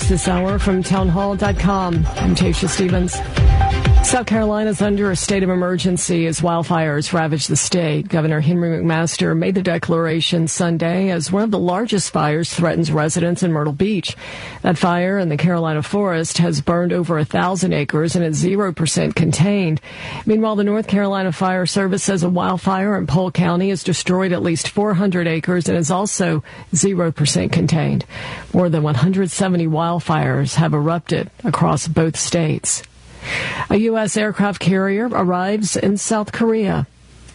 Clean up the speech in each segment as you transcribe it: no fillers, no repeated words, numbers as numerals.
news this hour from townhall.com. I'm Tasha Stevens. South Carolina is under a state of emergency as wildfires ravage the state. Governor Henry McMaster made the declaration Sunday as one of the largest fires threatens residents in Myrtle Beach. That fire in the Carolina forest has burned over 1,000 acres and is 0% contained. Meanwhile, the North Carolina Fire Service says a wildfire in Polk County has destroyed at least 400 acres and is also 0% contained. More than 170 wildfires have erupted across both states. A U.S. aircraft carrier arrives in South Korea.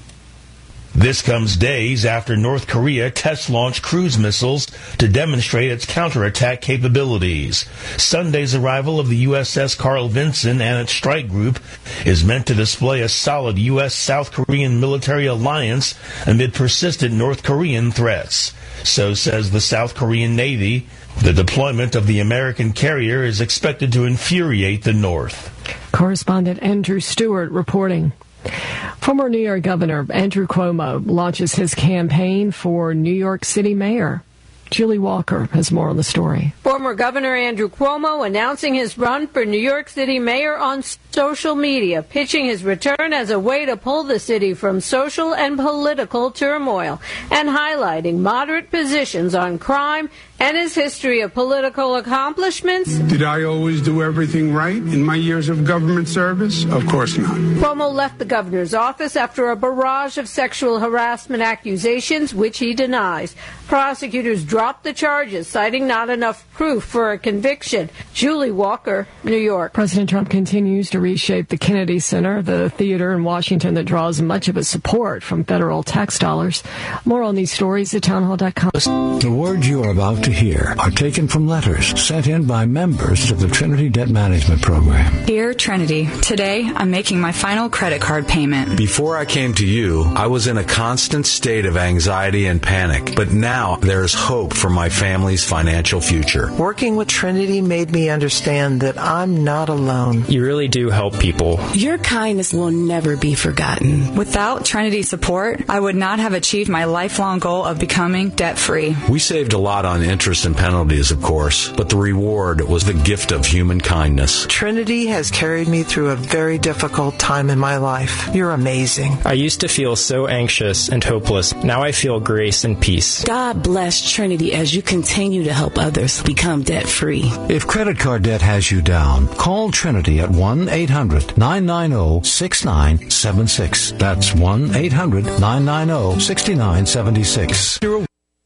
This comes days after North Korea test-launched cruise missiles to demonstrate its counterattack capabilities. Sunday's arrival of the USS Carl Vinson and its strike group is meant to display a solid U.S.-South Korean military alliance amid persistent North Korean threats. So says the South Korean Navy. The deployment of the American carrier is expected to infuriate the North. Correspondent Andrew Stewart reporting. Former New York Governor Andrew Cuomo launches his campaign for New York City mayor. Julie Walker has more on the story. Former Governor Andrew Cuomo announcing his run for New York City mayor on social media, pitching his return as a way to pull the city from social and political turmoil, and highlighting moderate positions on crime and his history of political accomplishments. Did I always do everything right in my years of government service? Of course not. Cuomo left the governor's office after a barrage of sexual harassment accusations, which he denies. Prosecutors dropped the charges, citing not enough proof for a conviction. Julie Walker, New York. President Trump continues to reshape the Kennedy Center, the theater in Washington that draws much of its support from federal tax dollars. More on these stories at townhall.com. The words you are about to hear are taken from letters sent in by members of the Trinity Debt Management Program. Dear Trinity, today I'm making my final credit card payment. Before I came to you, I was in a constant state of anxiety and panic, but now there is hope for my family's financial future. Working with Trinity made me understand that I'm not alone. You really do help people. Your kindness will never be forgotten. Without Trinity's support, I would not have achieved my lifelong goal of becoming debt-free. We saved a lot on interest and penalties, of course, but the reward was the gift of human kindness. Trinity has carried me through a very difficult time in my life. You're amazing. I used to feel so anxious and hopeless. Now I feel grace and peace. God bless Trinity as you continue to help others become debt-free. If credit card debt has you down, call Trinity at 1-800-990-6976. That's 1-800-990-6976.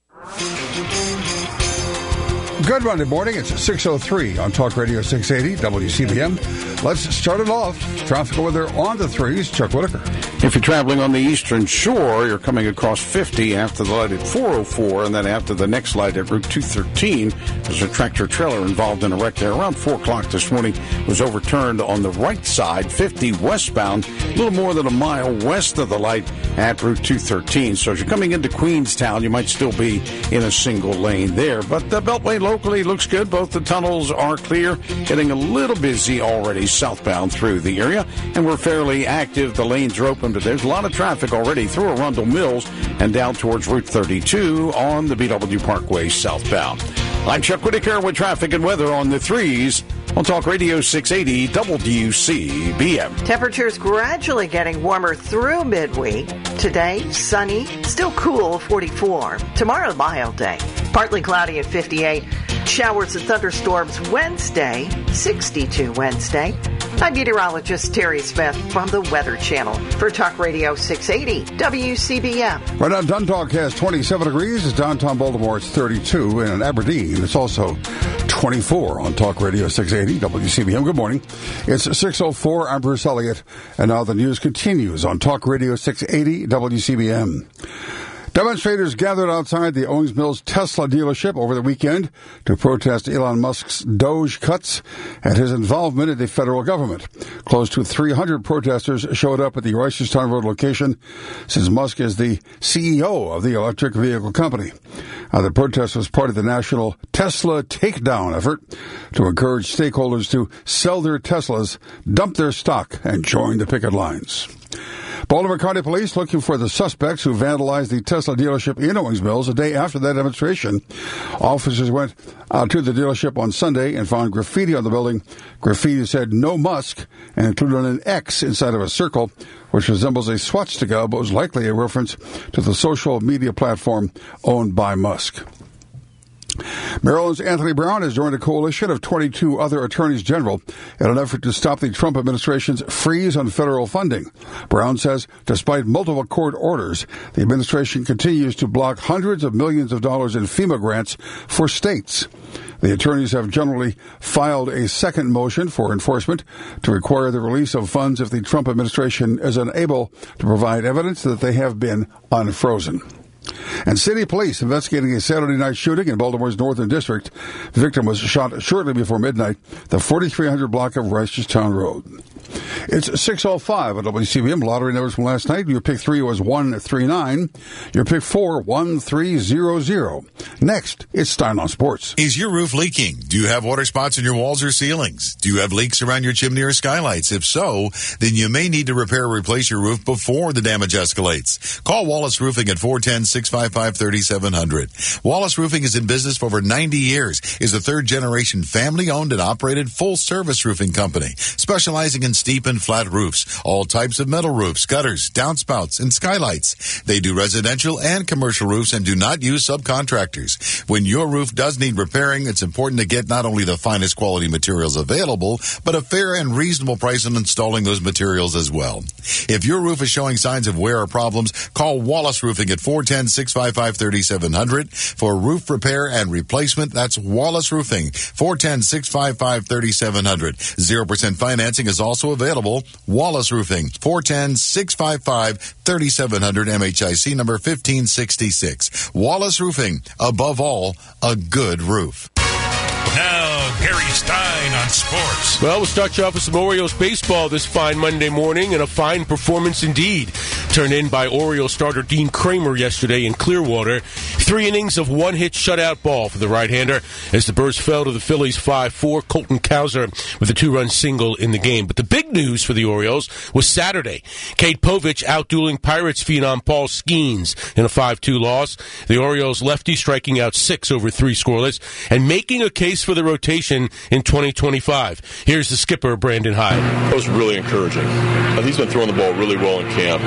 Good Monday morning. It's 6:03 on Talk Radio 680 WCBM. Let's start it off. Traffic weather on the threes. Chuck Whitaker. If you're traveling on the eastern shore, you're coming across 50 after the light at 404, and then after the next light at Route 213. There's a tractor trailer involved in a wreck there. Around 4 o'clock this morning, was overturned on the right side, 50 westbound, a little more than a mile west of the light at Route 213. So as you're coming into Queenstown, you might still be in a single lane there. But the Beltway locally looks good. Both the tunnels are clear. Getting a little busy already southbound through the area. And we're fairly active. The lanes are open, but there's a lot of traffic already through Arundel Mills and down towards Route 32 on the BW Parkway southbound. I'm Chuck Whitaker with traffic and weather on the threes on Talk Radio 680 WCBM. Temperatures gradually getting warmer through midweek. Today, sunny, still cool, 44. Tomorrow, mild day. Partly cloudy at 58. Showers and thunderstorms Wednesday, 62 Wednesday. I'm meteorologist Terry Smith from the Weather Channel for Talk Radio 680 WCBM. Right now, Dundalk has 27 degrees. It's downtown Baltimore. It's 32. And in Aberdeen, it's also 24 on Talk Radio 680 WCBM. Good morning. It's 6:04. I'm Bruce Elliott. And now the news continues on Talk Radio 680 WCBM. Demonstrators gathered outside the Owings Mills Tesla dealership over the weekend to protest Elon Musk's Doge cuts and his involvement in the federal government. Close to 300 protesters showed up at the Reisterstown Road location since Musk is the CEO of the electric vehicle company. The protest was part of the national Tesla takedown effort to encourage stakeholders to sell their Teslas, dump their stock, and join the picket lines. Baltimore County Police looking for the suspects who vandalized the Tesla dealership in Owings Mills a day after that demonstration. Officers went to the dealership on Sunday and found graffiti on the building. Graffiti said "No Musk" and included an X inside of a circle, which resembles a swastika, but was likely a reference to the social media platform owned by Musk. Maryland's Anthony Brown has joined a coalition of 22 other attorneys general in an effort to stop the Trump administration's freeze on federal funding. Brown says despite multiple court orders, the administration continues to block hundreds of millions of dollars in FEMA grants for states. The attorneys have generally filed a second motion for enforcement to require the release of funds if the Trump administration is unable to provide evidence that they have been unfrozen. And city police investigating a Saturday night shooting in Baltimore's Northern District. The victim was shot shortly before midnight, the 4300 block of Reisterstown Road. It's 6:05 at WCBM. Lottery numbers from last night. Your pick 3 was 139. Your pick 4, 1300. Next, it's Stein on Sports. Is your roof leaking? Do you have water spots in your walls or ceilings? Do you have leaks around your chimney or skylights? If so, then you may need to repair or replace your roof before the damage escalates. Call Wallace Roofing at 410-655-3700. Wallace Roofing is in business for over 90 years, is a third-generation family-owned and operated full-service roofing company, specializing in steep and flat roofs, all types of metal roofs, gutters, downspouts, and skylights. They do residential and commercial roofs and do not use subcontractors. When your roof does need repairing, it's important to get not only the finest quality materials available, but a fair and reasonable price on installing those materials as well. If your roof is showing signs of wear or problems, call Wallace Roofing at 410-655-3700 for roof repair and replacement. That's Wallace Roofing, 410-655-3700. 0% financing is also available. Wallace Roofing, 410-655-3700, MHIC number 1566. Wallace Roofing, above all, a good roof. Now, Gary Stein on sports. Well, we'll start you off with some Orioles baseball this fine Monday morning, and a fine performance indeed. Turned in by Orioles starter Dean Kramer yesterday in Clearwater. 3 innings of one-hit shutout ball for the right-hander as the Birds fell to the Phillies 5-4. Colton Cowser with a 2-run single in the game. But the big news for the Orioles was Saturday. Kate Povich outdueling Pirates phenom Paul Skeens in a 5-2 loss. The Orioles lefty striking out 6 over 3 scoreless and making a case for the rotation in 2025. Here's the skipper, Brandon Hyde. That was really encouraging. He's been throwing the ball really well in camp.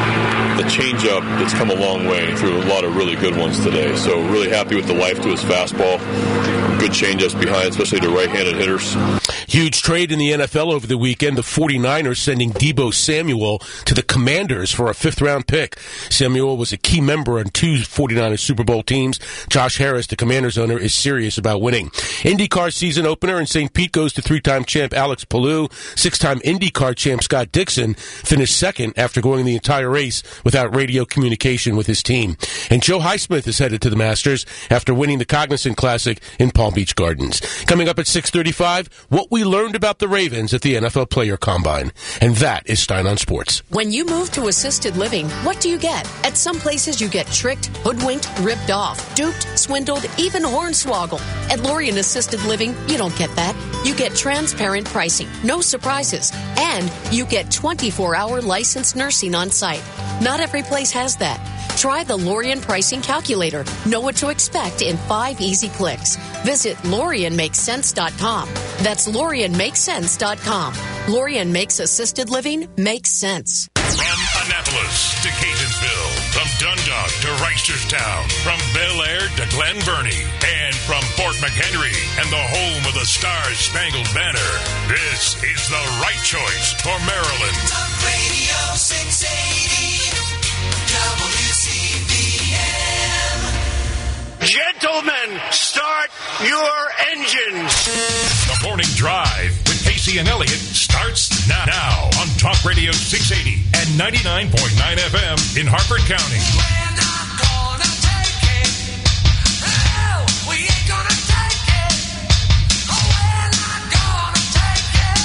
The changeup that's come a long way through a lot of really good ones today. So really happy with the life to his fastball. Good changeups behind, especially to right-handed hitters. Huge trade in the NFL over the weekend. The 49ers sending Deebo Samuel to the Commanders for a 5th-round pick. Samuel was a key member on 2 49ers Super Bowl teams. Josh Harris, the Commanders owner, is serious about winning. IndyCar season opener in St. Pete goes to 3-time champ Alex Palou. 6-time IndyCar champ Scott Dixon finished second after going the entire race without radio communication with his team. And Joe Highsmith is headed to the Masters after winning the Cognizant Classic in Palm Beach Gardens. Coming up at 6:35, what we learned about the Ravens at the NFL Player Combine. And that is Stein on Sports. When you move to assisted living, what do you get? At some places you get tricked, hoodwinked, ripped off, duped, swindled, even hornswoggled. At Lorien Assisted Living, you don't get that. You get transparent pricing, no surprises, and you get 24-hour licensed nursing on site. Not every place has that. Try the Lorien Pricing Calculator. Know what to expect in 5 easy clicks. Visit LorienMakesSense.com. That's LorienMakesSense.com. Lorien makes assisted living make sense. From Annapolis to Catonsville, from Dundalk to Reisterstown, from Bel Air to Glen Burnie, and from Fort McHenry and the home of the Star-Spangled Banner, this is the right choice for Maryland. Talk Radio 680 WCBM. Gentlemen, start your engines. The Morning Drive with Casey and Elliott starts now on Talk Radio 680 and 99.9 FM in Harford County. We're not gonna take it. Oh, we ain't gonna take it. Oh, we're not gonna take it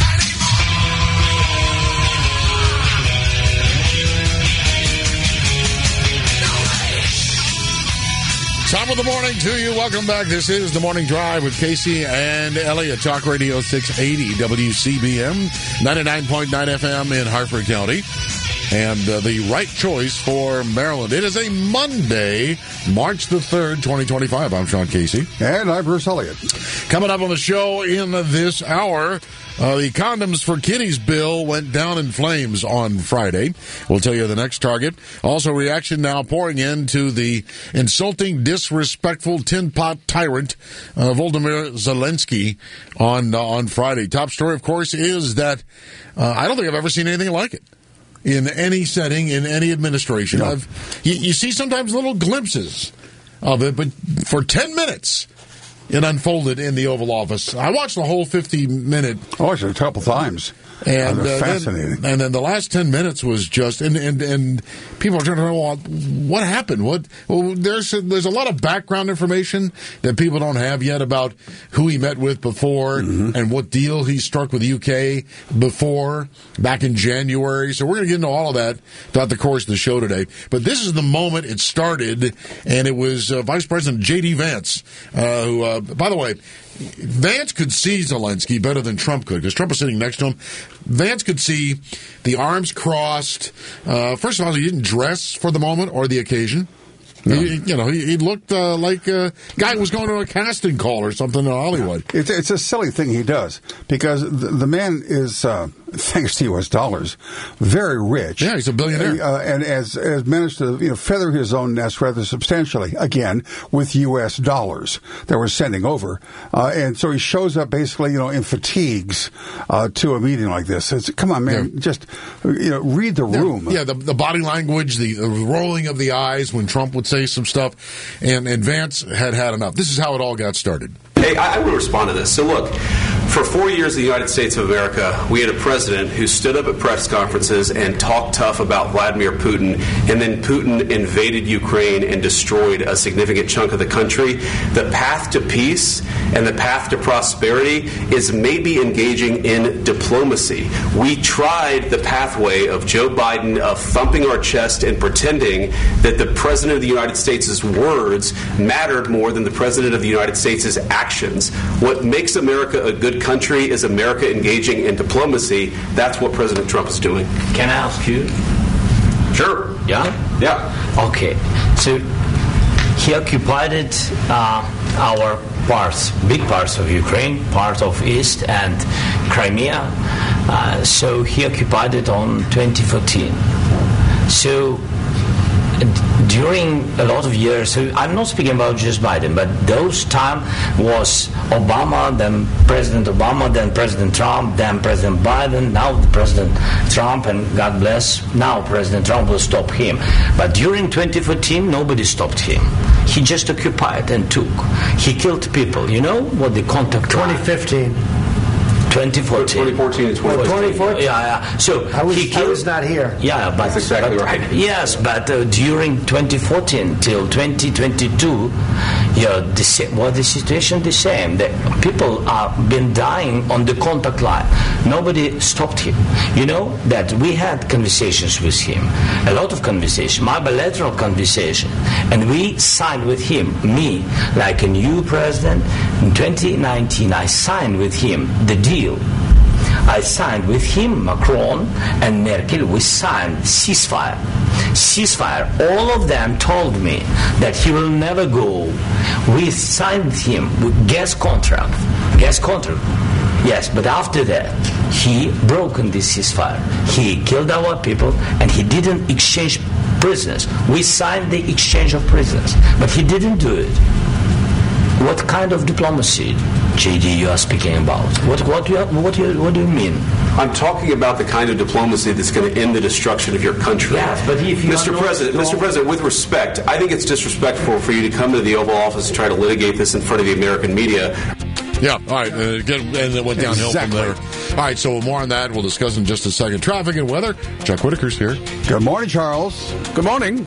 Top of the morning to you. Welcome back. This is the Morning Drive with Casey and Elliott. Talk Radio 680 WCBM, 99.9 FM in Harford County. and the right choice for Maryland. It is a Monday, March the 3rd, 2025. I'm Sean Casey. And I'm Bruce Elliott. Coming up on the show in this hour, the Condoms for Kiddies bill went down in flames on Friday. We'll tell you the next target. Also, reaction now pouring into the insulting, disrespectful, tin pot tyrant Volodymyr Zelensky on Friday. Top story, of course, is that I don't think I've ever seen anything like it in any setting, in any administration. No. You see sometimes little glimpses of it, but for 10 minutes... it unfolded in the Oval Office. I watched the whole 50-minute. I watched it a couple times. And fascinating. Then the last 10 minutes was just, and people are trying to know, well, what happened? Well, there's a lot of background information that people don't have yet about who he met with before and what deal he struck with the UK before, back in January. So we're going to get into all of that throughout the course of the show today. But this is the moment it started, and it was Vice President J.D. Vance, who, by the way, Vance could see Zelensky better than Trump could, because Trump was sitting next to him. Vance could see the arms crossed. First of all, he didn't dress for the moment or the occasion. No. He looked like a guy who was going to a casting call or something in Hollywood. It's a silly thing he does, because the man is, thanks to U.S. dollars, very rich. Yeah, he's a billionaire. And has managed to feather his own nest rather substantially, again, with U.S. dollars that we're sending over. And so he shows up basically, in fatigues to a meeting like this. Come on, man, just, read the room. Yeah, the body language, the rolling of the eyes when Trump would say some stuff, and Vance had enough. This is how it all got started. Hey, I want to respond to this. So look, for 4 years in the United States of America, we had a president who stood up at press conferences and talked tough about Vladimir Putin, and then Putin invaded Ukraine and destroyed a significant chunk of the country. The path to peace and the path to prosperity is maybe engaging in diplomacy. We tried the pathway of Joe Biden of thumping our chest and pretending that the president of the United States' words mattered more than the president of the United States' actions. What makes America a good country is America engaging in diplomacy. That's what President Trump is doing. Can I ask you? Sure. Yeah? Yeah. Okay. So he occupied our parts, big parts of Ukraine, part of East and Crimea. So he occupied it on 2014. So during a lot of years, so I'm not speaking about just Biden, but those time was Obama, then President Obama, then President Trump, then President Biden, now President Trump, and God bless, now President Trump will stop him. But during 2014, nobody stopped him. He just occupied and took. He killed people. You know what the contact 2015. 2014 and 2014. 2014? Yeah. So I was not here. Yeah, but that's exactly right. Yes, but during 2014 till 2022, the situation the same. The people are been dying on the contact line. Nobody stopped him. You know that we had conversations with him, a lot of conversation, my bilateral conversation, and we signed with him, me, like a new president. In 2019, I signed with him the deal. I signed with him, Macron and Merkel, we signed ceasefire. All of them told me that he will never go. We signed with him with gas contract. Yes, but after that, he broken this ceasefire. He killed our people, and he didn't exchange prisoners. We signed the exchange of prisoners, but he didn't do it. What kind of diplomacy, JD, you are speaking about? What do you mean? I'm talking about the kind of diplomacy that's going to end the destruction of your country. Yes, but if you Mr. President, with respect, I think it's disrespectful for you to come to the Oval Office and try to litigate this in front of the American media. Yeah, all right, and it went downhill from there. All right, so more on that. We'll discuss in just a second. Traffic and weather. Chuck Whitaker's here. Good morning, Charles. Good morning.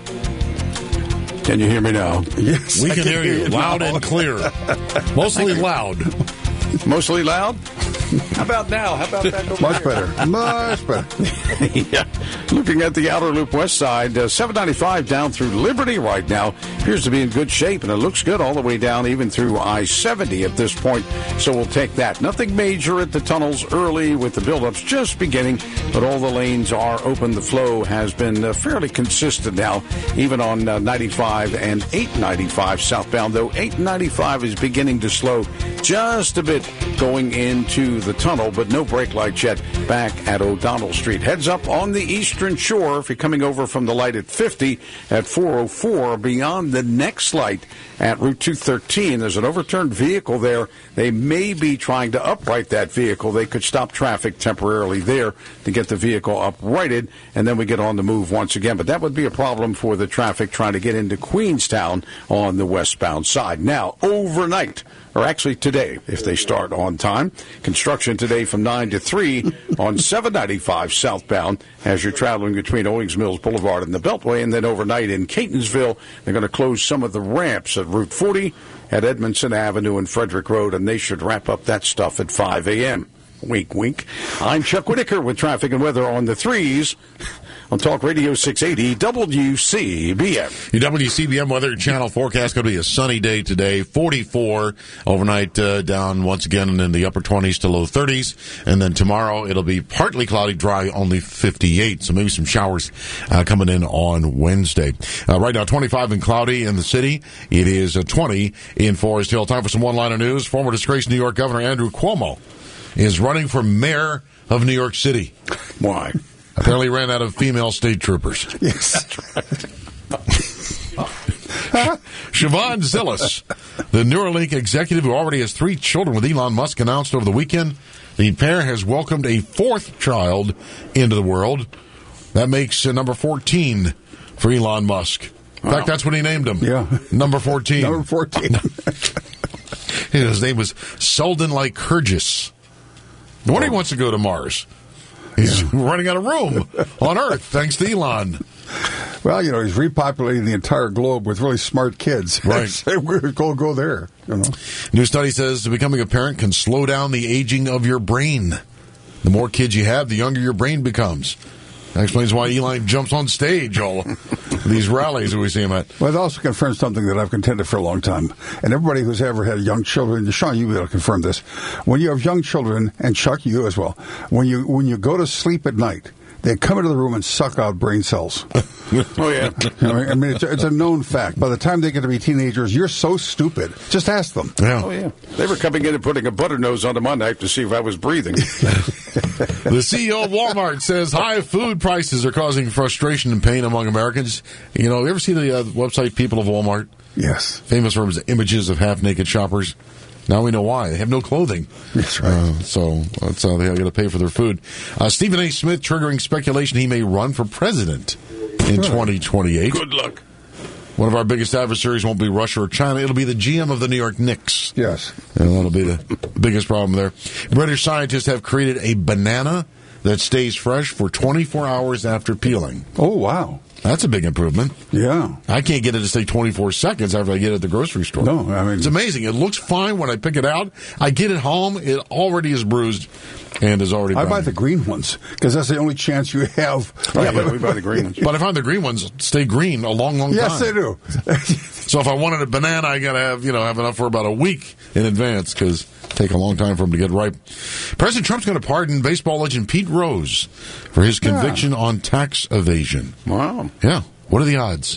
Can you hear me now? Yes, we can hear you loud and clear. Mostly loud. Mostly loud? How about now? How about that? Much better. Much better. Yeah. Looking at the outer loop west side, 795 down through Liberty right now. Appears to be in good shape, and it looks good all the way down even through I-70 at this point. So we'll take that. Nothing major at the tunnels early with the buildups just beginning, but all the lanes are open. The flow has been fairly consistent now, even on 95 and 895 southbound, though 895 is beginning to slow just a bit going into the tunnel, but no brake lights yet back at O'Donnell Street. Heads up on the eastern shore if you're coming over from the light at 50 at 404 beyond the next light at Route 213. There's an overturned vehicle there. They may be trying to upright that vehicle. They could stop traffic temporarily there to get the vehicle uprighted, and then we get on the move once again. But that would be a problem for the traffic trying to get into Queenstown on the westbound side. Now, overnight, or actually today, if they start on time. Construction today from 9 to 3 on 795 southbound as you're traveling between Owings Mills Boulevard and the Beltway. And then overnight in Catonsville, they're going to close some of the ramps at Route 40 at Edmondson Avenue and Frederick Road, and they should wrap up that stuff at 5 a.m. Wink, wink. I'm Chuck Whitaker with traffic and weather on the 3s on Talk Radio 680 WCBM. Your WCBM Weather Channel forecast going to be a sunny day today. 44 overnight, down once again in the upper 20s to low 30s. And then tomorrow it'll be partly cloudy, dry, only 58. So maybe some showers coming in on Wednesday. Right now, 25 and cloudy in the city. It is 20 in Forest Hill. Time for some one-liner news. Former disgraced New York Governor Andrew Cuomo is running for mayor of New York City. Why? Apparently ran out of female state troopers. Yes, that's right. Siobhan Zillis, the Neuralink executive who already has 3 children with Elon Musk, announced over the weekend the pair has welcomed a 4th child into the world. That makes number 14 for Elon Musk. In fact, that's what he named him. Yeah. Number 14. Number 14. His name was Selden Lycurgus. No wonder he wants to go to Mars. He's running out of room on Earth, thanks to Elon. Well, you know, he's repopulating the entire globe with really smart kids. Right. Say, we're going to go there. You know? New study says becoming a parent can slow down the aging of your brain. The more kids you have, the younger your brain becomes. That explains why Elon jumps on stage all these rallies that we see him at. Well, it also confirms something that I've contended for a long time. And everybody who's ever had young children, Sean, you'll be able to confirm this. When you have young children, and Chuck, you as well, when you go to sleep at night, they come into the room and suck out brain cells. Oh, yeah. I mean, it's a known fact. By the time they get to be teenagers, you're so stupid. Just ask them. Yeah. Oh, yeah. They were coming in and putting a butter nose onto my knife to see if I was breathing. The CEO of Walmart says high food prices are causing frustration and pain among Americans. You know, you ever see the website People of Walmart? Yes. Famous for its images of half-naked shoppers. Now we know why. They have no clothing. That's right. So that's how they got to pay for their food. Stephen A. Smith triggering speculation he may run for president in 2028. Good luck. One of our biggest adversaries won't be Russia or China. It'll be the GM of the New York Knicks. Yes. And that'll be the biggest problem there. British scientists have created a banana that stays fresh for 24 hours after peeling. Oh, wow. That's a big improvement. Yeah. I can't get it to stay 24 seconds after I get it at the grocery store. No, I mean... It's amazing. It looks fine when I pick it out. I get it home. It already is bruised and is already I brown. buy the green ones because that's the only chance you have. Yeah, but we buy the green ones. But I find the green ones stay green a long, long time. Yes, they do. So if I wanted a banana, I got to have enough for about a week in advance because it take a long time for them to get ripe. President Trump's going to pardon baseball legend Pete Rose for his conviction on tax evasion. Wow. Yeah. What are the odds?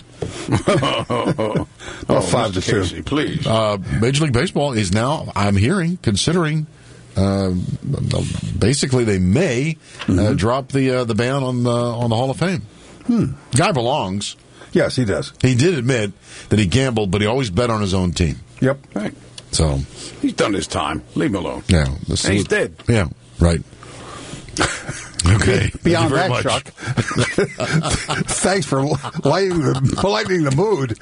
5 to 2. Casey, please. Major League Baseball is now, I'm hearing, considering. Basically, they may drop the ban on the Hall of Fame. Guy belongs. Yes, he does. He did admit that he gambled, but he always bet on his own team. Yep. Right. So he's done his time. Leave him alone. Yeah, and he's dead. Yeah, right. Okay. Beyond that, much. Chuck. Thanks for lightening the mood.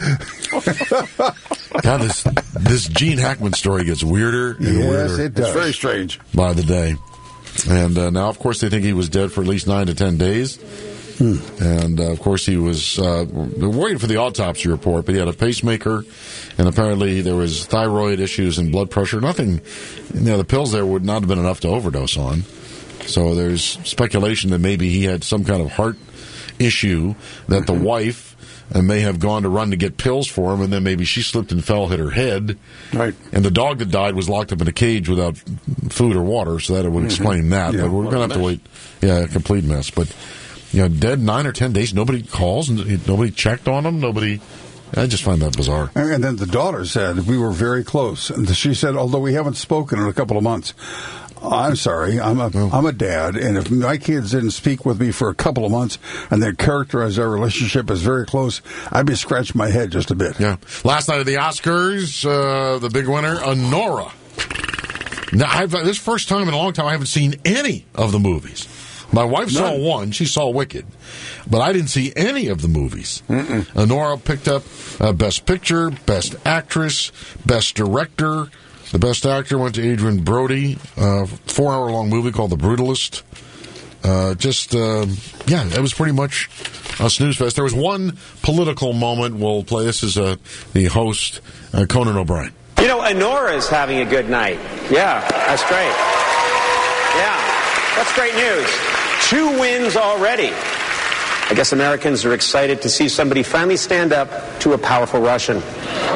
God, this Gene Hackman story gets weirder and weirder. Yes, it does. It's very strange. By the day. And now, of course, they think he was dead for at least 9 to 10 days. And, of course, he was waiting for the autopsy report, but he had a pacemaker, and apparently there was thyroid issues and blood pressure. Nothing, the pills there would not have been enough to overdose on. So there's speculation that maybe he had some kind of heart issue, that the wife may have gone to run to get pills for him, and then maybe she slipped and fell, hit her head. Right. And the dog that died was locked up in a cage without food or water, so that would explain that. Yeah, but we're going to have to wait. Yeah, a complete mess. But, dead 9 or 10 days, nobody calls, and nobody checked on him, I just find that bizarre. And then the daughter said, we were very close. And she said, although we haven't spoken in a couple of months, I'm sorry, I'm a dad, and if my kids didn't speak with me for a couple of months and they characterize our relationship as very close, I'd be scratching my head just a bit. Yeah. Last night of the Oscars, the big winner, Anora. Now, this first time in a long time I haven't seen any of the movies. My wife saw one. She saw Wicked. But I didn't see any of the movies. Anora picked up Best Picture, Best Actress, Best Director. The Best Actor went to Adrian Brody. 4-hour-long movie called The Brutalist. It was pretty much a snooze fest. There was one political moment we'll play. This is the host, Conan O'Brien. Anora's having a good night. Yeah, that's great. Yeah, that's great news. 2 wins already. I guess Americans are excited to see somebody finally stand up to a powerful Russian.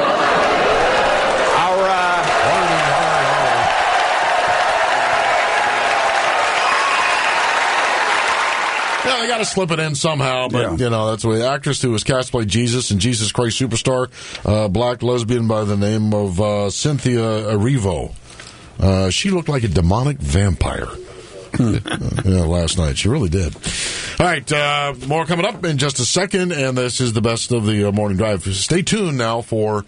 Yeah, they got to slip it in somehow, but, that's the way. The actress who was cast to play Jesus in Jesus Christ Superstar, black lesbian by the name of Cynthia Erivo. She looked like a demonic vampire last night. She really did. All right, more coming up in just a second, and this is the best of the morning drive. Stay tuned now for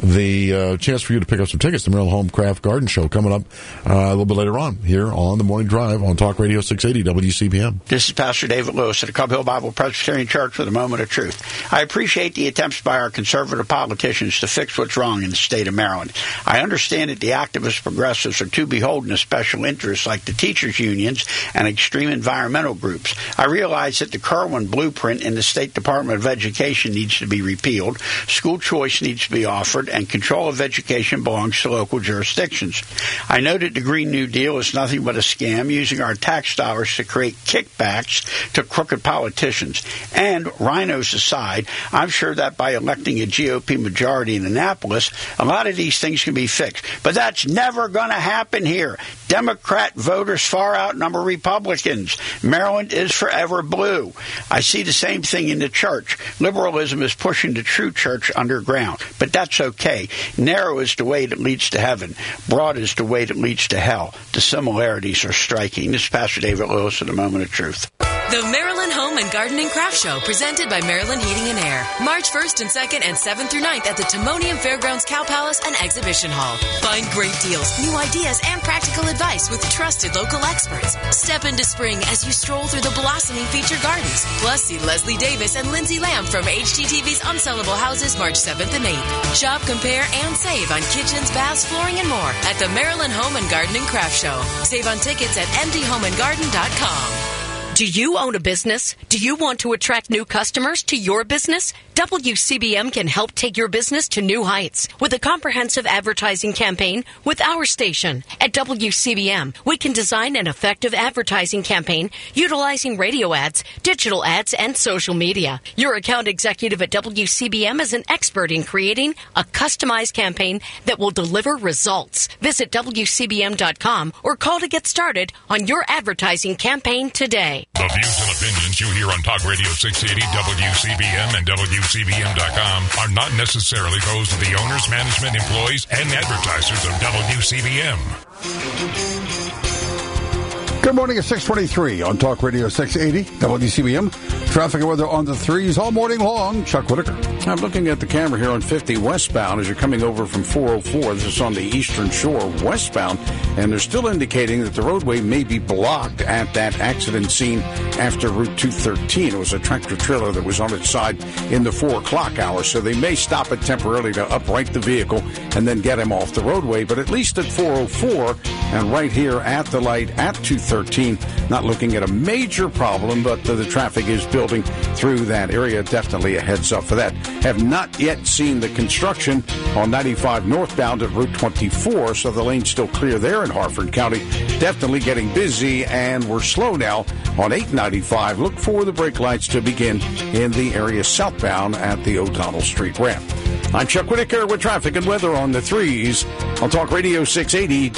the chance for you to pick up some tickets to Maryland Home Craft Garden Show coming up a little bit later on here on the morning drive on Talk Radio 680 WCBM. This is Pastor David Lewis at the Club Hill Bible Presbyterian Church with a moment of truth. I appreciate the attempts by our conservative politicians to fix what's wrong in the state of Maryland. I understand that the activist progressives are too beholden to special interests like the teachers' unions and extreme environmental groups. I realize that the Kerwin blueprint in the State Department of Education needs to be repealed, school choice needs to be offered, and control of education belongs to local jurisdictions. I know that the Green New Deal is nothing but a scam using our tax dollars to create kickbacks to crooked politicians. And, rhinos aside, I'm sure that by electing a GOP majority in Annapolis, a lot of these things can be fixed. But that's never going to happen here. Democrat voters far outnumber Republicans. Maryland is forever blue. I see the same thing in the church. Liberalism is pushing the true church underground. But that's okay. Narrow is the way that leads to heaven. Broad is the way that leads to hell. The similarities are striking. This is Pastor David Lewis at a Moment of Truth. The Maryland Home and Garden and Craft Show, presented by Maryland Heating and Air. March 1st and 2nd and 7th through 9th at the Timonium Fairgrounds Cow Palace and Exhibition Hall. Find great deals, new ideas, and practical advice with trusted local experts. Step into spring as you stroll through the blossoming feature gardens. Plus, see Leslie Davis and Lindsay Lamb from HGTV's Unsellable Houses March 7th and 8th. Shop, compare, and save on kitchens, baths, flooring, and more at the Maryland Home and Garden and Craft Show. Save on tickets at mdhomeandgarden.com. Do you own a business? Do you want to attract new customers to your business? WCBM can help take your business to new heights with a comprehensive advertising campaign with our station. At WCBM, we can design an effective advertising campaign utilizing radio ads, digital ads, and social media. Your account executive at WCBM is an expert in creating a customized campaign that will deliver results. Visit WCBM.com or call to get started on your advertising campaign today. The views and opinions you hear on Talk Radio 680 WCBM and WCBM.com are not necessarily those of the owners, management, employees, and advertisers of WCBM. Good morning at 6:23 on Talk Radio 680 WCBM. Traffic and weather on the threes all morning long. Chuck Whitaker. I'm looking at the camera here on 50 westbound as you're coming over from 404. This is on the Eastern Shore westbound, and they're still indicating that the roadway may be blocked at that accident scene after Route 213. It was a tractor-trailer that was on its side in the 4 o'clock hour, so they may stop it temporarily to upright the vehicle and then get him off the roadway. But at least at 404 and right here at the light at 213, not looking at a major problem, but the traffic is building through that area. Definitely a heads up for that. Have not yet seen the construction on 95 northbound at Route 24, so the lane's still clear there in Harford County. Definitely getting busy, and we're slow now on 895. Look for the brake lights to begin in the area southbound at the O'Donnell Street ramp. I'm Chuck Whitaker with traffic and weather on the 3s on Talk Radio 680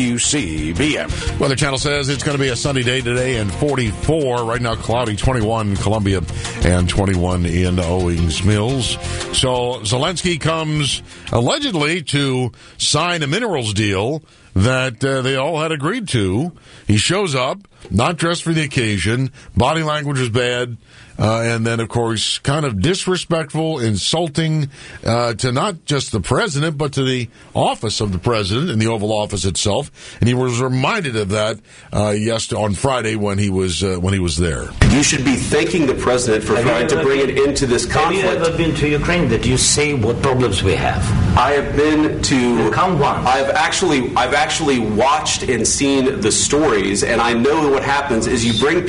WCBM. Weather Channel says it's going to be a sunny day today and 44. Right now, cloudy, 21 in Columbia and 21 in Owings Mills. So Zelensky comes allegedly to sign a minerals deal that they all had agreed to. He shows up, not dressed for the occasion. Body language was bad. And then, of course, kind of disrespectful, insulting to not just the president, but to the office of the president and the Oval Office itself. And he was reminded of that on Friday when he was there. You should be thanking the president for trying to bring it into this conflict. Have you ever been to Ukraine that you say what problems we have? I have been to. Come once. I've actually watched and seen the stories, and I know what happens is you bring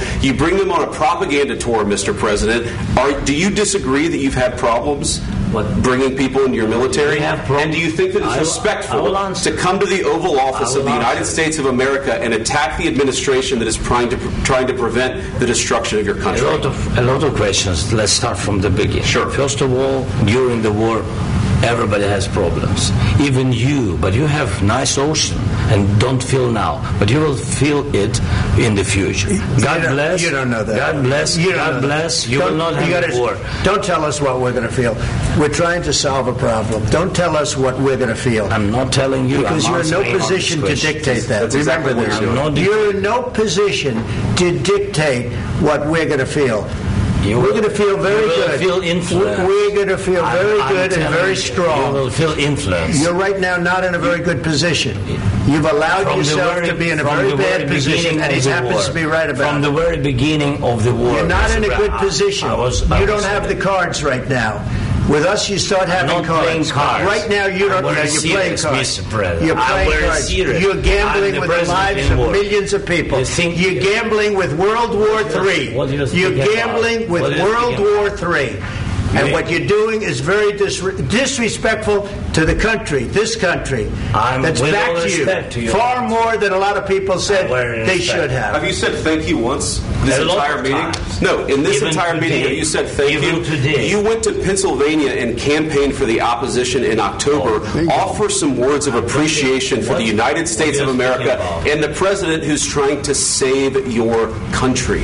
them on a propaganda tour, Mr. President. Do you disagree that you've had problems bringing people into your military? And do you think that it's respectful to come to the Oval Office of the United States of America and attack the administration that is trying to prevent the destruction of your country? A lot of questions. Let's start from the beginning. Sure. First of all, during the war, everybody has problems. Even you, but you have nice ocean and don't feel now, but you will feel it in the future. God bless. You don't know that. God bless. God bless. You will not have war. Don't tell us what we're going to feel. We're trying to solve a problem. Don't tell us what we're going to feel. I'm not telling you. Because you're in no position to dictate that. Remember this. You're in no position to dictate what we're going to feel. We're going to feel very good. Feel influence. We're going to feel very good and very strong. You will feel influence. You're right now not in a very good position. You've allowed yourself to be in a very bad position, and he happens to be right about it. From the very beginning of the war. You're not in a good position. You don't have the cards right now. With us, you start having cards. Right now, you don't. You're playing cards. You're playing cards. You're gambling with the lives of millions of people. You're gambling with World War III. You're gambling with World War III. And what you're doing is very disrespectful to the country, this country, that's back to you, far more than a lot of people said they should have. Have you said thank you once this entire meeting? No, in this entire meeting, have you said thank you? You went to Pennsylvania and campaigned for the opposition in October. Offer some words of appreciation for the United States of America and the president who's trying to save your country.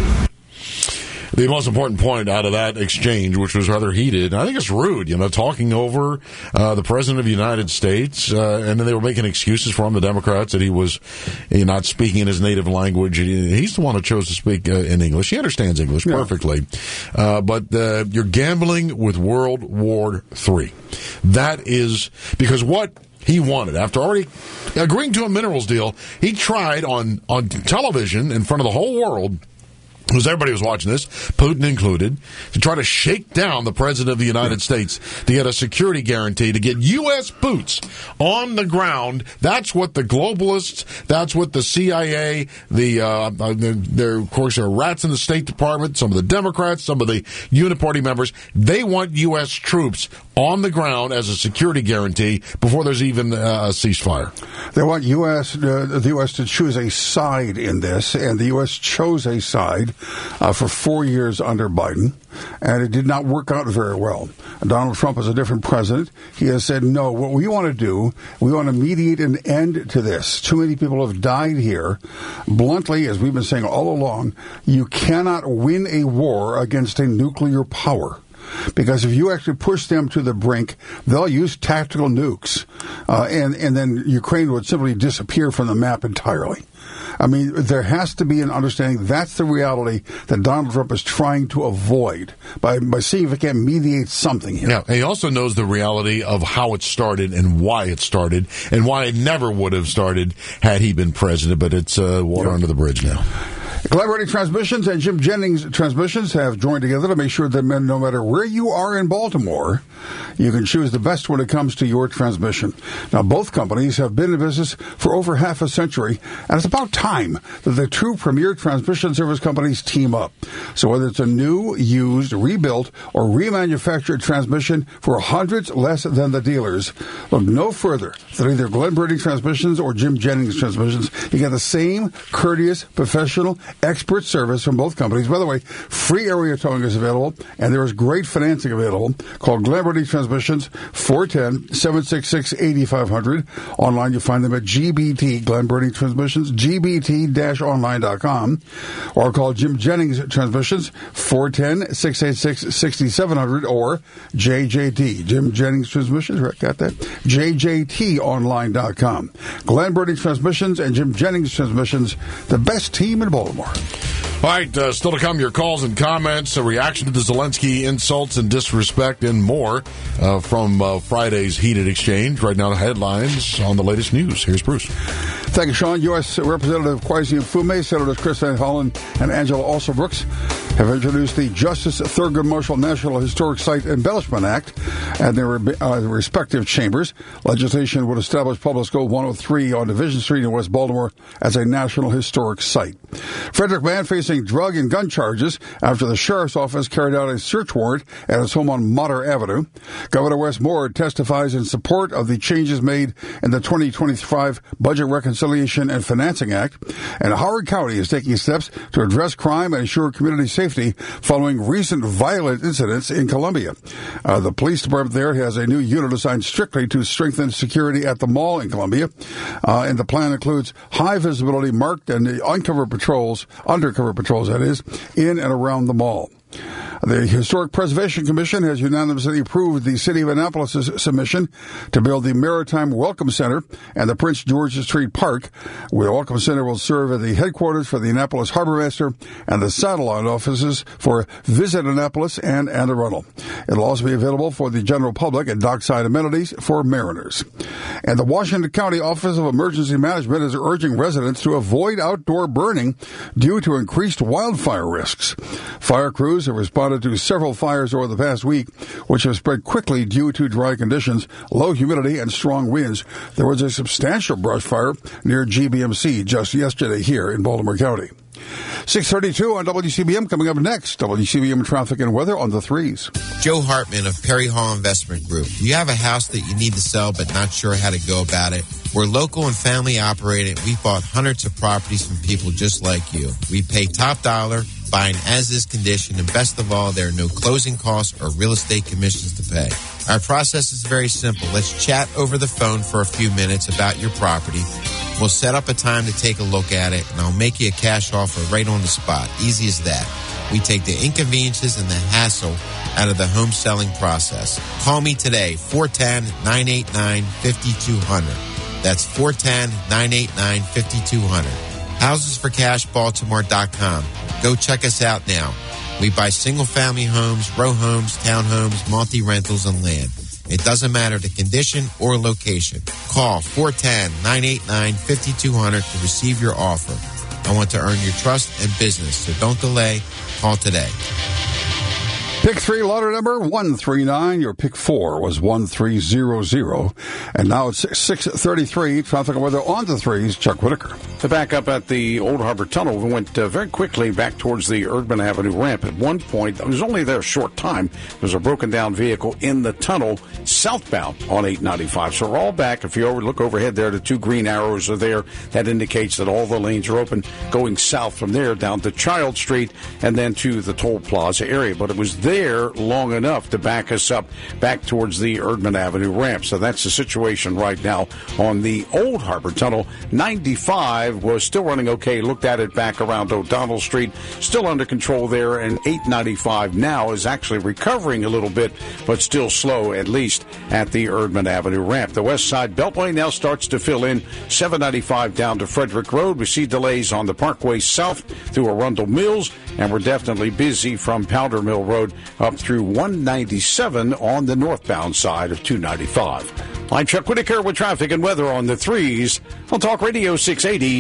The most important point out of that exchange, which was rather heated, I think it's rude, talking over the President of the United States, and then they were making excuses for him, the Democrats, that he was not speaking in his native language. He's the one who chose to speak in English. He understands English perfectly. But you're gambling with World War III. That is because what he wanted, after already agreeing to a minerals deal, he tried on television in front of the whole world, because everybody was watching this, Putin included, to try to shake down the President of the United States to get a security guarantee, to get U.S. boots on the ground. That's what the globalists, that's what the CIA, there of course are rats in the State Department, some of the Democrats, some of the Uniparty members, they want U.S. troops on the ground as a security guarantee before there's even a ceasefire. They want the U.S. to choose a side in this, and the U.S. chose a side for 4 years under Biden, and it did not work out very well. Donald Trump is a different president. He has said, no, what we want to do, we want to mediate an end to this. Too many people have died here. Bluntly, as we've been saying all along, you cannot win a war against a nuclear power. Because if you actually push them to the brink, they'll use tactical nukes. and then Ukraine would simply disappear from the map entirely. I mean, there has to be an understanding that's the reality that Donald Trump is trying to avoid by seeing if he can mediate something here. Yeah, he also knows the reality of how it started and why it started and why it never would have started had he been president, but it's water under the bridge now. Collaborating Transmissions and Jim Jennings Transmissions have joined together to make sure that no matter where you are in Baltimore, you can choose the best when it comes to your transmission. Now, both companies have been in business for over half a century, and it's about time that the two premier transmission service companies team up. So whether it's a new, used, rebuilt, or remanufactured transmission for hundreds less than the dealers, look no further than either Glen Burnie Transmissions or Jim Jennings Transmissions. You get the same courteous, professional, expert service from both companies. By the way, free area towing is available, and there is great financing available. Call Glen Burnie Transmissions, 410-766-8500. Online, you'll find them at GBT, Glen Burnie Transmissions, gbt-online.com. Or call Jim Jennings Transmissions, 410-686-6700, or JJT, Jim Jennings Transmissions, right, got that? JJTonline.com. Glen Burnie Transmissions and Jim Jennings Transmissions, the best team in Baltimore. All right, still to come, your calls and comments, a reaction to the Zelensky insults and disrespect, and more from Friday's heated exchange. Right now, the headlines on the latest news. Here's Bruce. Thank you, Sean. U.S. Representative Kwesi Mfume, Senators Chris Van Hollen and Angela Alsobrooks have introduced the Justice Thurgood Marshall National Historic Site Embellishment Act and their respective chambers. Legislation would establish Public School 103 on Division Street in West Baltimore as a National Historic Site. Frederick Mann facing drug and gun charges after the Sheriff's Office carried out a search warrant at his home on Motter Avenue. Governor Wes Moore testifies in support of the changes made in the 2025 Budget Reconciliation and Financing Act. And Howard County is taking steps to address crime and ensure community safety following recent violent incidents in Columbia. The police department there has a new unit assigned strictly to strengthen security at the mall in Columbia. And the plan includes high visibility marked and undercover patrols, that is, in and around the mall. The Historic Preservation Commission has unanimously approved the City of Annapolis' submission to build the Maritime Welcome Center and the Prince George's Street Park. The Welcome Center will serve as the headquarters for the Annapolis Harbor Master and the satellite offices for Visit Annapolis and Anne Arundel. It will also be available for the general public and dockside amenities for mariners. And the Washington County Office of Emergency Management is urging residents to avoid outdoor burning due to increased wildfire risks. Fire crews have responded to several fires over the past week, which have spread quickly due to dry conditions, low humidity, and strong winds. There was a substantial brush fire near GBMC just yesterday here in Baltimore County. 6:32 on WCBM. Coming up next, WCBM traffic and weather on the threes. Joe Hartman of Perry Hall Investment Group. Do you have a house that you need to sell but not sure how to go about it? We're local and family operated. We've bought hundreds of properties from people just like you. We pay top dollar, buy in as-is condition, and best of all, there are no closing costs or real estate commissions to pay. Our process is very simple. Let's chat over the phone for a few minutes about your property. We'll set up a time to take a look at it, and I'll make you a cash offer right on the spot. Easy as that. We take the inconveniences and the hassle out of the home selling process. Call me today, 410-989-5200. That's 410-989-5200. HousesForCashBaltimore.com. Go check us out now. We buy single-family homes, row homes, townhomes, multi-rentals, and land. It doesn't matter the condition or location. Call 410-989-5200 to receive your offer. I want to earn your trust and business, so don't delay. Call today. Pick 3, lottery number 139. Your pick 4 was 1300. And now it's 6:33. Traffic and weather on the threes. Chuck Whitaker. The backup at the Old Harbor Tunnel went very quickly back towards the Erdman Avenue ramp. At one point, it was only there a short time. There was a broken down vehicle in the tunnel southbound on 895. So we're all back. If you look overhead there, the two green arrows are there. That indicates that all the lanes are open going south from there down to Child Street and then to the Toll Plaza area. But it was there there long enough to back us up back towards the Erdman Avenue ramp. So that's the situation right now on the Old Harbor Tunnel. 95 was still running okay. Looked at it back around O'Donnell Street. Still under control there. And 895 now is actually recovering a little bit, but still slow, at least at the Erdman Avenue ramp. The West Side Beltway now starts to fill in. 795 down to Frederick Road. We see delays on the Parkway South through Arundel Mills, and we're definitely busy from Powder Mill Road up through 197 on the northbound side of 295. I'm Chuck Whitaker with traffic and weather on the 3s on Talk Radio 680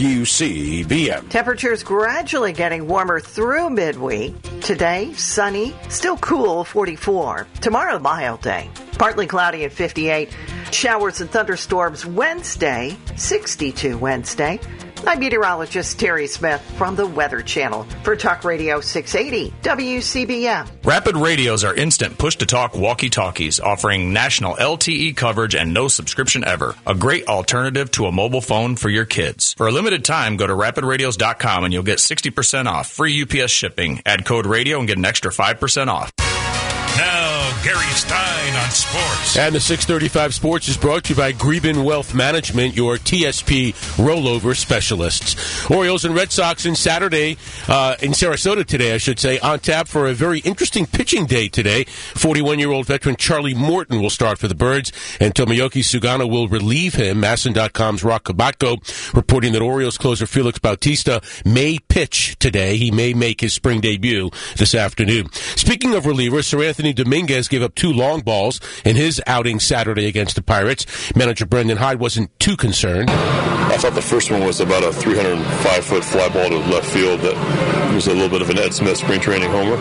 WCBM. Temperatures gradually getting warmer through midweek. Today, sunny, still cool, 44. Tomorrow, mild day. Partly cloudy at 58. Showers and thunderstorms Wednesday, 62 Wednesday. I'm meteorologist Terry Smith from the Weather Channel for Talk Radio 680 WCBM. Rapid radios are instant push-to-talk walkie-talkies offering national LTE coverage and no subscription ever. A great alternative to a mobile phone for your kids. For a limited time, go to rapidradios.com and you'll get 60% off. Free UPS shipping. Add code radio and get an extra 5% off. Now, Gary Stein on sports. And the 635 Sports is brought to you by Greben Wealth Management, your TSP rollover specialists. Orioles and Red Sox in Saturday, in Sarasota today, I should say, on tap for a very interesting pitching day today. 41-year-old veteran Charlie Morton will start for the Birds, and Tomoyuki Sugano will relieve him. MASN.com's Rock Kabatko reporting that Orioles closer Felix Bautista may pitch today. He may make his spring debut this afternoon. Speaking of relievers, Sir Anthony Dominguez gave up 2 long balls in his outing Saturday against the Pirates. Manager Brendan Hyde wasn't too concerned. I thought the first one was about a 305-foot fly ball to left field that was a little bit of an Ed Smith spring training homer.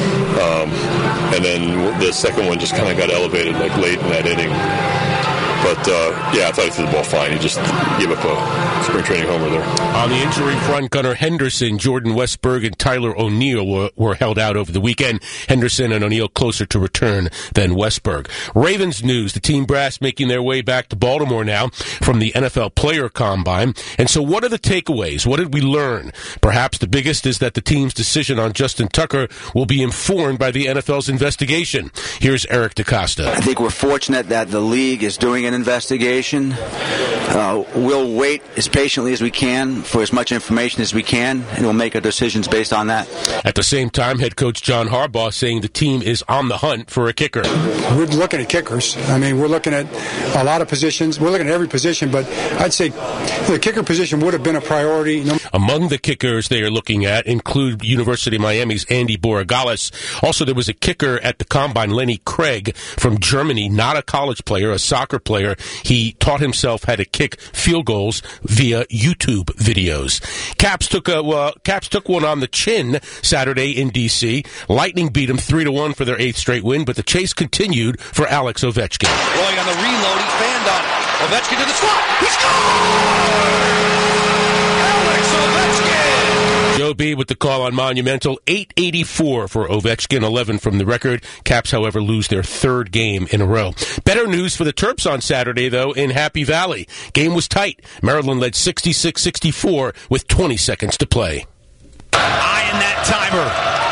And then the second one just kind of got elevated like late in that inning. But, I thought he threw the ball fine. He just gave up a spring training homer there. On the injury front, Gunnar Henderson, Jordan Westberg, and Tyler O'Neill were held out over the weekend. Henderson and O'Neill closer to return than Westberg. Ravens news, the team brass making their way back to Baltimore now from the NFL Player Combine. And so what are the takeaways? What did we learn? Perhaps the biggest is that the team's decision on Justin Tucker will be informed by the NFL's investigation. Here's Eric DeCosta. I think we're fortunate that the league is doing an investigation. We'll wait as patiently as we can for as much information as we can, and we'll make our decisions based on that. At the same time, head coach John Harbaugh saying the team is on the hunt for a kicker. We're looking at kickers. I mean, we're looking at a lot of positions. We're looking at every position, but I'd say the kicker position would have been a priority. Among the kickers they are looking at include University of Miami's Andy Borregales. Also, there was a kicker at the Combine, Lenny Craig from Germany, not a college player, a soccer player. He taught himself how to kick field goals via YouTube videos. Caps took one on the chin Saturday in D.C. Lightning beat them 3-1 for their 8th straight win, but the chase continued for Alex Ovechkin. Rolling on the reload, he fanned on it. Ovechkin to the slot. He scored! Alex Ovechkin! Joe B with the call on Monumental. 884 for Ovechkin, 11 from the record. Caps, however, lose their 3rd game in a row. Better news for the Terps on Saturday, though, in Happy Valley. Game was tight. Maryland led 66-64 with 20 seconds to play. Eyeing that timer.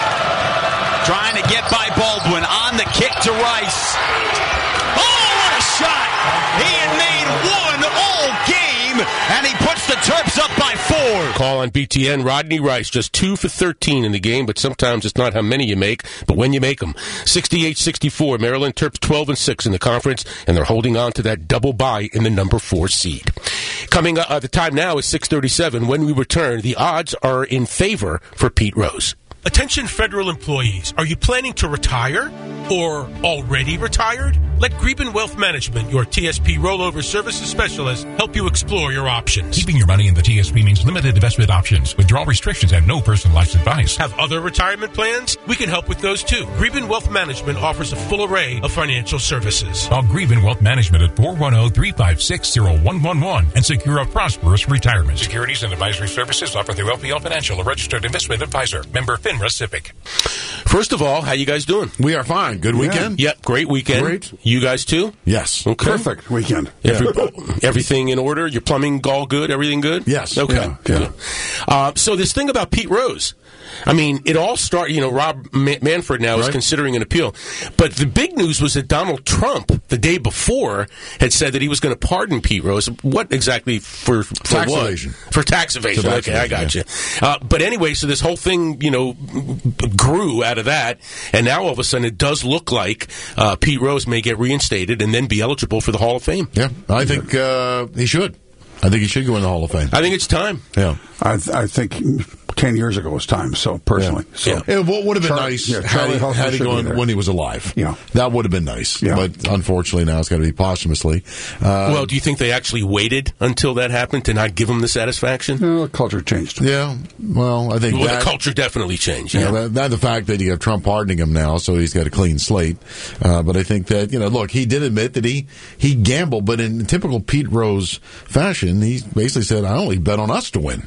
Trying to get by Baldwin on the kick to Rice. Oh, what a shot! He had made one all game, and he puts the Terps up by 4. Call on BTN. Rodney Rice, just 2 for 13 in the game, but sometimes it's not how many you make, but when you make them. 68-64. Maryland Terps 12-6 in the conference, and they're holding on to that double bye in the number 4 seed. Coming up, the time now is 6:37. When we return, the odds are in favor for Pete Rose. Attention federal employees, are you planning to retire or already retired? Let Greben Wealth Management, your TSP rollover services specialist, help you explore your options. Keeping your money in the TSP means limited investment options, withdrawal restrictions, and no personalized advice. Have other retirement plans? We can help with those too. Greben Wealth Management offers a full array of financial services. Call Greben Wealth Management at 410-356-0111 and secure a prosperous retirement. Securities and advisory services offered through LPL Financial, a registered investment advisor. Member FINRA SIPC. First of all, how you guys doing? We are fine. Good weekend? Yep, great weekend. Great. You guys too? Yes. Okay. Perfect weekend. Everything in order? Your plumbing all good? Everything good? Yes. Okay. Yeah. So this thing about Pete Rose, I mean, it all started, Rob Manfred now is considering an appeal. But the big news was that Donald Trump, the day before, had said that he was going to pardon Pete Rose. What exactly for tax what? evasion. For tax evasion. Okay, I got you. But anyway, so this whole thing, grew out of that. And now all of a sudden it does look like Pete Rose may get reinstated and then be eligible for the Hall of Fame. Yeah, I think he should. I think he should go in the Hall of Fame. I think it's time. Yeah. I think 10 years ago was time, so personally. Yeah. So, what would have been nice had he gone when he was alive. Yeah. That would have been nice. Yeah. But unfortunately now it's got to be posthumously. Well, do you think they actually waited until that happened to not give him the satisfaction? No, the culture changed. Yeah. Well, I think the culture definitely changed. Yeah. The fact that you have Trump pardoning him now, so he's got a clean slate. But I think that, look, he did admit that he gambled, but in typical Pete Rose fashion, he basically said, I only bet on us to win.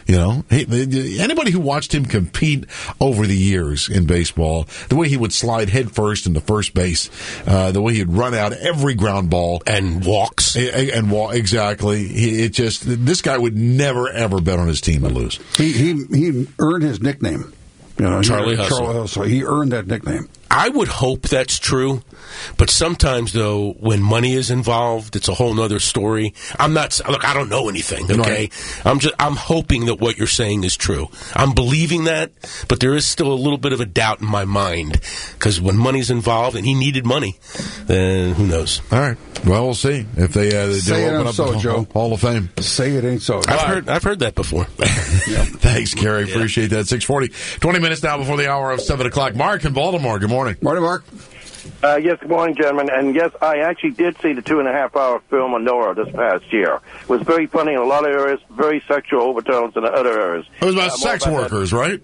Mm-hmm. Anybody who watched him compete over the years in baseball, the way he would slide headfirst into first base, the way he'd run out every ground ball and walks exactly. This guy would never ever bet on his team to lose. He earned his nickname. Charlie Hustle. He earned that nickname. I would hope that's true, but sometimes, though, when money is involved, it's a whole other story. I don't know anything, okay? Right. I'm hoping that what you're saying is true. I'm believing that, but there is still a little bit of a doubt in my mind, because when money's involved, and he needed money, then who knows? All right. Well, we'll see if they do open up the Hall of Fame. Say it ain't so. I've heard that before. Thanks, Gary. Appreciate that. 6:40. 20 minutes now before the hour of 7 o'clock. Mark in Baltimore. Good morning. Morning, Mark. Yes, good morning, gentlemen. And yes, I actually did see the 2.5-hour film on Nora this past year. It was very funny in a lot of areas, very sexual overtones in the other areas. It was about sex workers, right?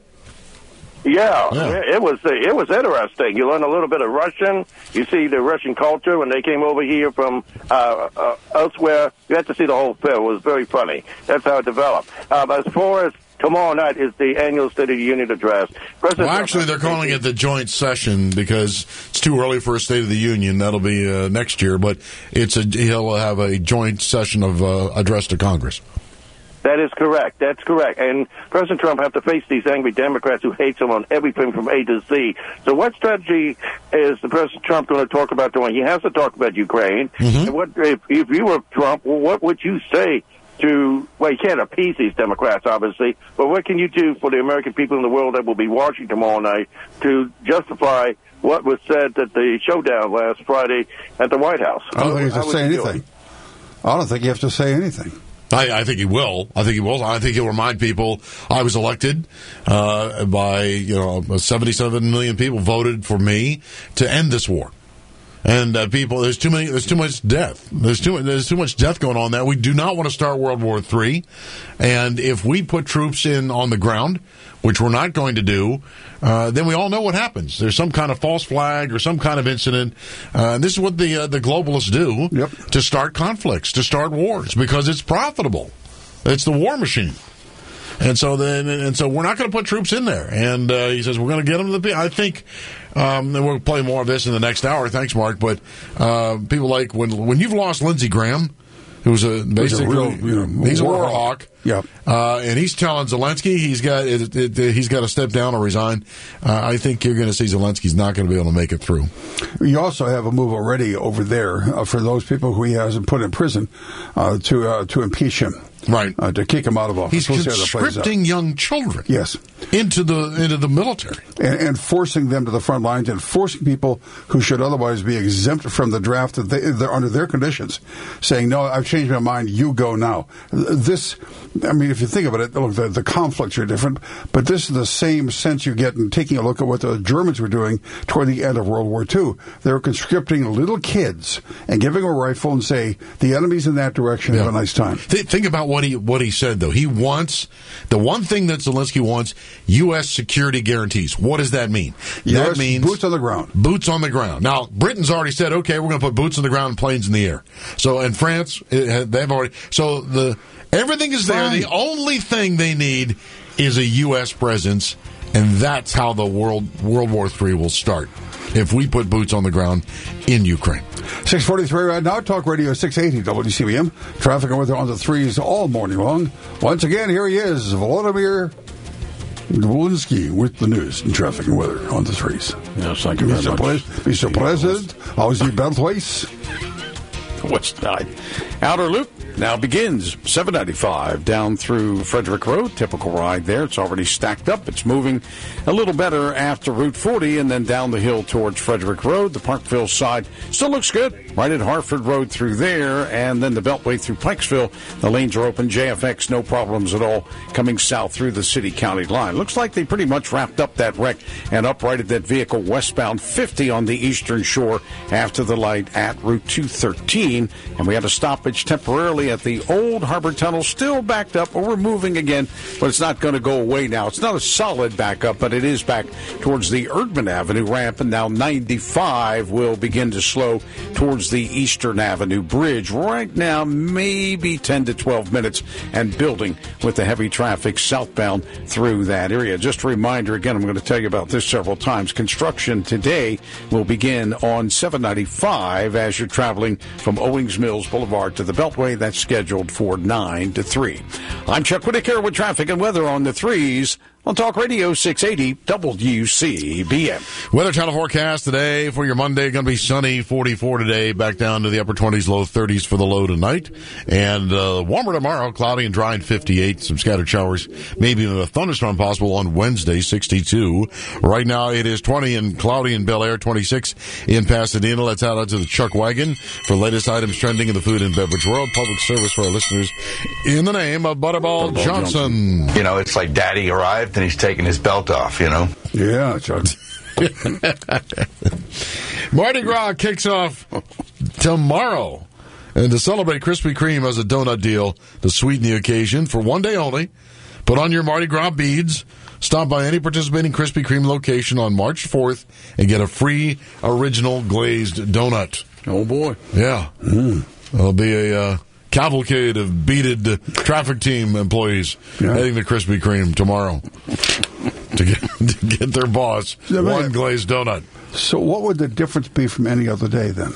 Yeah, it was interesting. You learn a little bit of Russian. You see the Russian culture when they came over here from elsewhere. You had to see the whole film. It was very funny. That's how it developed. As far as tomorrow night is the annual State of the Union address. Actually, they're calling it the joint session because it's too early for a State of the Union. That'll be next year, but he'll have a joint session of address to Congress. That is correct. That's correct. And President Trump have to face these angry Democrats who hate him on everything from A to Z. So what strategy is the President Trump going to talk about doing? He has to talk about Ukraine. Mm-hmm. And if you were Trump, what would you say you can't appease these Democrats, obviously, but what can you do for the American people in the world that will be watching tomorrow night to justify what was said at the showdown last Friday at the White House? I don't think you have to say anything. I don't think you have to say anything. I think he will. I think he'll remind people I was elected by 77 million people voted for me to end this war. And people, there's too much death. There's too much death going on there. We do not want to start World War III. And if we put troops in on the ground, which we're not going to do, then we all know what happens. There's some kind of false flag or some kind of incident. And this is what the globalists do to start conflicts, to start wars, because it's profitable. It's the war machine. And so we're not going to put troops in there. And he says we're going to get them to the. I think and we'll play more of this in the next hour. Thanks, Mark. But people like when you've lost Lindsey Graham, who's he's a war hawk. Yeah. And he's telling Zelensky he's got to step down or resign. I think you're going to see Zelensky's not going to be able to make it through. You also have a move already over there for those people who he hasn't put in prison to impeach him. Right. To kick him out of office. He's conscripting young children. Yes. Into the military. And forcing them to the front lines and forcing people who should otherwise be exempt from the draft that they're under their conditions, saying, no, I've changed my mind, you go now. This, I mean, if you think about it, look, the conflicts are different, but this is the same sense you get in taking a look at what the Germans were doing toward the end of World War II. They were conscripting little kids and giving them a rifle and say, the enemy's in that direction, have a nice time. Think about what he said, though. He wants, the one thing that Zelensky wants, U.S. security guarantees. What does that mean? That means boots on the ground. Boots on the ground. Now, Britain's already said, okay, we're going to put boots on the ground and planes in the air. So, in France, they've already, so everything is there. The only thing they need is a U.S. presence, and that's how the World War III will start, if we put boots on the ground in Ukraine. 6:43 right now, Talk Radio 680 WCBM. Traffic and weather on the threes all morning long. Once again, here he is, Volodymyr Walensky with the news and traffic and weather on the threes. Yes, thank you very much. Mr. President, how's your beltways? West side. Outer Loop now begins 795 down through Frederick Road. Typical ride there. It's already stacked up. It's moving a little better after Route 40 and then down the hill towards Frederick Road. The Parkville side still looks good. Right at Hartford Road through there and then the Beltway through Pikesville. The lanes are open. JFX, no problems at all coming south through the city-county line. Looks like they pretty much wrapped up that wreck and uprighted that vehicle westbound 50 on the eastern shore after the light at Route 213. And we had a stoppage temporarily at the old Harbor Tunnel, still backed up, but we're moving again, but it's not going to go away now. It's not a solid backup, but it is back towards the Erdman Avenue ramp, and now 95 will begin to slow towards the Eastern Avenue Bridge. Right now, maybe 10 to 12 minutes, and building with the heavy traffic southbound through that area. Just a reminder, again, I'm going to tell you about this several times. Construction today will begin on 795 as you're traveling from Owings Mills Boulevard to the Beltway. That's scheduled for 9 to 3. I'm Chuck Whitaker with traffic and weather on the threes on Talk Radio 680 WCBM. Weather Channel forecast today for your Monday. Going to be sunny, 44 today, back down to the upper 20s, low 30s for the low tonight. And warmer tomorrow, cloudy and dry and 58. Some scattered showers, maybe even a thunderstorm possible on Wednesday, 62. Right now it is 20 and cloudy in Bel Air, 26 in Pasadena. Let's head out to the Chuck Wagon for latest items trending in the food and beverage world. Public service for our listeners in the name of Butterball Johnson. You know, it's like Daddy arrived and he's taking his belt off, you know? Yeah, Chuck. Mardi Gras kicks off tomorrow. And to celebrate, Krispy Kreme has a donut deal to sweeten the occasion for one day only. Put on your Mardi Gras beads. Stop by any participating Krispy Kreme location on March 4th and get a free original glazed donut. Oh, boy. Yeah. There'll be a cavalcade of beaded traffic team employees heading to Krispy Kreme tomorrow to get their boss one glazed donut. So what would the difference be from any other day then?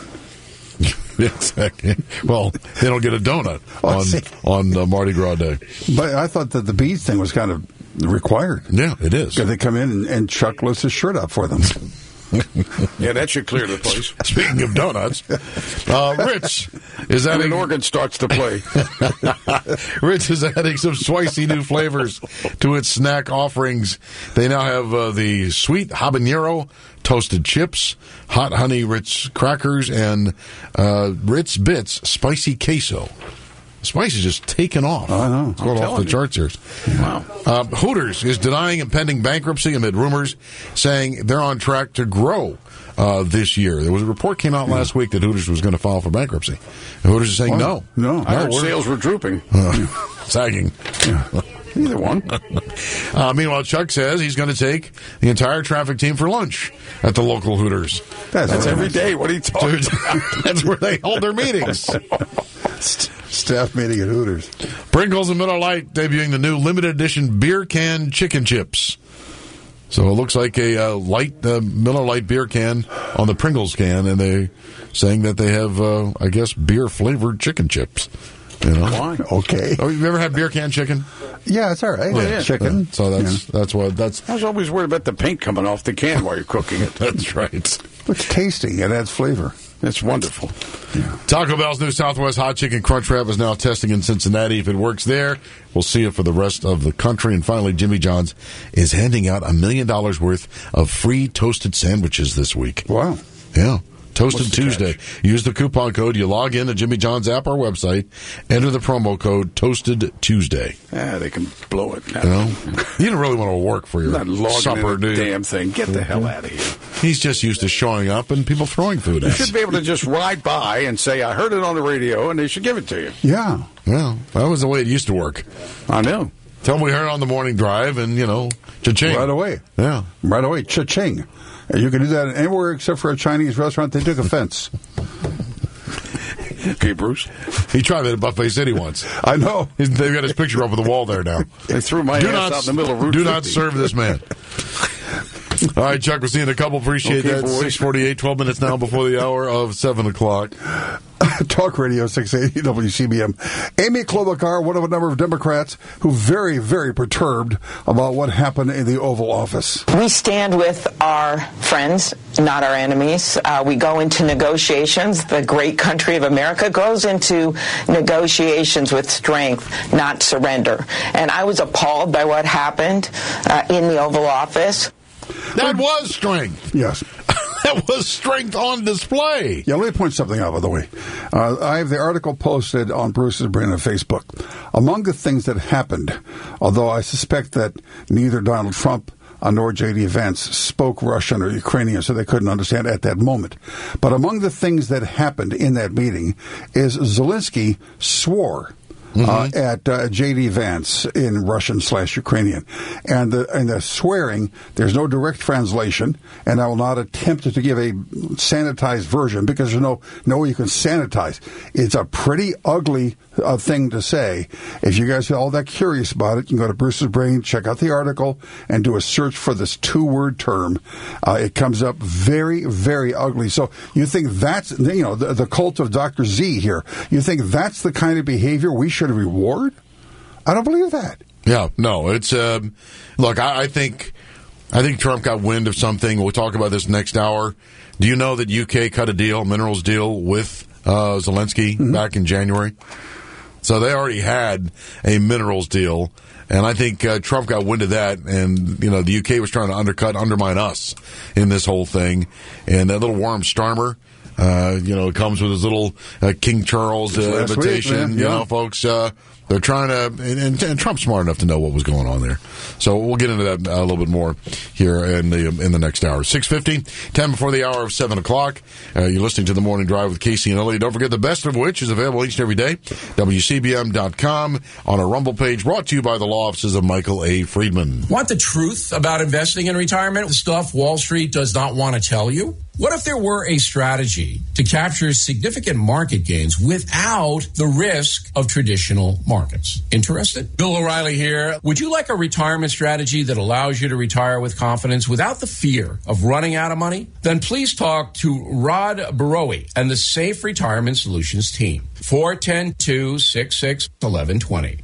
Exactly. Well, they don't get a donut on Mardi Gras Day. But I thought that the beads thing was kind of required. Yeah, it is. Because they come in and Chuck lifts his shirt up for them. Yeah, that should clear the place. Speaking of donuts, Ritz is adding... an organ starts to play. Ritz is adding some spicy new flavors to its snack offerings. They now have the sweet habanero toasted chips, hot honey Ritz crackers, and Ritz Bits spicy queso. Spice is just taken off. I know. It's going off the charts here. Wow. Hooters is denying impending bankruptcy amid rumors saying they're on track to grow this year. There was a report came out last week that Hooters was going to file for bankruptcy. And Hooters is saying no. I heard sales were drooping. Sagging. Either one. Meanwhile, Chuck says he's going to take the entire traffic team for lunch at the local Hooters. That's every day. What are you talking about? That's where they hold their meetings. Staff meeting at Hooters. Pringles and Miller Lite debuting the new limited edition beer can chicken chips. So it looks like a Miller Lite beer can on the Pringles can, and they're saying that they have, I guess, beer-flavored chicken chips. You know? Why? Okay. Oh, you ever had beer can chicken? Yeah, it's all right. Yeah. Chicken. So that's what that's. I was always worried about the paint coming off the can while you're cooking it. That's right. It's tasty. It adds flavor. It's wonderful. Yeah. Taco Bell's new Southwest Hot Chicken Crunch Wrap is now testing in Cincinnati. If it works there, we'll see it for the rest of the country. And finally, Jimmy John's is handing out $1 million worth of free toasted sandwiches this week. Wow. Yeah. Toasted Tuesday. Use the coupon code. You log in to Jimmy John's app or website. Enter the promo code Toasted Tuesday. Yeah, they can blow it. You know? You don't really want to work for your supper, do you? Damn thing. Get the hell out of here. He's just used to showing up and people throwing food at him. You should be able to just ride by and say, I heard it on the radio, and they should give it to you. Yeah. Well, that was the way it used to work. I know. Tell them we heard it on the morning drive and, cha-ching. Right away. Yeah. Right away. Cha-ching. You can do that anywhere except for a Chinese restaurant. They took offense. Okay, Bruce. He tried that at Buffet City once. I know. They've got his picture up on the wall there now. They threw my ass out in the middle of Route 50. Do not serve this man. All right, Chuck, we'll see you in a couple. Appreciate that. Boys. 6:48, 12 minutes now before the hour of 7 o'clock. Talk Radio 680 WCBM. Amy Klobuchar, one of a number of Democrats who very, very perturbed about what happened in the Oval Office. We stand with our friends, not our enemies. We go into negotiations. The great country of America goes into negotiations with strength, not surrender. And I was appalled by what happened in the Oval Office. That was strength. Yes. That was strength on display. Yeah, let me point something out, by the way. I have the article posted on Bruce's Brain on Facebook. Among the things that happened, although I suspect that neither Donald Trump nor J.D. Vance spoke Russian or Ukrainian, so they couldn't understand at that moment. But among the things that happened in that meeting is Zelensky swore at J.D. Vance in Russian/Ukrainian. And the swearing, there's no direct translation, and I will not attempt to give a sanitized version because there's no way you can sanitize. It's a pretty ugly thing to say. If you guys are all that curious about it, you can go to Bruce's Brain, check out the article, and do a search for this two-word term. It comes up very, very ugly. So you think that's, the cult of Dr. Z here. You think that's the kind of behavior we should reward? I don't believe that. Yeah, no, it's, look, I think Trump got wind of something. We'll talk about this next hour. Do you know that UK cut a minerals deal with Zelensky back in January? So they already had a minerals deal, and I think Trump got wind of that, and, the UK was trying to undermine us in this whole thing. And that little worm Starmer, it comes with his little King Charles invitation, folks. They're trying to, and Trump's smart enough to know what was going on there. So we'll get into that a little bit more here in the next hour. 6:50, 10 before the hour of 7 o'clock. You're listening to The Morning Drive with Casey and Elliott. Don't forget the best of which is available each and every day. WCBM.com on a Rumble page, brought to you by the law offices of Michael A. Friedman. Want the truth about investing in retirement? The stuff Wall Street does not want to tell you? What if there were a strategy to capture significant market gains without the risk of traditional markets? Interested? Bill O'Reilly here. Would you like a retirement strategy that allows you to retire with confidence without the fear of running out of money? Then please talk to Rod Barowie and the Safe Retirement Solutions team. 410-266-1120.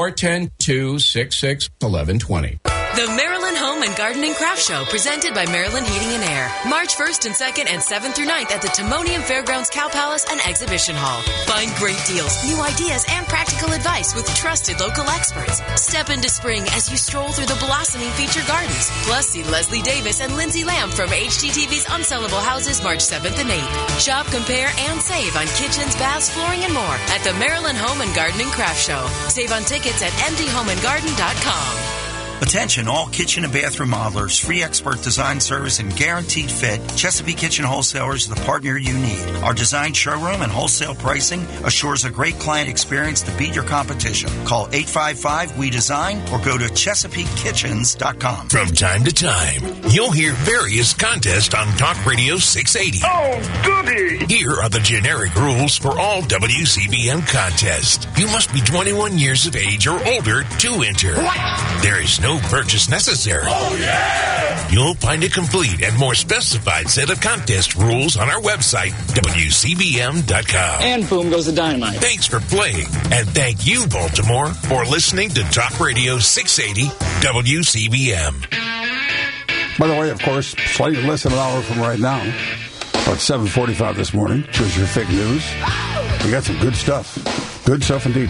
410-266-1120. The Maryland Home and Gardening Craft Show, presented by Maryland Heating and Air. March 1st and 2nd and 7th through 9th at the Timonium Fairgrounds Cow Palace and Exhibition Hall. Find great deals, new ideas, and practical advice with trusted local experts. Step into spring as you stroll through the blossoming feature gardens. Plus, see Leslie Davis and Lindsay Lamb from HGTV's Unsellable Houses March 7th and 8th. Shop, compare, and save on kitchens, baths, flooring, and more at the Maryland Home and Gardening Craft Show. Save on tickets at mdhomeandgarden.com. Attention all kitchen and bathroom modelers, free expert design service and guaranteed fit. Chesapeake Kitchen Wholesalers is the partner you need. Our design showroom and wholesale pricing assures a great client experience to beat your competition. Call 855-WE-DESIGN or go to ChesapeakeKitchens.com. From time to time, you'll hear various contests on Talk Radio 680. Oh, goody! Here are the generic rules for all WCBM contests. You must be 21 years of age or older to enter. What? There is no purchase necessary. Oh, yeah! You'll find a complete and more specified set of contest rules on our website, WCBM.com. And boom goes the dynamite. Thanks for playing. And thank you, Baltimore, for listening to Talk Radio 680 WCBM. By the way, of course, slightly less than an hour from right now, about 7:45 this morning, here's your fake news. We got some good stuff. Good stuff indeed.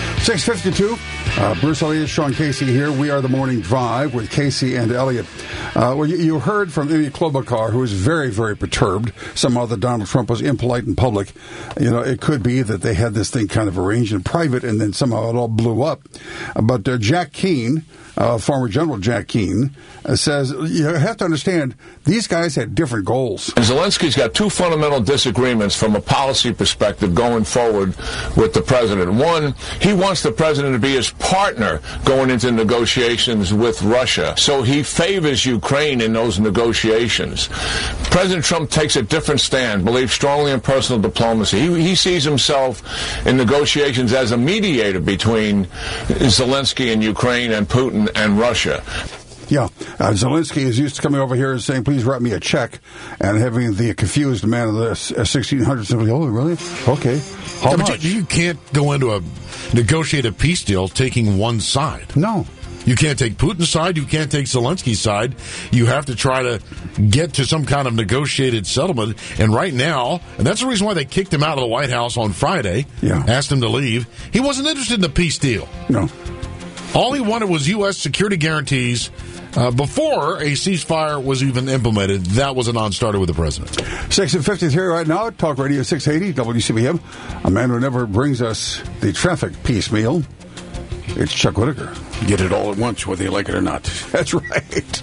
6:52. Bruce Elliott, Sean Casey here. We are the Morning Drive with Casey and Elliott. Well, you heard from Amy Klobuchar, who is very, very perturbed. Somehow that Donald Trump was impolite in public. It could be that they had this thing kind of arranged in private, and then somehow it all blew up. But Jack Keane, former General Jack Keane, says you have to understand these guys had different goals. Zelensky's got two fundamental disagreements from a policy perspective going forward with the president. One, he wants the president to be his partner going into negotiations with Russia. So he favors Ukraine in those negotiations. President Trump takes a different stand, believes strongly in personal diplomacy. He sees himself in negotiations as a mediator between Zelensky and Ukraine and Putin and Russia. Yeah, Zelensky is used to coming over here and saying, please write me a check, and having the confused man of the 1600s simply, oh, really? Okay. How much? You can't go into a negotiated peace deal taking one side. No. You can't take Putin's side. You can't take Zelensky's side. You have to try to get to some kind of negotiated settlement. And right now, and that's the reason why they kicked him out of the White House on Friday, asked him to leave. He wasn't interested in the peace deal. No. All he wanted was U.S. security guarantees before a ceasefire was even implemented. That was a non-starter with the president. 6:53 right now, Talk Radio 680, WCBM. A man who never brings us the traffic piecemeal. It's Chuck Whitaker. Get it all at once, whether you like it or not. That's right.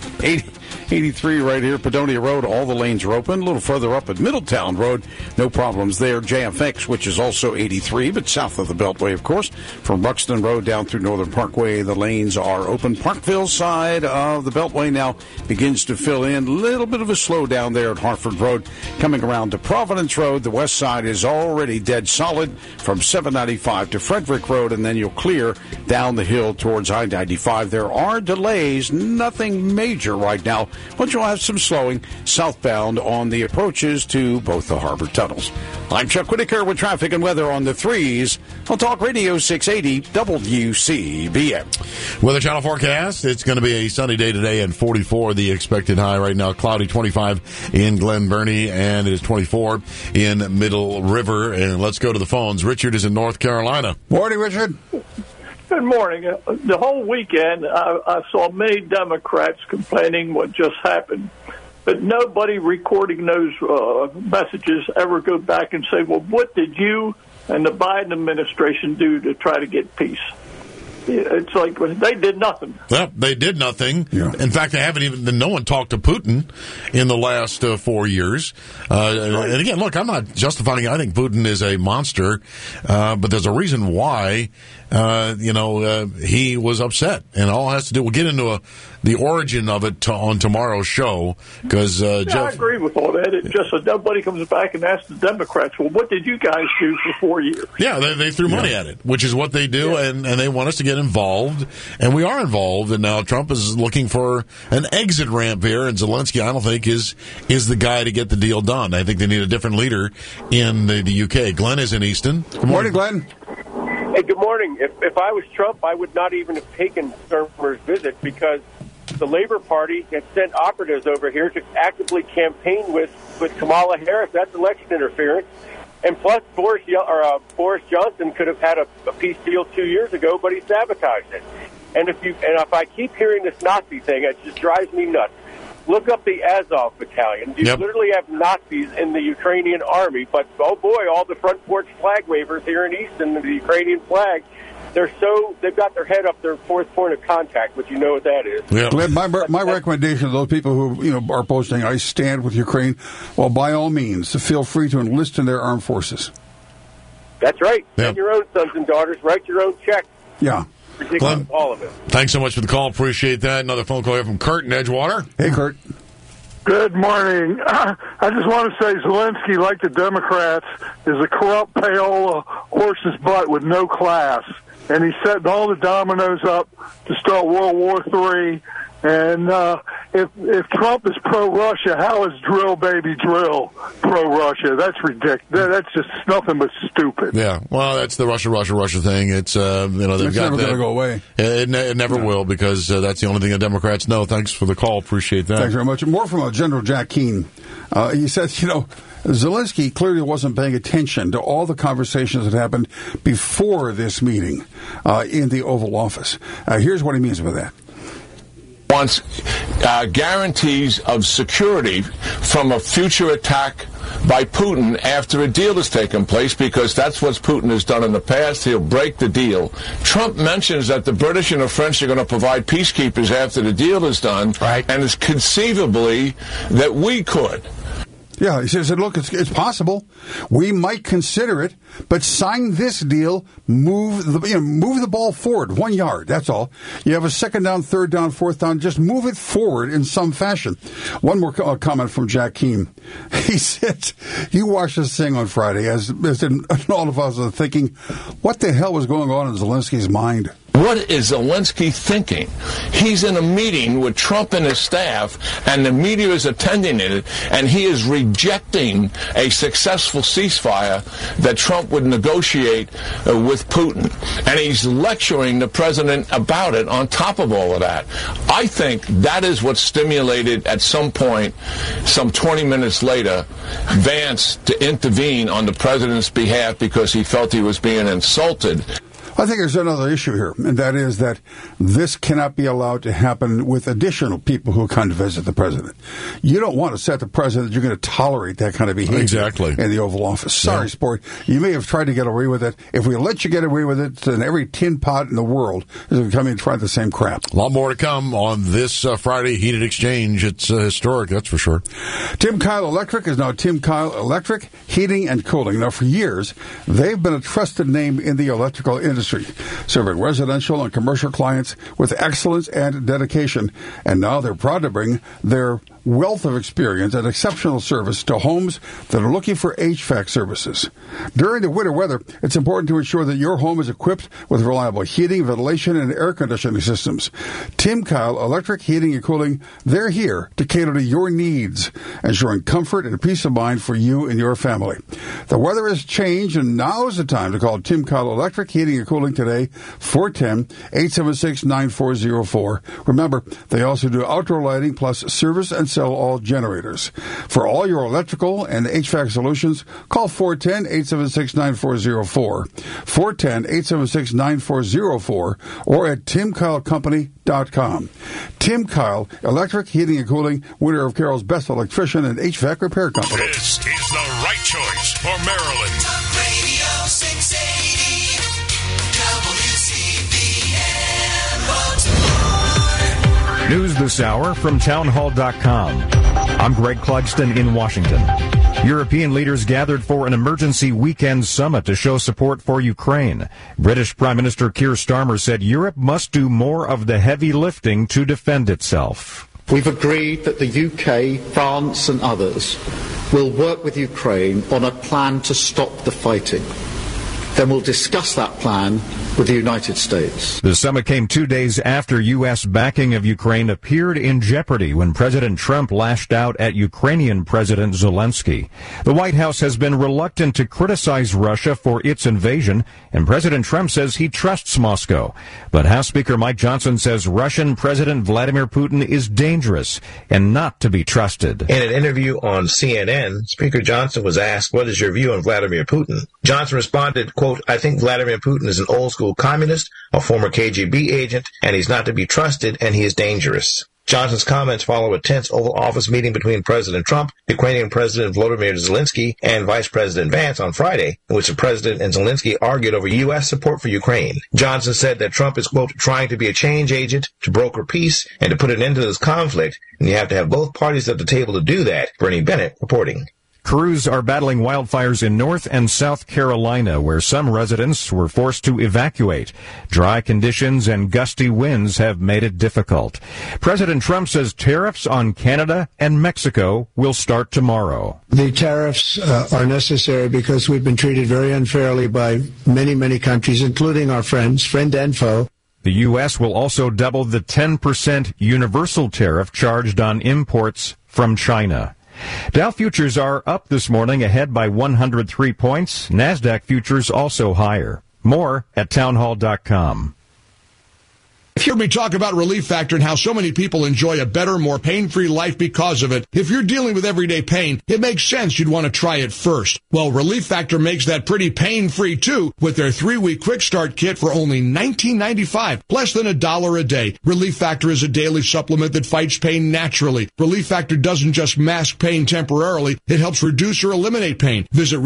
83 right here, Padonia Road. All the lanes are open. A little further up at Middletown Road, no problems there. JFX, which is also 83, but south of the Beltway, of course. From Buxton Road down through Northern Parkway, the lanes are open. Parkville side of the Beltway now begins to fill in. A little bit of a slowdown there at Hartford Road. Coming around to Providence Road, the west side is already dead solid from 795 to Frederick Road, and then you'll clear down the hill towards I-95. There are delays, nothing major right now, but you'll have some slowing southbound on the approaches to both the harbor tunnels. I'm Chuck Whitaker with traffic and weather on the 3s on Talk Radio 680 WCBM. Weather Channel forecast, it's going to be a sunny day today and 44 the expected high. Right now, cloudy 25 in Glen Burnie, and it is 24 in Middle River. And let's go to the phones. Richard is in North Carolina. Morning, Richard. Good morning. The whole weekend, I saw many Democrats complaining what just happened, but nobody recording those messages ever go back and say, well, what did you and the Biden administration do to try to get peace? It's like they did nothing. Well, they did nothing. Yeah. In fact, they haven't even. No one talked to Putin in the last 4 years. And again, look, I'm not justifying. I think Putin is a monster, but there's a reason why. He was upset, and all has to do. We'll get into the origin of it on tomorrow's show because I agree with all that. It's just that nobody comes back and asks the Democrats, "Well, what did you guys do for 4 years?" Yeah, they threw money at it, which is what they do, and they want us to get involved, and we are involved. And now Trump is looking for an exit ramp here, and Zelensky, I don't think is the guy to get the deal done. I think they need a different leader in the UK. Glenn is in Easton. Good morning, Glenn. Hey, good morning. If I was Trump, I would not even have taken Sturmer's visit because the Labor Party had sent operatives over here to actively campaign with Kamala Harris. That's election interference. And plus, Boris Johnson could have had a peace deal 2 years ago, but he sabotaged it. And if I keep hearing this Nazi thing, it just drives me nuts. Look up the Azov Battalion. You literally have Nazis in the Ukrainian army, but, oh boy, all the front porch flag wavers here in Easton, the Ukrainian flag, they've got their head up their fourth point of contact, but you know what that is. Yeah. Glenn, my recommendation to those people who are posting, I stand with Ukraine, well, by all means, feel free to enlist in their armed forces. That's right. Send your own sons and daughters. Write your own check. Yeah. Glenn, all of it. Thanks so much for the call. Appreciate that. Another phone call here from Kurt in Edgewater. Hey, Kurt. Good morning. I just want to say Zelensky, like the Democrats, is a corrupt payola horse's butt with no class. And he's setting all the dominoes up to start World War III. And if Trump is pro-Russia, how is drill baby drill pro-Russia? That's ridiculous. That's just nothing but stupid. Yeah, well, that's the Russia thing. It's they've it's got never going to go away. It never will because that's the only thing the Democrats know. Thanks for the call. Appreciate that. Thanks very much. More from General Jack Keane. He said, Zelensky clearly wasn't paying attention to all the conversations that happened before this meeting in the Oval Office. Here's what he means by that. Wants guarantees of security from a future attack by Putin after a deal has taken place, because that's what Putin has done in the past. He'll break the deal. Trump mentions that the British and the French are going to provide peacekeepers after the deal is done, right, and it's conceivably that we could. Yeah, he said, look, it's possible. We might consider it, but sign this deal, move the ball forward 1 yard, that's all. You have a second down, third down, fourth down, just move it forward in some fashion. One more comment from Jack Keane. He said, you watched this thing on Friday, as all of us are thinking, what the hell was going on in Zelensky's mind? What is Zelensky thinking? He's in a meeting with Trump and his staff, and the media is attending it, and he is rejecting a successful ceasefire that Trump would negotiate with Putin. And he's lecturing the president about it on top of all of that. I think that is what stimulated at some point, some 20 minutes later, Vance to intervene on the president's behalf because he felt he was being insulted. I think there's another issue here, and that is that this cannot be allowed to happen with additional people who come to visit the president. You don't want to set the president that you're going to tolerate that kind of behavior in the Oval Office. Sorry, sport. You may have tried to get away with it. If we let you get away with it, then every tin pot in the world is going to come in and try the same crap. A lot more to come on this Friday Heated Exchange. It's historic, that's for sure. Tim Kyle Electric is now Tim Kyle Electric Heating and Cooling. Now, for years, they've been a trusted name in the electrical industry, serving residential and commercial clients with excellence and dedication. And now they're proud to bring their wealth of experience and exceptional service to homes that are looking for HVAC services. During the winter weather, it's important to ensure that your home is equipped with reliable heating, ventilation, and air conditioning systems. Tim Kyle Electric Heating and Cooling, they're here to cater to your needs, ensuring comfort and peace of mind for you and your family. The weather has changed, and now is the time to call Tim Kyle Electric Heating and Cooling today, 410-876-9404. Remember, they also do outdoor lighting plus service and sell all generators. For all your electrical and HVAC solutions, call 410-876-9404, 410-876-9404, or at timkylecompany.com. Tim Kyle, Electric Heating and Cooling, winner of Carroll's Best Electrician and HVAC Repair Company. This is the right choice for Maryland. Talk Radio 680 WCBM. News this hour from townhall.com. I'm Greg Clugston in Washington. European leaders gathered for an emergency weekend summit to show support for Ukraine. British Prime Minister Keir Starmer said Europe must do more of the heavy lifting to defend itself. We've agreed that the UK, France and others will work with Ukraine on a plan to stop the fighting. Then we'll discuss that plan with the United States. The summit came 2 days after U.S. backing of Ukraine appeared in jeopardy when President Trump lashed out at Ukrainian President Zelensky. The White House has been reluctant to criticize Russia for its invasion, and President Trump says he trusts Moscow. But House Speaker Mike Johnson says Russian President Vladimir Putin is dangerous and not to be trusted. In an interview on CNN, Speaker Johnson was asked, "What is your view on Vladimir Putin?" Johnson responded, quote, "I think Vladimir Putin is an old-school communist, a former KGB agent, and he's not to be trusted, and he is dangerous." Johnson's comments follow a tense Oval Office meeting between President Trump, Ukrainian President Volodymyr Zelensky, and Vice President Vance on Friday, in which the President and Zelensky argued over U.S. support for Ukraine. Johnson said that Trump is, quote, "trying to be a change agent, to broker peace, and to put an end to this conflict, and you have to have both parties at the table to do that." Bernie Bennett reporting. Crews are battling wildfires in North and South Carolina, where some residents were forced to evacuate. Dry conditions and gusty winds have made it difficult. President Trump says tariffs on Canada and Mexico will start tomorrow. The tariffs are necessary because we've been treated very unfairly by many, many countries, including our friends, friend and foe. The U.S. will also double the 10% universal tariff charged on imports from China. Dow futures are up this morning, ahead by 103 points. NASDAQ futures also higher. More at townhall.com. Hear me talk about Relief Factor and how so many people enjoy a better, more pain-free life because of it. If you're dealing with everyday pain, it makes sense you'd want to try it first. Well, Relief Factor makes that pretty pain-free too with their 3-week quick start kit for only $19.95, less than $1 a day. Relief Factor is a daily supplement that fights pain naturally. Relief Factor doesn't just mask pain temporarily, it helps reduce or eliminate pain. Visit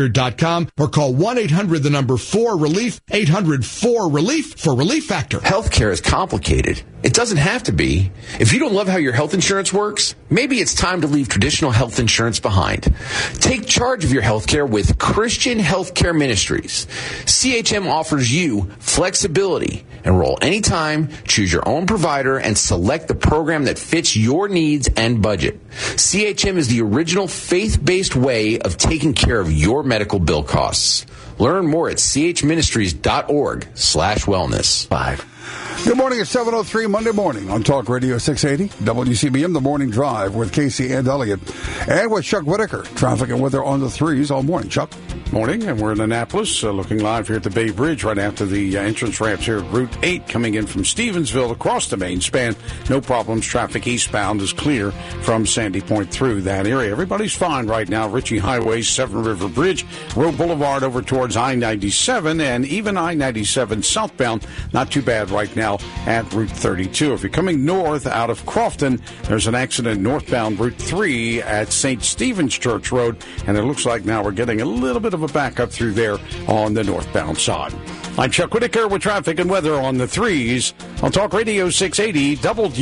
ReliefFactor.com or call 1-800-4-RELIEF, 800-4-RELIEF for Relief Factor. Healthcare healthcare is complicated. It doesn't have to be. If you don't love how your health insurance works, maybe it's time to leave traditional health insurance behind. Take charge of your healthcare with Christian Healthcare Ministries. CHM offers you flexibility. Enroll anytime, choose your own provider, and select the program that fits your needs and budget. CHM is the original faith-based way of taking care of your medical bill costs. Learn more at chministries.org/wellness. 5. Good morning. It's 7:03 Monday morning on Talk Radio 680 WCBM, the Morning Drive with Casey and Elliott, and with Chuck Whitaker. Traffic and weather on the 3s all morning. Chuck. Morning, and we're in Annapolis, looking live here at the Bay Bridge right after the entrance ramps here at Route 8 coming in from Stevensville across the main span. No problems. Traffic eastbound is clear from Sandy Point through that area. Everybody's fine right now. Ritchie Highway, Severn River Bridge, Road Boulevard over towards I-97, and even I-97 southbound. Not too bad right now at Route 32. If you're coming north out of Crofton, there's an accident northbound Route 3 at St. Stephen's Church Road, and it looks like now we're getting a little bit of a backup through there on the northbound side. I'm Chuck Whitaker with traffic and weather on the 3s on Talk Radio 680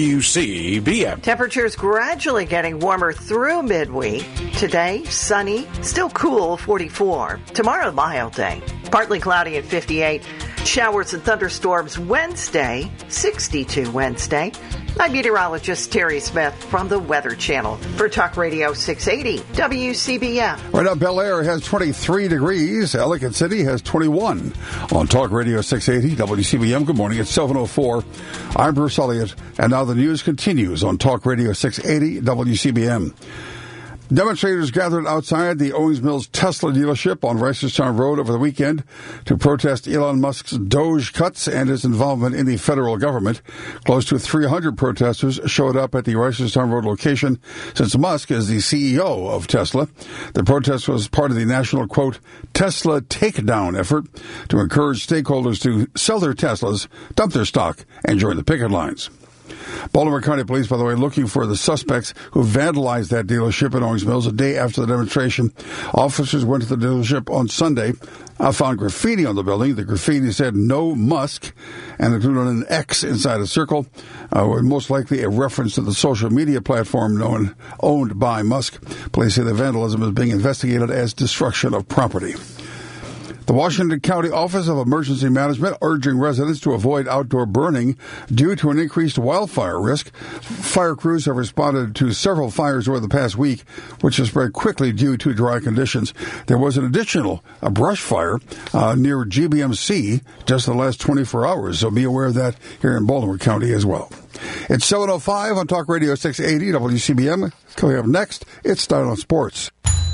WCBM. Temperatures gradually getting warmer through midweek. Today, sunny, still cool, 44. Tomorrow, mild day. Partly cloudy at 58. Showers and thunderstorms Wednesday, 62 Wednesday. I'm meteorologist Terry Smith from the Weather Channel for Talk Radio 680 WCBM. Right now, Bel Air has 23 degrees. Ellicott City has 21 on Talk Radio 680 WCBM. Good morning. It's 7:04. I'm Bruce Elliott, and now the news continues on Talk Radio 680 WCBM. Demonstrators gathered outside the Owings Mills Tesla dealership on Reisterstown Road over the weekend to protest Elon Musk's Doge cuts and his involvement in the federal government. Close to 300 protesters showed up at the Reisterstown Road location since Musk is the CEO of Tesla. The protest was part of the national, quote, Tesla takedown effort to encourage stakeholders to sell their Teslas, dump their stock, and join the picket lines. Baltimore County Police, by the way, looking for the suspects who vandalized that dealership in Owings Mills a day after the demonstration. Officers went to the dealership on Sunday, found graffiti on the building. The graffiti said, "No Musk," and included an X inside a circle, most likely a reference to the social media platform owned by Musk. Police say the vandalism is being investigated as destruction of property. The Washington County Office of Emergency Management urging residents to avoid outdoor burning due to an increased wildfire risk. Fire crews have responded to several fires over the past week, which have spread quickly due to dry conditions. There was an additional brush fire near GBMC just in the last 24 hours, so be aware of that here in Baltimore County as well. It's 7:05 on Talk Radio 680 WCBM. Coming up next, it's Style on Sports.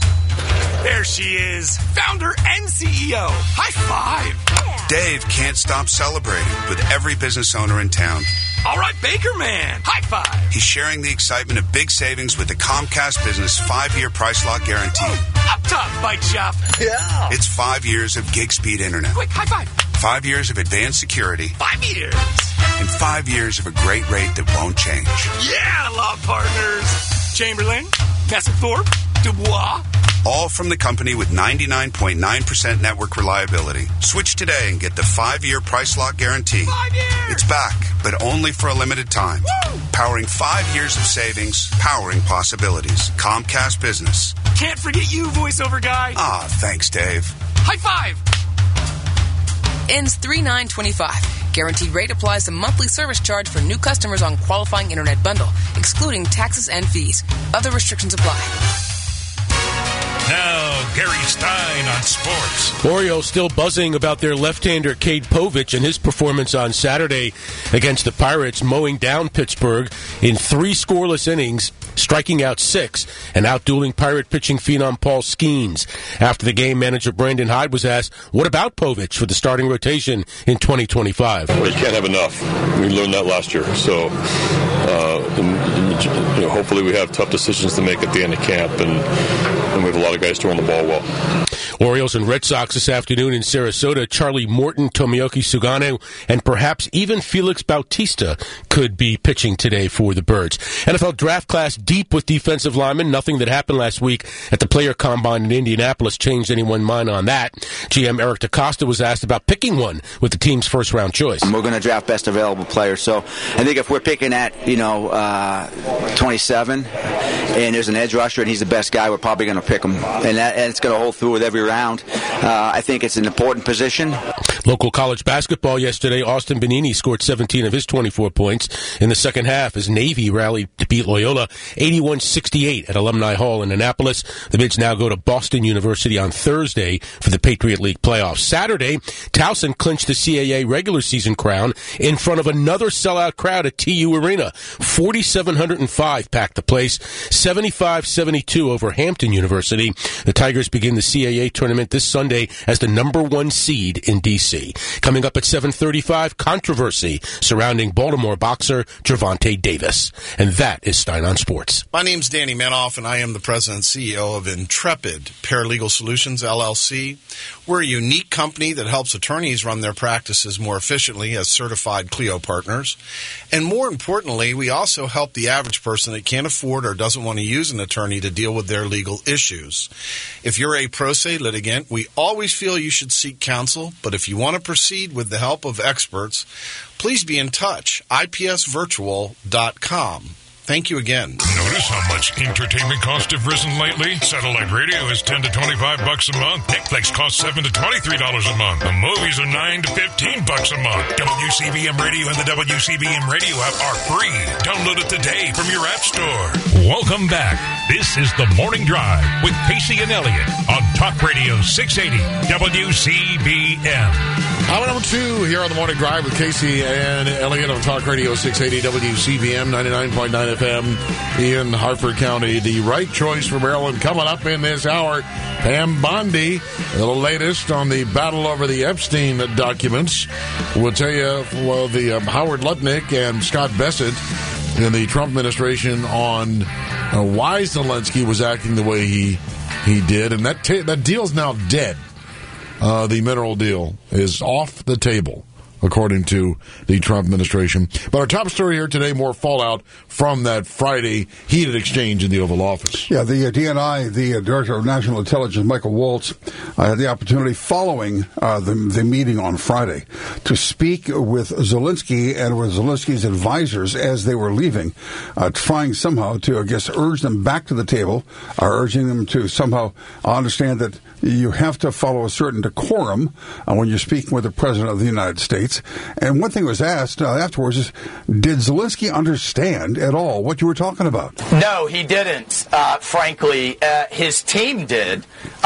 There she is, founder and CEO. High five. Dave can't stop celebrating with every business owner in town. All right, Baker Man, high five. He's sharing the excitement of big savings with the Comcast Business 5-year price lock guarantee. Up top, bite shop. Yeah. It's 5 years of gig speed internet. Quick, high five. 5 years of advanced security. 5 years. And 5 years of a great rate that won't change. Yeah, law partners. Chamberlain, Messethorpe, Dubois. All from the company with 99.9% network reliability. Switch today and get the 5-year price lock guarantee. 5 years! It's back, but only for a limited time. Woo! Powering 5 years of savings, powering possibilities. Comcast Business. Can't forget you, voiceover guy. Ah, thanks, Dave. High five! Ends 3/9/25. Guaranteed rate applies to monthly service charge for new customers on qualifying internet bundle, excluding taxes and fees. Other restrictions apply. Now, Gary Stein on sports. Orioles still buzzing about their left-hander Cade Povich and his performance on Saturday against the Pirates, mowing down Pittsburgh in 3 scoreless innings, striking out 6, and outdueling Pirate pitching phenom Paul Skeens. After the game, manager Brandon Hyde was asked, what about Povich for the starting rotation in 2025? Well, you can't have enough. We learned that last year. So, hopefully we have tough decisions to make at the end of camp, and we have a lot of guys throwing the ball well. Orioles and Red Sox this afternoon in Sarasota. Charlie Morton, Tomoaki Sugano, and perhaps even Felix Bautista could be pitching today for the Birds. NFL draft class deep with defensive linemen. Nothing that happened last week at the player combine in Indianapolis changed anyone's mind on that. GM Eric DeCosta was asked about picking one with the team's first-round choice. We're going to draft best available players. So I think if we're picking at, 27, and there's an edge rusher and he's the best guy, we're probably going to pick him. And it's going to hold through with every round. I think it's an important position. Local college basketball yesterday, Austin Benini scored 17 of his 24 points in the second half as Navy rallied to beat Loyola 81-68 at Alumni Hall in Annapolis. The Mids now go to Boston University on Thursday for the Patriot League playoffs. Saturday, Towson clinched the CAA regular season crown in front of another sellout crowd at TU Arena. 4,705 packed the place, 75-72 over Hampton University. The Tigers begin the CAA tournament this Sunday as the number 1 seed in D.C. Coming up at 7:35, controversy surrounding Baltimore boxer Gervonta Davis. And that is Stein on Sports. My name's Danny Manoff, and I am the president and CEO of Intrepid Paralegal Solutions, LLC. We're a unique company that helps attorneys run their practices more efficiently as certified Clio partners. And more importantly, we also help the average person that can't afford or doesn't want to use an attorney to deal with their legal issues. If you're a pro se litigant, we always feel you should seek counsel, but if you want to proceed with the help of experts, please be in touch. IPSvirtual.com. Thank you again. Notice how much entertainment costs have risen lately? Satellite radio is $10 to $25 a month. Netflix costs $7 to $23 a month. The movies are $9 to $15 a month. WCBM Radio and the WCBM Radio app are free. Download it today from your app store. Welcome back. This is The Morning Drive with Casey and Elliott on Talk Radio 680 WCBM. Hour number 2 here on The Morning Drive with Casey and Elliott on Talk Radio 680 WCBM 99.9 FM in Harford County. The right choice for Maryland coming up in this hour. Pam Bondi, the latest on the battle over the Epstein documents. We'll tell you the Howard Lutnick and Scott Bassett in the Trump administration on why Zelensky was acting the way he did. And that deal's now dead. The mineral deal is off the table, according to the Trump administration. But our top story here today, more fallout from that Friday heated exchange in the Oval Office. Yeah, the DNI, the Director of National Intelligence, Michael Waltz, had the opportunity following the meeting on Friday to speak with Zelensky and with Zelensky's advisors as they were leaving, trying somehow to, I guess, urge them back to the table, urging them to somehow understand that you have to follow a certain decorum when you're speaking with the President of the United States. And one thing was asked afterwards is, did Zelensky understand at all what you were talking about? No, he didn't, frankly. His team did.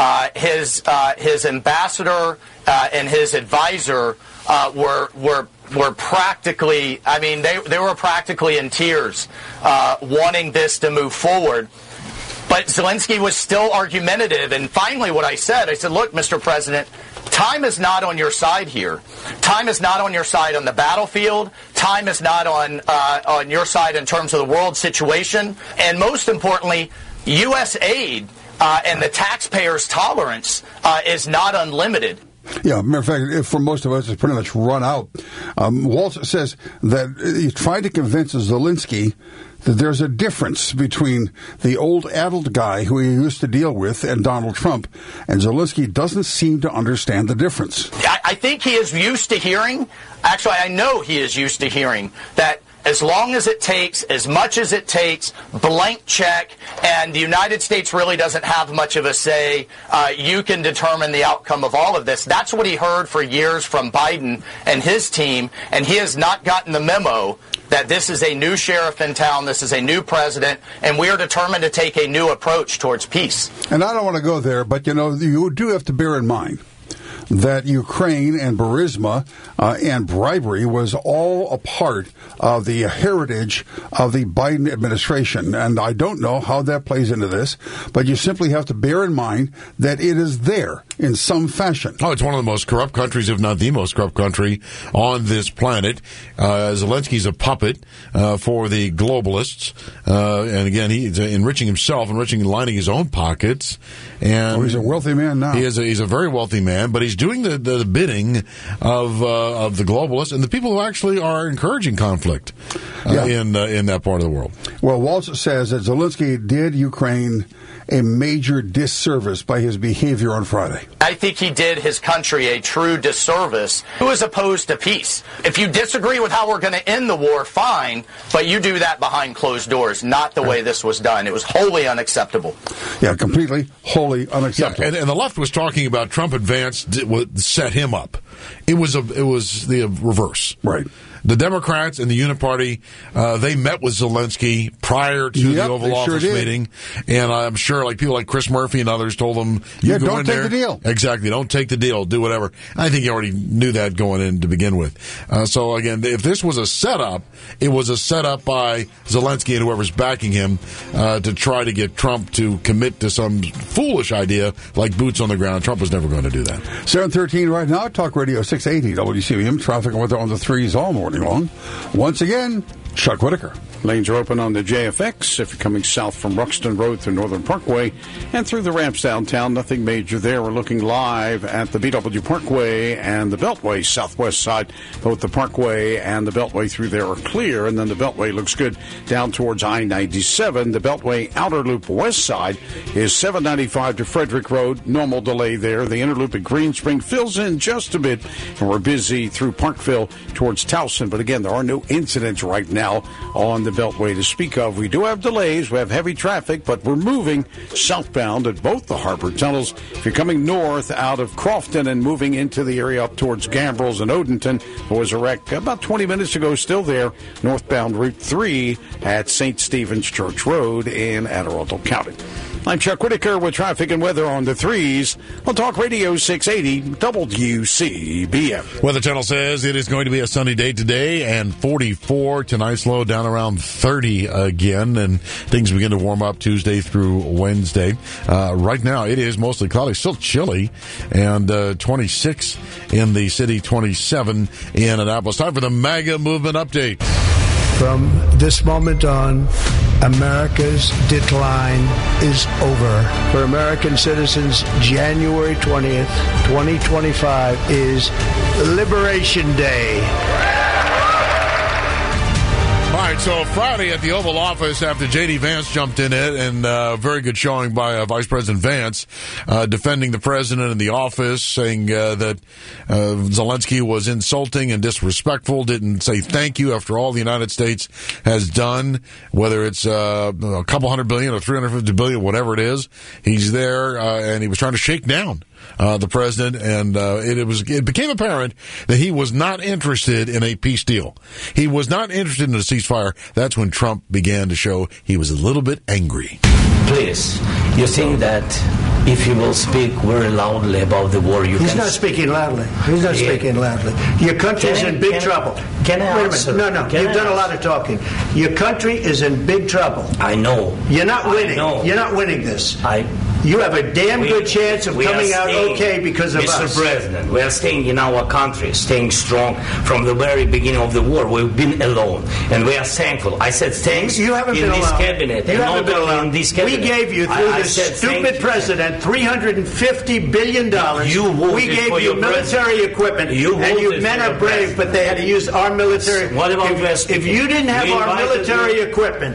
His ambassador and his advisor were practically, I mean, they were practically in tears wanting this to move forward. But Zelensky was still argumentative. And finally what I said, look, Mr. President, time is not on your side here. Time is not on your side on the battlefield. Time is not on your side in terms of the world situation. And most importantly, U.S. aid and the taxpayers' tolerance is not unlimited. Yeah, matter of fact, for most of us, it's pretty much run out. Waltz says that he tried to convince Zelensky that there's a difference between the old adult guy who he used to deal with and Donald Trump, and Zelensky doesn't seem to understand the difference. I think he is used to hearing, actually I know he is used to hearing, that as long as it takes, as much as it takes, blank check, and the United States really doesn't have much of a say, you can determine the outcome of all of this. That's what he heard for years from Biden and his team, and he has not gotten the memo that this is a new sheriff in town, this is a new president, and we are determined to take a new approach towards peace. And I don't want to go there, but, you do have to bear in mind that Ukraine and Burisma and bribery was all a part of the heritage of the Biden administration. And I don't know how that plays into this, but you simply have to bear in mind that it is there. in some fashion. Oh, it's one of the most corrupt countries, if not the most corrupt country on this planet. Zelensky's a puppet for the globalists. And again, he's enriching himself, lining his own pockets. And he's a wealthy man now. He's a very wealthy man, but he's doing the bidding of the globalists and the people who actually are encouraging conflict in that part of the world. Well, Waltz says that Zelensky did Ukraine a major disservice by his behavior on Friday. I think he did his country a true disservice. Who is opposed to peace? If you disagree with how we're going to end the war, fine, but you do that behind closed doors, not the way this was done. It was wholly unacceptable. Yeah, completely, wholly unacceptable. Yeah, and the left was talking about Trump and Vance set him up. It was the reverse. Right. The Democrats and the Uniparty, they met with Zelensky prior to the Oval Office meeting, and I'm sure people like Chris Murphy and others told him, don't take the deal. Exactly, don't take the deal, do whatever. I think he already knew that going in to begin with. So again, if this was a setup, it was a setup by Zelensky and whoever's backing him to try to get Trump to commit to some foolish idea like boots on the ground. Trump was never going to do that. 7:13 right now, Talk Radio 680 WCBM, traffic and weather on the threes all morning long. Once again, Chuck Whitaker. Lanes are open on the JFX if you're coming south from Ruxton Road through Northern Parkway and through the ramps downtown. Nothing major there. We're looking live at the BW Parkway and the Beltway southwest side. Both the Parkway and the Beltway through there are clear, and then the Beltway looks good down towards I-97. The Beltway outer loop west side is 795 to Frederick Road. Normal delay there. The inner loop at Green Spring fills in just a bit, and we're busy through Parkville towards Towson. But again, there are no incidents right now on the Beltway to speak of. We do have delays. We have heavy traffic, but we're moving southbound at both the harbor tunnels. If you're coming north out of Crofton and moving into the area up towards Gambrills and Odenton, there was a wreck about 20 minutes ago, still there, northbound Route 3 at St. Stephen's Church Road in Anne Arundel County. I'm Chuck Whitaker with traffic and weather on the threes on Talk Radio 680 WCBM. Weather Channel says it is going to be a sunny day today and 44 tonight, low down around 30 again, and things begin to warm up Tuesday through Wednesday. Right now it is mostly cloudy, still chilly, and 26 in the city, 27 in Annapolis. Time for the MAGA movement update. From this moment on, America's decline is over. For American citizens, January 20th, 2025 is Liberation Day. All right, so Friday at the Oval Office after J.D. Vance jumped in it, and very good showing by Vice President Vance, defending the president in the office, saying that Zelensky was insulting and disrespectful, didn't say thank you after all the United States has done, whether it's a couple $100 billion or $350 billion, whatever it is. He's there, and he was trying to shake down the president, and it became apparent that he was not interested in a peace deal. He was not interested in a ceasefire. That's when Trump began to show he was a little bit angry. Please, you think that if he will speak very loudly about the war, He's not speaking loudly. He's not speaking loudly. Your country is in big trouble. Can I Wait answer? a minute. No. You've done a lot of talking. Your country is in big trouble. I know. You're not winning. I know. You're not winning this. You have a damn good chance of coming out okay because of us. Mr. President, we are staying in our country, staying strong from the very beginning of the war. We've been alone, and we are thankful. I said thanks you haven't in been this alone. cabinet. You and haven't not been only alone. in this cabinet. We gave you, through this stupid president, $350 billion. We gave you military equipment, and you men are brave, but they had to use our military. What about if you didn't have our military equipment,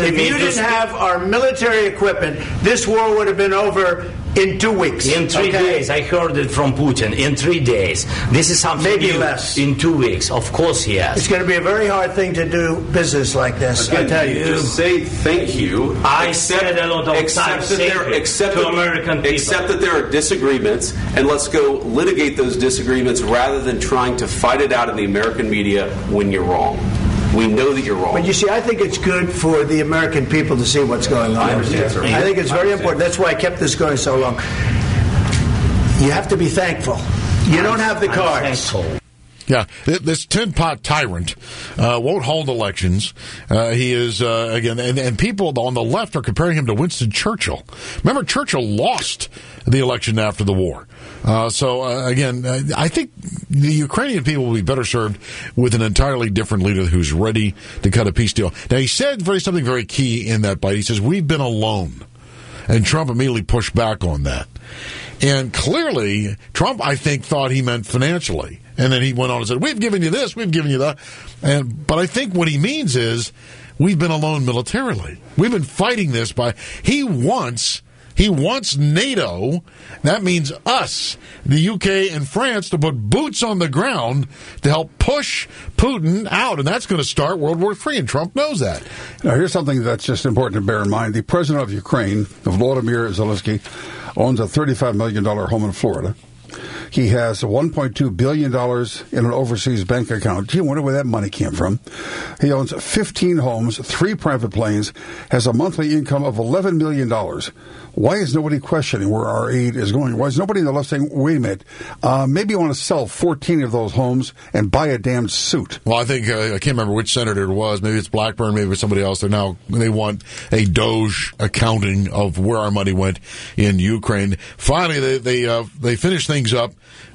this war would have been over in 2 weeks. In 3 days. I heard it from Putin. In 3 days. This is something maybe new. Less. In 2 weeks. Of course he has. It's going to be a very hard thing to do business like this. Again, I tell you. Just say thank you. I said a lot of times to American people. Accept that there are disagreements, and let's go litigate those disagreements rather than trying to fight it out in the American media when you're wrong. We know that you're wrong. But you see, I think it's good for the American people to see what's going on. I understand, sir. I think it's very important. That's why I kept this going so long. You have to be thankful. You don't have the cards. Yeah, this tin-pot tyrant won't hold elections. He is, again, and people on the left are comparing him to Winston Churchill. Remember, Churchill lost the election after the war. Again, I think the Ukrainian people will be better served with an entirely different leader who's ready to cut a peace deal. Now, he said something very key in that bite. He says, we've been alone. And Trump immediately pushed back on that. And clearly, Trump, I think, thought he meant financially. And then he went on and said, we've given you this, we've given you that. But I think what he means is, we've been alone militarily. We've been fighting this he wants NATO, that means us, the UK and France, to put boots on the ground to help push Putin out. And that's going to start World War III, and Trump knows that. Now, here's something that's just important to bear in mind. The president of Ukraine, Volodymyr Zelensky, owns a $35 million home in Florida. He has $1.2 billion in an overseas bank account. Gee, I wonder where that money came from. He owns 15 homes, 3 private planes, has a monthly income of $11 million. Why is nobody questioning where our aid is going? Why is nobody in the left saying, wait a minute, maybe you want to sell 14 of those homes and buy a damn suit? Well, I think, I can't remember which senator it was. Maybe it's Blackburn, maybe it's somebody else. They want a Doge accounting of where our money went in Ukraine. Finally, they finished things up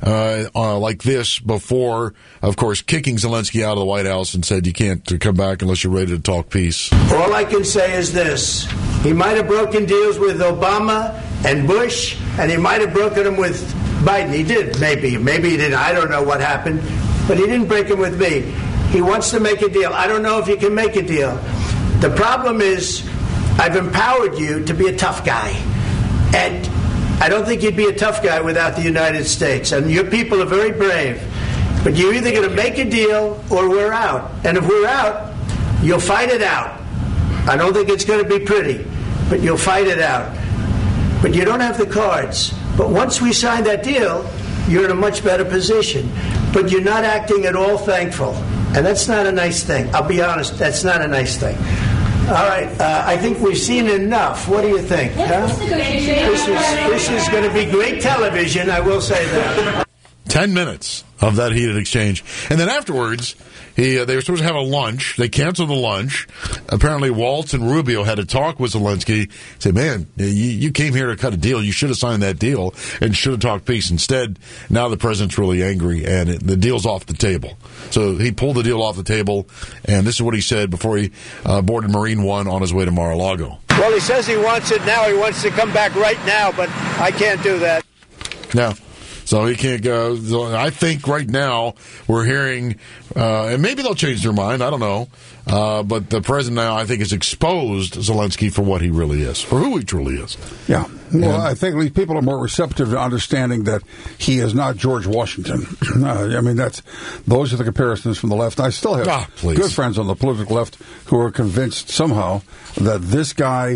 like this before, of course, kicking Zelensky out of the White House and said, you can't come back unless you're ready to talk peace. All I can say is this. He might have broken deals with Obama and Bush, and he might have broken them with Biden. He did, maybe. Maybe he didn't. I don't know what happened. But he didn't break them with me. He wants to make a deal. I don't know if he can make a deal. The problem is I've empowered you to be a tough guy. And I don't think you'd be a tough guy without the United States. And your people are very brave. But you're either going to make a deal or we're out. And if we're out, you'll fight it out. I don't think it's going to be pretty, but you'll fight it out. But you don't have the cards. But once we sign that deal, you're in a much better position. But you're not acting at all thankful. And that's not a nice thing. I'll be honest, that's not a nice thing. All right, I think we've seen enough. What do you think? Huh? This is going to be great television, I will say that. 10 minutes of that heated exchange. And then afterwards, they were supposed to have a lunch. They canceled the lunch. Apparently, Waltz and Rubio had a talk with Zelensky. Said, man, you came here to cut a deal. You should have signed that deal and should have talked peace. Instead, now the president's really angry, and the deal's off the table. So he pulled the deal off the table, and this is what he said before he boarded Marine One on his way to Mar-a-Lago. Well, he says he wants it now. He wants to come back right now, but I can't do that. No. So he can't go. I think right now we're hearing, and maybe they'll change their mind. I don't know. But the president now, I think, has exposed Zelensky for what he really is, for who he truly is. Yeah. Well, I think at least people are more receptive to understanding that he is not George Washington. I mean, those are the comparisons from the left. I still have good friends on the political left who are convinced somehow that this guy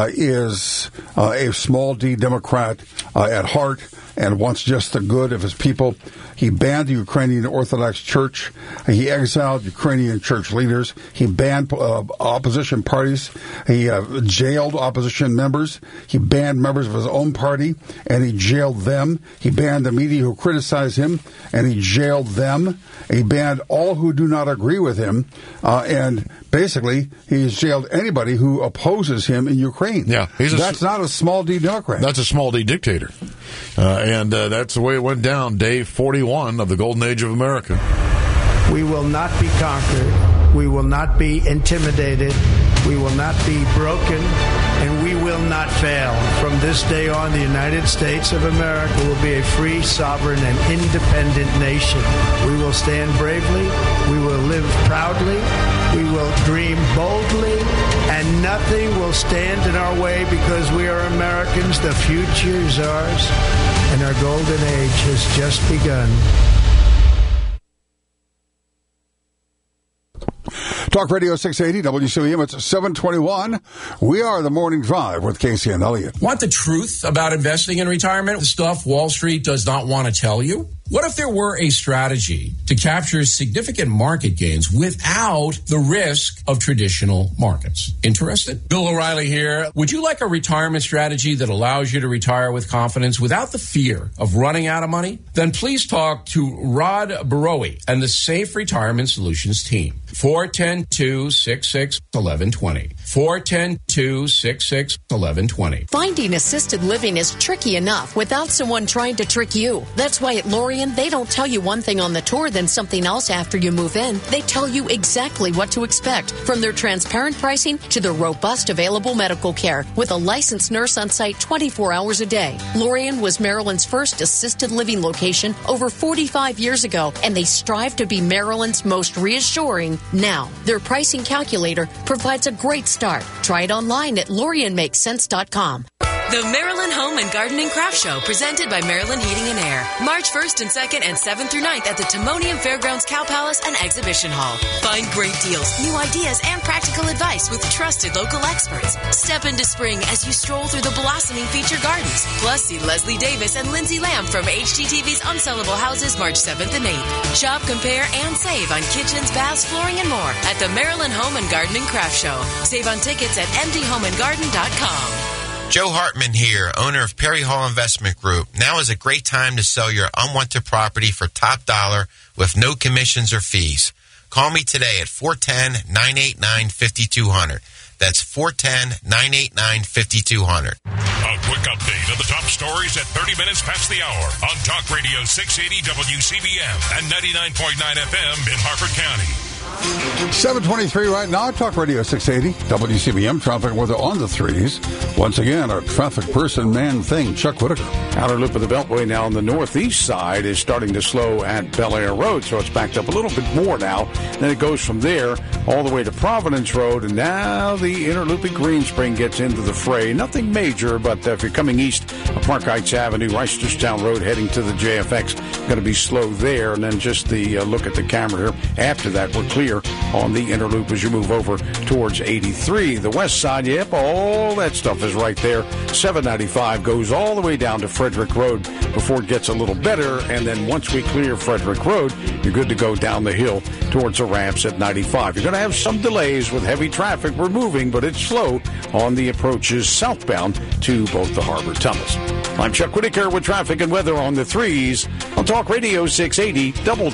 is a small d Democrat at heart and wants just the good of his people. He banned the Ukrainian Orthodox Church. He exiled Ukrainian church leaders. He banned opposition parties. He jailed opposition members. He banned members of his own party, and he jailed them. He banned the media who criticized him, and he jailed them. He banned all who do not agree with him, and basically, he's jailed anybody who opposes him in Ukraine. Yeah, that's not a small d Democrat. That's a small d dictator. And that's the way it went down, day 41 of the golden age of America. We will not be conquered. We will not be intimidated. We will not be broken. And we will not fail. From this day on, the United States of America will be a free, sovereign, and independent nation. We will stand bravely. We will live proudly. We will dream boldly. And nothing will stand in our way because we are Americans. The future is ours. And our golden age has just begun. Talk Radio 680 WCBM. It's 7:21. We are the Morning Drive with Casey and Elliott. Want the truth about investing in retirement? The stuff Wall Street does not want to tell you? What if there were a strategy to capture significant market gains without the risk of traditional markets? Interested? Bill O'Reilly here. Would you like a retirement strategy that allows you to retire with confidence without the fear of running out of money? Then please talk to Rod Barowie and the Safe Retirement Solutions team. 410-266-1120. 410-266-1120. Finding assisted living is tricky enough without someone trying to trick you. That's why at Lorien, they don't tell you one thing on the tour, then something else after you move in. They tell you exactly what to expect, from their transparent pricing to their robust available medical care, with a licensed nurse on site 24 hours a day. Lorien was Maryland's first assisted living location over 45 years ago, and they strive to be Maryland's most reassuring now. Their pricing calculator provides a great start. Try it online at LorienMakesSense.com. The Maryland Home and Garden and Craft Show, presented by Maryland Heating and Air. March 1st and 2nd and 7th through 9th at the Timonium Fairgrounds Cow Palace and Exhibition Hall. Find great deals, new ideas, and practical advice with trusted local experts. Step into spring as you stroll through the blossoming feature gardens. Plus, see Leslie Davis and Lindsay Lamb from HGTV's Unsellable Houses March 7th and 8th. Shop, compare, and save on kitchens, baths, flooring, and more at the Maryland Home and Garden and Craft Show. Save on tickets at mdhomeandgarden.com. Joe Hartman here, owner of Perry Hall Investment Group. Now is a great time to sell your unwanted property for top dollar with no commissions or fees. Call me today at 410-989-5200. That's 410-989-5200. A quick update of the top stories at 30 minutes past the hour on Talk Radio 680 WCBM and 99.9 FM in Harford County. 7:23 right now, Talk Radio 680, WCBM, traffic weather on the threes. Once again, our traffic person, man, thing, Chuck Whitaker. Outer loop of the Beltway now on the northeast side is starting to slow at Bel Air Road, so it's backed up a little bit more now. Then it goes from there all the way to Providence Road, and now the inner loop at Greenspring gets into the fray. Nothing major, but if you're coming east of Park Heights Avenue, Reisterstown Road, heading to the JFX, going to be slow there. And then just the look at the camera here. After that, we're clear on the inner loop as you move over towards 83. The west side, yep, all that stuff is right there. 795 goes all the way down to Frederick Road before it gets a little better, and then once we clear Frederick Road, you're good to go down the hill towards the ramps at 95. You're going to have some delays with heavy traffic. We're moving, but it's slow on the approaches southbound to both the harbor tunnels. I'm Chuck Whitaker with traffic and weather on the threes on Talk Radio 680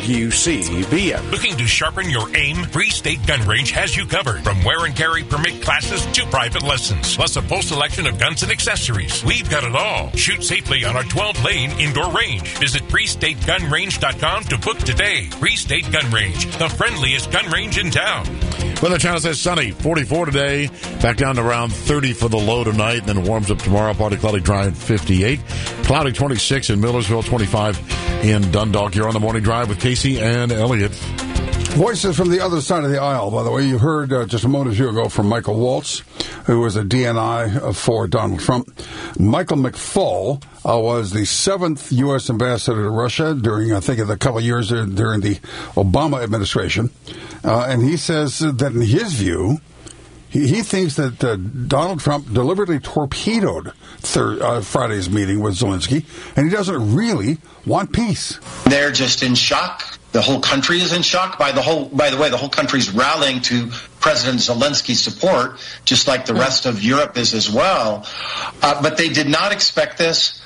WCBM. Looking to sharpen your aim? Free State Gun Range has you covered. From wear and carry permit classes to private lessons, plus a full selection of guns and accessories. We've got it all. Shoot safely on our 12-lane indoor range. Visit FreeStateGunRange.com to book today. Free State Gun Range, the friendliest gun range in town. Weather Channel says sunny, 44 today, back down to around 30 for the low tonight, then warms up tomorrow, partly cloudy, dry at 58. Cloudy 26 in Millersville, 25 in Dundalk. You're on the morning drive with Casey and Elliott. Voices from the other side of the aisle, by the way. You heard just a moment or two ago from Michael Waltz, who was a DNI for Donald Trump. Michael McFaul was the 7th U.S. ambassador to Russia during, I think, a couple of years during the Obama administration. And he says that in his view, he thinks that Donald Trump deliberately torpedoed Friday's meeting with Zelensky, and he doesn't really want peace. They're just in shock. The whole country is in shock. By the way, the whole country's rallying to President Zelensky's support, just like the rest of Europe is as well. But they did not expect this.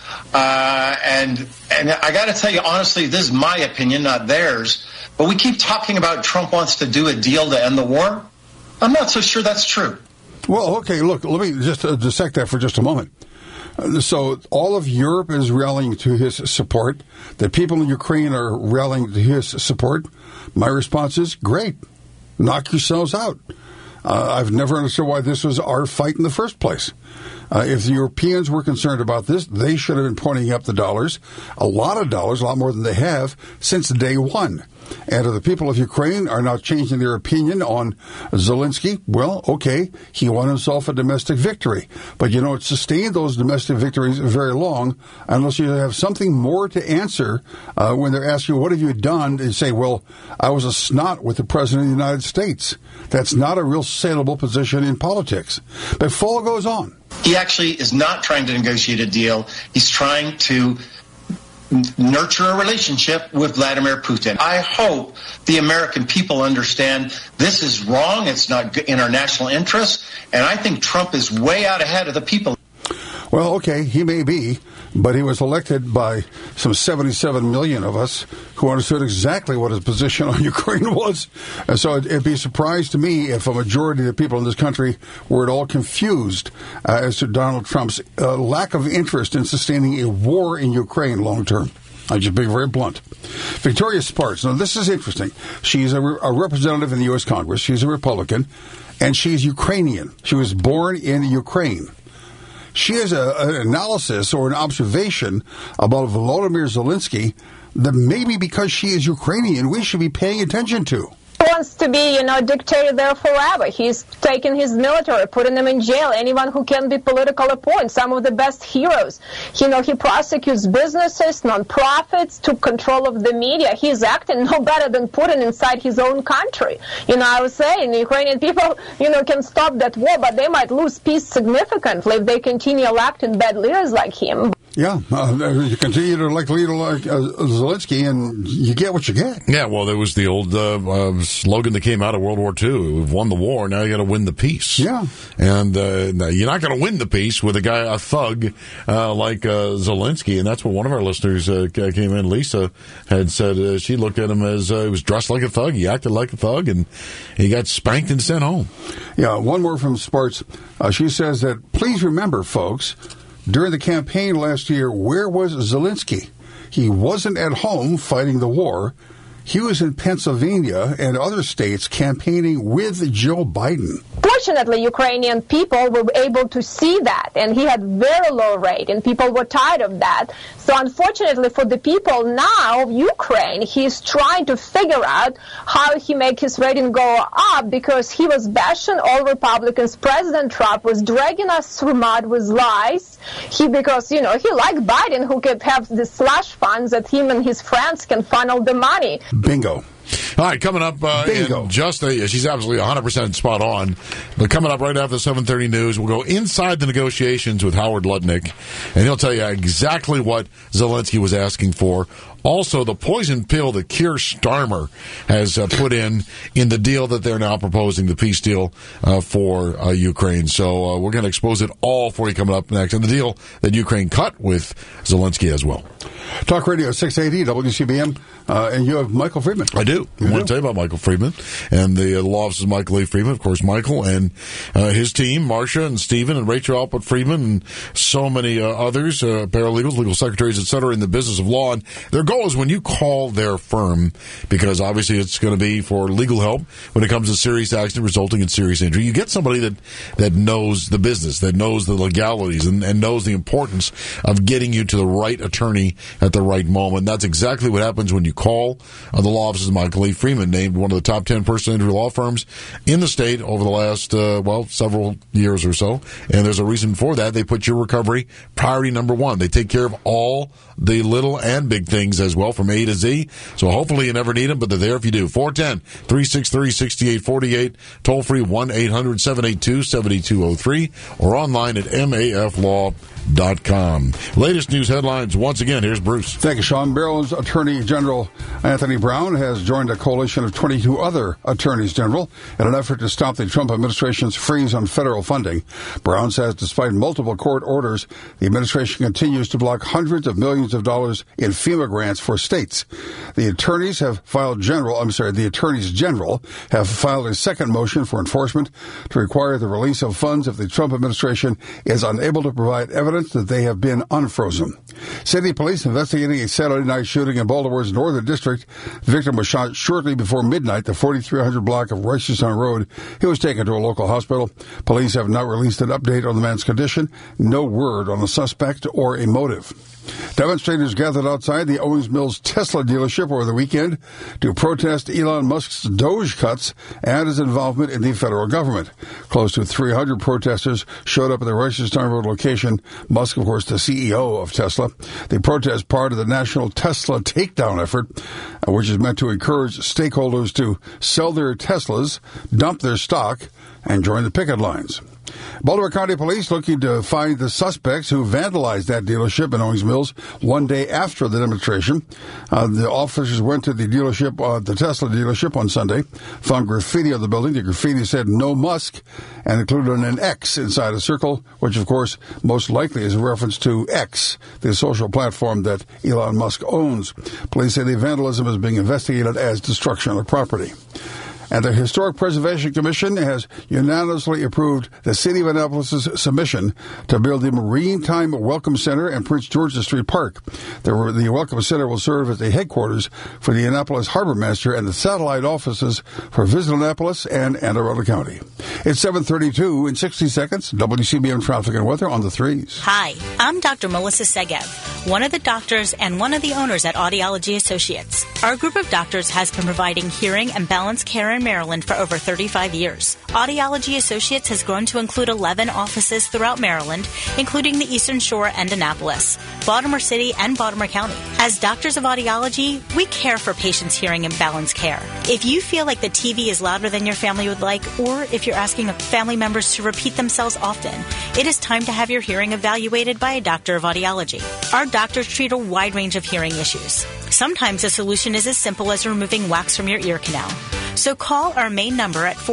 And I got to tell you, honestly, this is my opinion, not theirs. But we keep talking about Trump wants to do a deal to end the war. I'm not so sure that's true. Well, okay, look, let me just dissect that for just a moment. So all of Europe is rallying to his support. The people in Ukraine are rallying to his support. My response is, great. Knock yourselves out. I've never understood why this was our fight in the first place. If the Europeans were concerned about this, they should have been pointing up the dollars, a lot of dollars, a lot more than they have, since day one. And if the people of Ukraine are now changing their opinion on Zelensky, well, okay, he won himself a domestic victory. But, you know, sustain those domestic victories very long unless you have something more to answer when they're asking, what have you done? And say, well, I was a snot with the President of the United States. That's not a real saleable position in politics. But Fall goes on. He actually is not trying to negotiate a deal. He's trying to nurture a relationship with Vladimir Putin. I hope the American people understand this is wrong. It's not in our national interest. And I think Trump is way out ahead of the people. Well, okay, he may be, but he was elected by some 77 million of us who understood exactly what his position on Ukraine was. And so it'd be a surprise to me if a majority of the people in this country were at all confused as to Donald Trump's lack of interest in sustaining a war in Ukraine long term. I'm just being very blunt. Victoria Spartz. Now, this is interesting. She's a representative in the U.S. Congress. She's a Republican, and she's Ukrainian. She was born in Ukraine. She has an analysis or an observation about Volodymyr Zelensky that maybe because she is Ukrainian, we should be paying attention to. He wants to be, dictator there forever. He's taken his military, putting them in jail. Anyone who can be political appointed, some of the best heroes. He prosecutes businesses, non-profits, took control of the media. He's acting no better than Putin inside his own country. I was saying the Ukrainian people, can stop that war, but they might lose peace significantly if they continue electing bad leaders like him. Yeah, you continue to elect a leader like Zelensky, and you get what you get. Yeah, well, there was the old slogan that came out of World War II. We've won the war, now you got to win the peace. Yeah. And you're not going to win the peace with a thug like Zelensky, and that's what one of our listeners came in, Lisa, had said she looked at him as he was dressed like a thug, he acted like a thug, and he got spanked and sent home. Yeah, one more from Spartz. She says that, please remember, folks, during the campaign last year, where was Zelensky? He wasn't at home fighting the war. He was in Pennsylvania and other states campaigning with Joe Biden. Fortunately, Ukrainian people were able to see that, and he had very low rate, and people were tired of that. So unfortunately for the people now of Ukraine, he's trying to figure out how he make his rating go up, because he was bashing all Republicans. President Trump was dragging us through mud with lies. Because he liked Biden, who could have the slush funds that him and his friends can funnel the money. Bingo. All right, coming up, she's absolutely 100% spot on. But coming up right after the 7:30 news, we'll go inside the negotiations with Howard Lutnick, and he'll tell you exactly what Zelensky was asking for. Also, the poison pill that Keir Starmer has put in the deal that they're now proposing, the peace deal for Ukraine. So we're going to expose it all for you coming up next, and the deal that Ukraine cut with Zelensky as well. Talk Radio 680 WCBM, and you have Michael Friedman. I do. I want to tell you about Michael Friedman and the law office of Michael A. Friedman. Of course, Michael and his team, Marcia and Stephen and Rachel Alpert Friedman and so many others, paralegals, legal secretaries, etc., in the business of law. And their goal is when you call their firm, because obviously it's going to be for legal help when it comes to serious accident resulting in serious injury, you get somebody that knows the business, that knows the legalities, and knows the importance of getting you to the right attorney at the right moment. That's exactly what happens when you call the law offices of Michael A. Friedman, named one of the top 10 personal injury law firms in the state over the last, several years or so. And there's a reason for that. They put your recovery priority number one. They take care of all the little and big things as well, from A to Z. So hopefully you never need them, but they're there if you do. 410-363-6848, toll free 1-800-782-7203, or online at maflaw.com. Latest news headlines. Once again, here's Bruce. Thank you, Sean. Maryland's Attorney General Anthony Brown has joined a coalition of 22 other attorneys general in an effort to stop the Trump administration's freeze on federal funding. Brown says despite multiple court orders, the administration continues to block hundreds of millions of dollars in FEMA grants for states. The attorneys general have filed a second motion for enforcement to require the release of funds if the Trump administration is unable to provide evidence that they have been unfrozen. City police investigating a Saturday night shooting in Baltimore's Northern District. The victim was shot shortly before midnight, the 4300 block of Reisterstown Road. He was taken to a local hospital. Police have not released an update on the man's condition. No word on the suspect or a motive. Demonstrators gathered outside the Owings Mills Tesla dealership over the weekend to protest Elon Musk's Doge cuts and his involvement in the federal government. Close to 300 protesters showed up at the Reisterstown Road location. Musk, of course, the CEO of Tesla. The protest part of the national Tesla takedown effort, which is meant to encourage stakeholders to sell their Teslas, dump their stock, and join the picket lines. Baltimore County Police looking to find the suspects who vandalized that dealership in Owings Mills one day after the demonstration. The officers went to the dealership, the Tesla dealership on Sunday, found graffiti on the building. The graffiti said "No Musk" and included an X inside a circle, which of course most likely is a reference to X, the social platform that Elon Musk owns. Police say the vandalism is being investigated as destruction of property. And the Historic Preservation Commission has unanimously approved the City of Annapolis' submission to build the Maritime Welcome Center in Prince George's Street Park. The Welcome Center will serve as the headquarters for the Annapolis Harbor Master and the satellite offices for Visit Annapolis and Anne Arundel County. It's 7:32 in 60 seconds. WCBM traffic and weather on the 3s. Hi, I'm Dr. Melissa Segev, one of the doctors and one of the owners at Audiology Associates. Our group of doctors has been providing hearing and balance care in Maryland for over 35 years. Audiology Associates has grown to include 11 offices throughout Maryland, including the Eastern Shore and Annapolis, Baltimore City, and Baltimore County. As doctors of audiology, we care for patients' hearing and balance care. If you feel like the TV is louder than your family would like, or if you're asking family members to repeat themselves often, it is time to have your hearing evaluated by a doctor of audiology. Our doctors treat a wide range of hearing issues. Sometimes the solution is as simple as removing wax from your ear canal. So call our main number at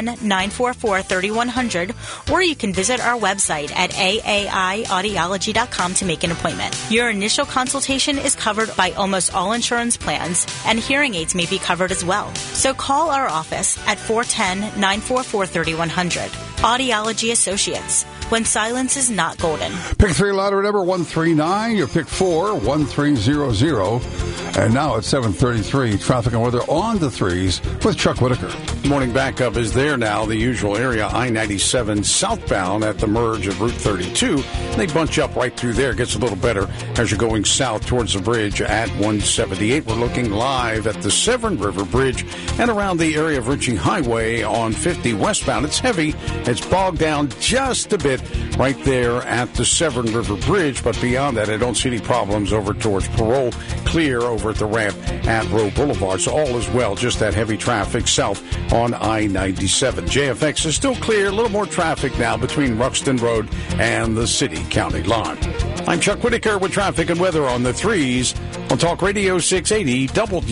410-944-3100, or you can visit our website at aaiaudiology.com to make an appointment. Your initial consultation is covered by almost all insurance plans, and hearing aids may be covered as well. So call our office at 410-944-3100. Audiology Associates, when silence is not golden. Pick 3 lottery number 139. You pick 4, 1300. And now at 7:33, traffic and weather on the 3s with Chuck Whitaker. Morning backup is there now. The usual area, I-97 southbound at the merge of Route 32. They bunch up right through there. Gets a little better as you're going south towards the bridge at 178. We're looking live at the Severn River Bridge and around the area of Ritchie Highway on 50 westbound. It's heavy. It's bogged down just a bit right there at the Severn River Bridge, but beyond that, I don't see any problems over towards Parole. Clear over at the ramp at Roe Boulevard. So all is well, just that heavy traffic south on I-97. JFX is still clear. A little more traffic now between Ruxton Road and the city-county line. I'm Chuck Whitaker with traffic and weather on the 3s on Talk Radio 680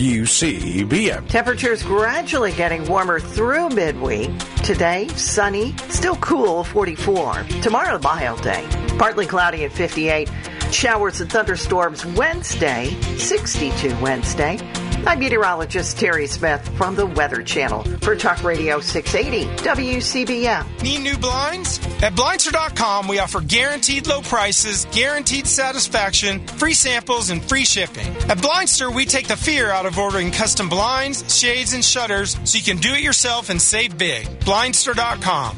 WCBM. Temperatures gradually getting warmer through midweek. Today, sunny, still cool, 44. Tomorrow, mild day. Partly cloudy at 58. Showers and thunderstorms Wednesday, 62 Wednesday. I'm meteorologist Terry Smith from the Weather Channel for Talk Radio 680 WCBM. Need new blinds? At Blindster.com, we offer guaranteed low prices, guaranteed satisfaction, free samples, and free shipping. At Blindster, we take the fear out of ordering custom blinds, shades, and shutters so you can do it yourself and save big. Blindster.com.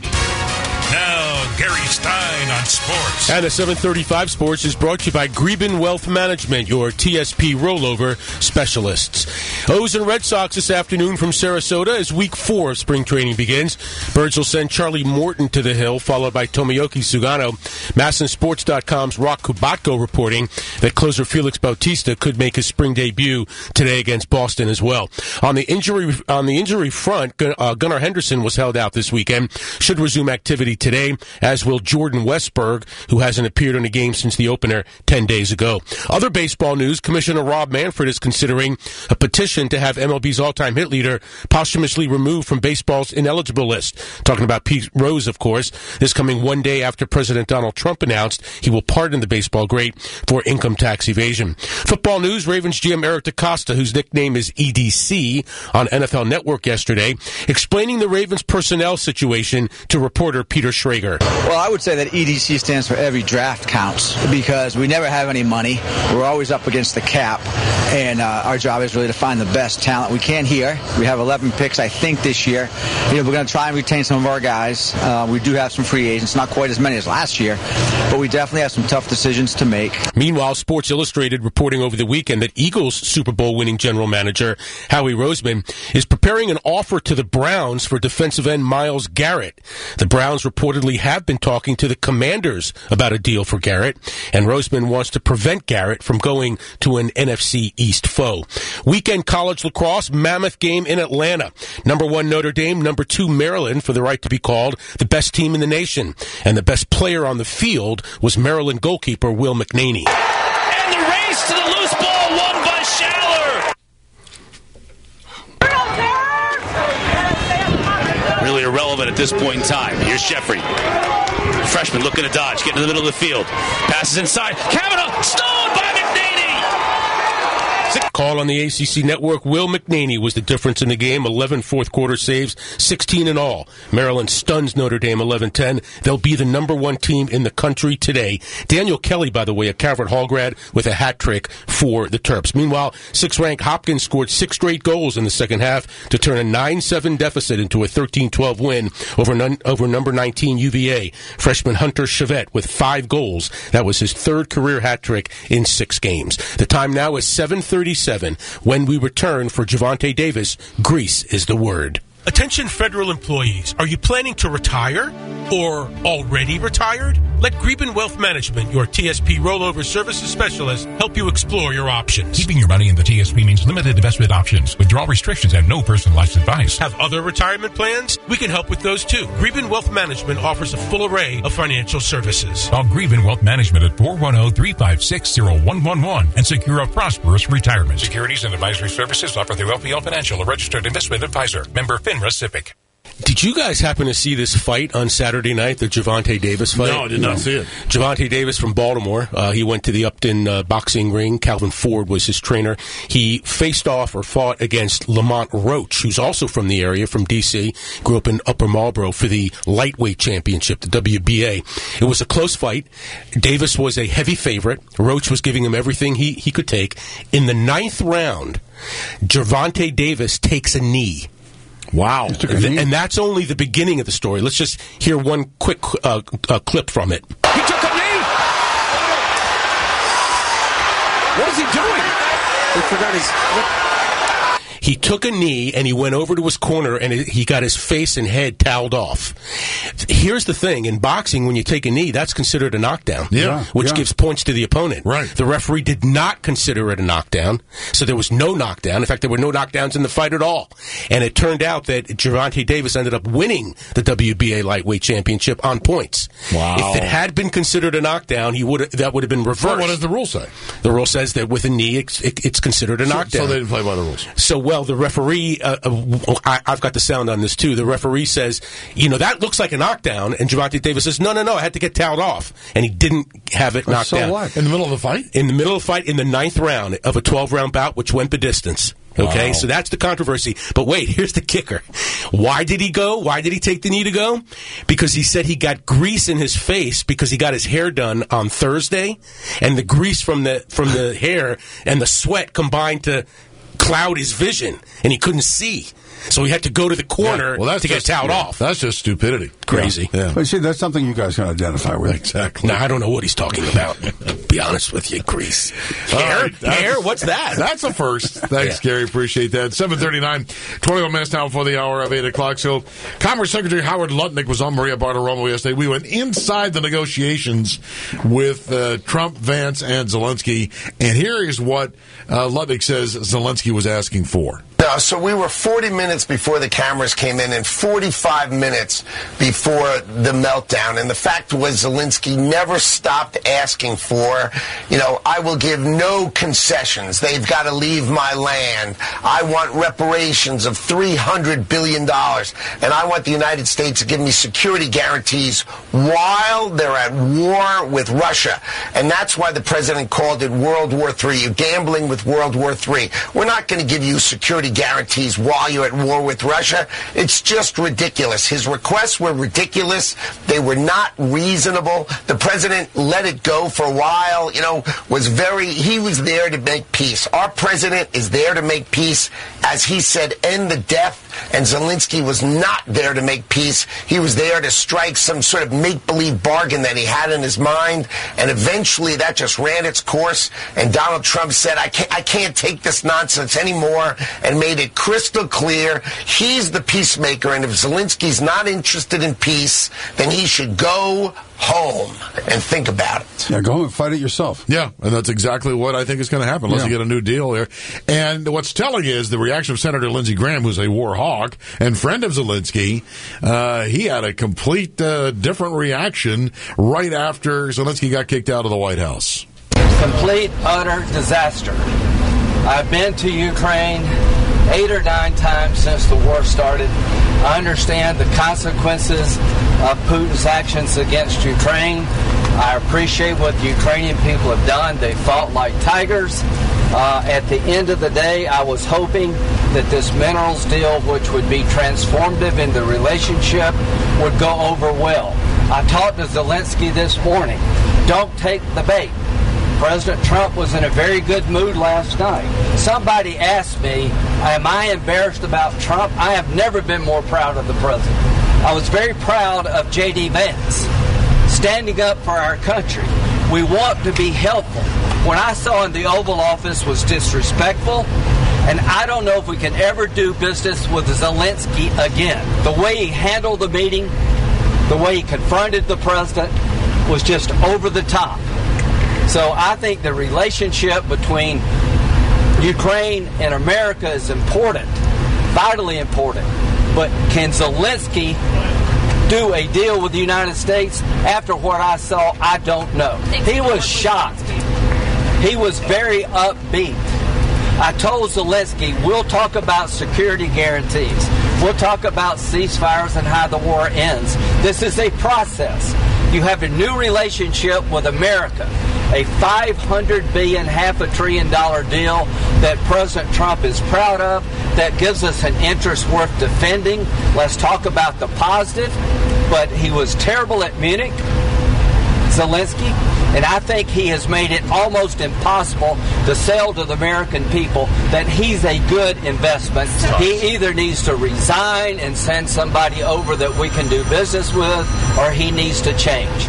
Now, Gary Stein on sports. And the 735 Sports is brought to you by Greben Wealth Management, your TSP rollover specialists. O's and Red Sox this afternoon from Sarasota as Week 4 of spring training begins. Birds will send Charlie Morton to the hill, followed by Tomoyoki Sugano. MASNsports.com's Rock Kubatko reporting that closer Felix Bautista could make his spring debut today against Boston as well. On the injury front, Gunnar Henderson was held out this weekend. Should resume activity today, as will Jordan Westberg, who hasn't appeared in a game since the opener 10 days ago. Other baseball news, Commissioner Rob Manfred is considering a petition to have MLB's all-time hit leader posthumously removed from baseball's ineligible list. Talking about Pete Rose, of course. This coming one day after President Donald Trump announced he will pardon the baseball great for income tax evasion. Football news, Ravens GM Eric DeCosta, whose nickname is EDC, on NFL Network yesterday, explaining the Ravens personnel situation to reporter Peter Schrager. Well, I would say that EDC stands for every draft counts, because we never have any money. We're always up against the cap, and our job is really to find the best talent we can here. We have 11 picks, I think, this year. We're going to try and retain some of our guys. We do have some free agents, not quite as many as last year, but we definitely have some tough decisions to make. Meanwhile, Sports Illustrated reporting over the weekend that Eagles Super Bowl winning general manager Howie Roseman is preparing an offer to the Browns for defensive end Myles Garrett. The Browns reportedly have have been talking to the Commanders about a deal for Garrett, and Roseman wants to prevent Garrett from going to an NFC East foe. Weekend college lacrosse, mammoth game in Atlanta. Number 1 Notre Dame, number 2 Maryland for the right to be called the best team in the nation. And the best player on the field was Maryland goalkeeper Will McNaney. And the race to the loose ball won by Schaller. Really irrelevant at this point in time. Here's Sheffrey. Freshman looking to dodge, getting to the middle of the field. Passes inside. Kavanaugh, stolen by McNaney. Call on the ACC network. Will McNaney was the difference in the game. 11 fourth-quarter saves, 16 in all. Maryland stuns Notre Dame 11-10. They'll be the number 1 team in the country today. Daniel Kelly, by the way, a Calvert Hall grad, with a hat trick for the Terps. Meanwhile, 6th-ranked Hopkins scored 6 straight goals in the second half to turn a 9-7 deficit into a 13-12 win over number 19 UVA. Freshman Hunter Chevette with 5 goals. That was his 3rd career hat trick in 6 games. The time now is 7:37. When we return for Javonte Davis, Greece is the word. Attention federal employees, are you planning to retire or already retired? Let Greben Wealth Management, your TSP rollover services specialist, help you explore your options. Keeping your money in the TSP means limited investment options, withdrawal restrictions, and no personalized advice. Have other retirement plans? We can help with those too. Greben Wealth Management offers a full array of financial services. Call Greben Wealth Management at 410-356-0111 and secure a prosperous retirement. Securities and advisory services offered through LPL Financial, a registered investment advisor. Member FINRA SIPC. Did you guys happen to see this fight on Saturday night, the Javonte Davis fight? No, I did not see it. Javonte Davis from Baltimore. He went to the Upton boxing ring. Calvin Ford was his trainer. He faced off or fought against Lamont Roach, who's also from the area, from D.C., grew up in Upper Marlboro, for the lightweight championship, the WBA. It was a close fight. Davis was a heavy favorite. Roach was giving him everything he could take. In the 9th round, Javonte Davis takes a knee. Wow. And that's only the beginning of the story. Let's just hear one quick clip from it. He took a knee. What is he doing? He forgot his... He took a knee and he went over to his corner and he got his face and head toweled off. Here's the thing. In boxing, when you take a knee, that's considered a knockdown, which gives points to the opponent. Right. The referee did not consider it a knockdown, so there was no knockdown. In fact, there were no knockdowns in the fight at all. And it turned out that Javonte Davis ended up winning the WBA lightweight championship on points. Wow. If it had been considered a knockdown, that would have been reversed. Well, what does the rule say? The rule says that with a knee, it's considered a knockdown. So they didn't play by the rules. Well, the referee, I've got the sound on this too. The referee says, that looks like a knockdown. And Javonte Davis says, no, I had to get toweled off. And he didn't have it knocked down. So what? In the middle of the fight? In the middle of the fight, in the 9th round of a 12-round bout, which went the distance. Okay, So that's the controversy. But wait, here's the kicker. Why did he go? Why did he take the knee to go? Because he said he got grease in his face because he got his hair done on Thursday. And the grease from the hair and the sweat combined to cloud his vision, and he couldn't see. So he had to go to the corner to get towed off. That's just stupidity. Crazy. Yeah. But see, that's something you guys can identify with. Exactly. No, I don't know what he's talking about. Be honest with you, Grease. Hair? What's that? That's a first. Thanks, Gary. Appreciate that. 7:39, 21 minutes now before the hour of 8 o'clock. So Commerce Secretary Howard Lutnick was on Maria Bartiromo yesterday. We went inside the negotiations with Trump, Vance, and Zelensky. And here is what Lutnick says Zelensky was asking for. So we were 40 minutes before the cameras came in and 45 minutes before the meltdown. And the fact was Zelensky never stopped asking for, I will give no concessions. They've got to leave my land. I want reparations of $300 billion. And I want the United States to give me security guarantees while they're at war with Russia. And that's why the president called it World War III. You're gambling with World War III. We're not going to give you security guarantees while you're at war with Russia. It's just ridiculous. His requests were ridiculous. They were not reasonable. The president let it go for a while, he was there to make peace. Our president is there to make peace. As he said, end the death and Zelensky was not there to make peace. He was there to strike some sort of make-believe bargain that he had in his mind, and eventually that just ran its course, and Donald Trump said, I can't take this nonsense anymore, and made it crystal clear he's the peacemaker, and if Zelensky's not interested in peace, then he should go home and think about it. Yeah, go home and fight it yourself. Yeah, and that's exactly what I think is going to happen unless you get a new deal here. And what's telling is the reaction of Senator Lindsey Graham, who's a war hawk and friend of Zelensky. He had a complete different reaction right after Zelensky got kicked out of the White House. Complete, utter disaster. I've been to Ukraine 8 or 9 times since the war started. I understand the consequences of Putin's actions against Ukraine. I appreciate what the Ukrainian people have done. They fought like tigers. At the end of the day, I was hoping that this minerals deal, which would be transformative in the relationship, would go over well. I talked to Zelensky this morning. Don't take the bait. President Trump was in a very good mood last night. Somebody asked me, am I embarrassed about Trump? I have never been more proud of the president. I was very proud of J.D. Vance, standing up for our country. We want to be helpful. What I saw in the Oval Office was disrespectful, and I don't know if we can ever do business with Zelensky again. The way he handled the meeting, the way he confronted the president was just over the top. So I think the relationship between Ukraine and America is important, vitally important. But can Zelensky do a deal with the United States? After what I saw, I don't know. He was shocked. He was very upbeat. I told Zelensky, we'll talk about security guarantees. We'll talk about ceasefires and how the war ends. This is a process. You have a new relationship with America, a $500 billion, $500 billion deal that President Trump is proud of, that gives us an interest worth defending. Let's talk about the positive. But he was terrible at Munich, Zelensky, and I think he has made it almost impossible to sell to the American people that he's a good investment. He either needs to resign and send somebody over that we can do business with, or he needs to change.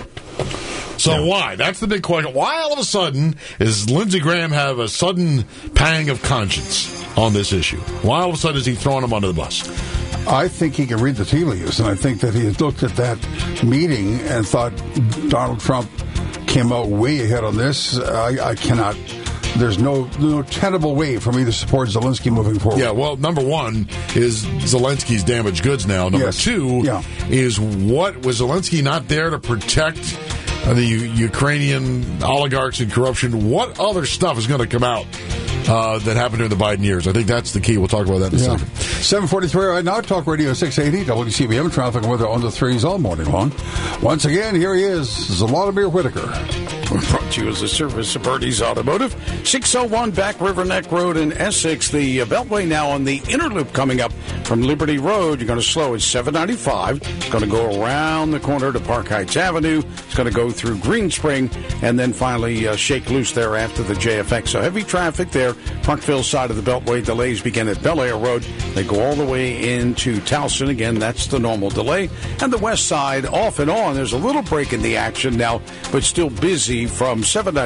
So why? That's the big question. Why all of a sudden is Lindsey Graham have a sudden pang of conscience on this issue? Why all of a sudden is he throwing him under the bus? I think he can read the tea leaves, and I think that he looked at that meeting and thought Donald Trump came out way ahead on this. I cannot. There's no tenable way for me to support Zelensky moving forward. Yeah, well, number one is Zelensky's damaged goods now. Number two is what was Zelensky not there to protect the Ukrainian oligarchs and corruption? What other stuff is going to come out that happened during the Biden years? I think that's the key. We'll talk about that in a second. 7:43 right now. Talk Radio 680 WCBM. Traffic and weather on the threes all morning long. Once again, here he is, Zalotomir Whitaker. Brought to you as a service of Birdie's Automotive. 601 Back River Neck Road in Essex. The Beltway now on the inner loop coming up from Liberty Road. You're going to slow at 795. It's going to go around the corner to Park Heights Avenue. It's going to go through Green Spring and then finally shake loose there after the JFX. So heavy traffic there. Parkville side of the Beltway. Delays begin at Bel Air Road. They go all the way into Towson. Again, that's the normal delay. And the west side, off and on, there's a little break in the action now, but still busy from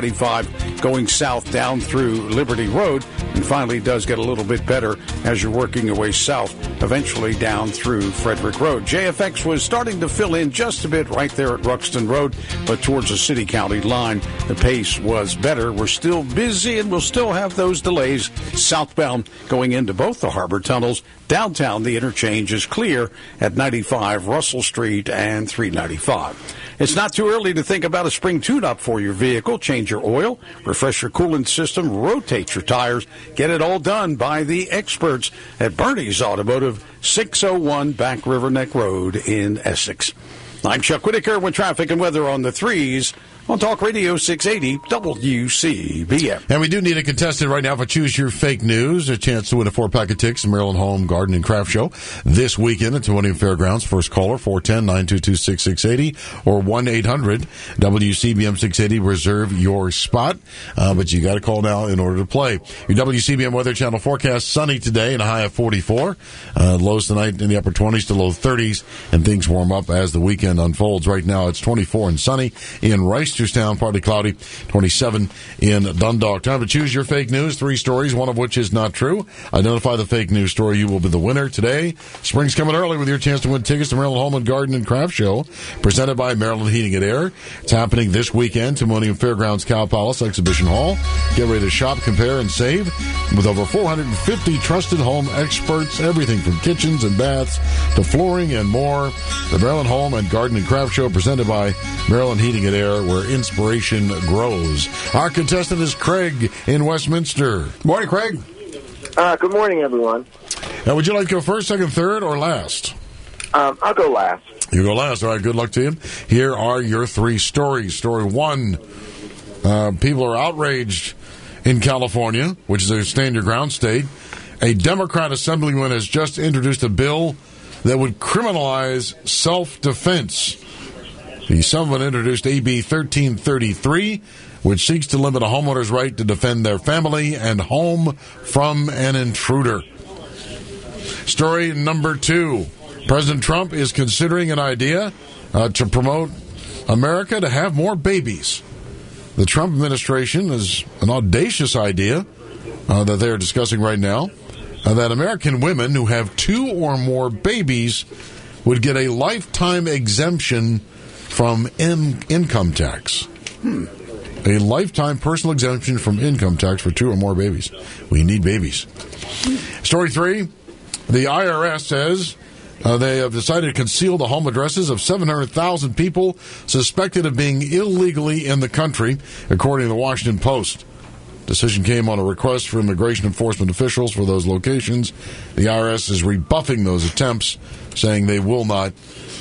795 going south down through Liberty Road, and finally does get a little bit better as you're working your way south, eventually down through Frederick Road. JFX was starting to fill in just a bit right there at Ruxton Road, but towards the city-county line, the pace was better. We're still busy, and we'll still have those delays southbound going into both the harbor tunnels. Downtown, the interchange is clear at 95 Russell Street and 395. It's not too early to think about a spring tune-up for your vehicle. Change your oil, refresh your coolant system, rotate your tires. Get it all done by the experts at Bernie's Automotive, 601 Back River Neck Road in Essex. I'm Chuck Whitaker with traffic and weather on the threes on Talk Radio 680 WCBM. And we do need a contestant right now for Choose Your Fake News. A chance to win a 4-pack of tickets to Maryland Home, Garden, and Craft Show this weekend at Timonium Fairgrounds. First caller, 410-922-6680 or 1-800-WCBM 680. Reserve your spot. But you got to call now in order to play. Your WCBM Weather Channel forecast, sunny today and a high of 44. Lows tonight in the upper 20s to low 30s. And things warm up as the weekend unfolds. Right now it's 24 and sunny in Reisterstown, partly cloudy, 27 in Dundalk. Time to choose your fake news. 3 stories, one of which is not true. Identify the fake news story. You will be the winner today. Spring's coming early with your chance to win tickets to Maryland Home and Garden and Craft Show, presented by Maryland Heating and Air. It's happening this weekend, Timonium Fairgrounds Cow Palace Exhibition Hall. Get ready to shop, compare, and save with over 450 trusted home experts. Everything from kitchens and baths to flooring and more. The Maryland Home and Garden and Craft Show, presented by Maryland Heating and Air, where inspiration grows. Our contestant is Craig in Westminster. Morning, Craig. Good morning, everyone. Now, would you like to go first, second, third, or last? I'll go last. You go last. All right, good luck to you. Here are your 3 stories. Story 1, people are outraged in California, which is a stand-your-ground state. A Democrat assemblyman has just introduced a bill that would criminalize self-defense. The assemblyman introduced AB 1333, which seeks to limit a homeowner's right to defend their family and home from an intruder. Story number 2. President Trump is considering an idea to promote America to have more babies. The Trump administration is an audacious idea that they are discussing right now, that American women who have 2 or more babies would get a lifetime exemption from income tax. A lifetime personal exemption from income tax for 2 or more babies. We need babies. Story 3, the IRS says they have decided to conceal the home addresses of 700,000 people suspected of being illegally in the country, according to the Washington Post. Decision came on a request for immigration enforcement officials for those locations. The IRS is rebuffing those attempts, saying they will not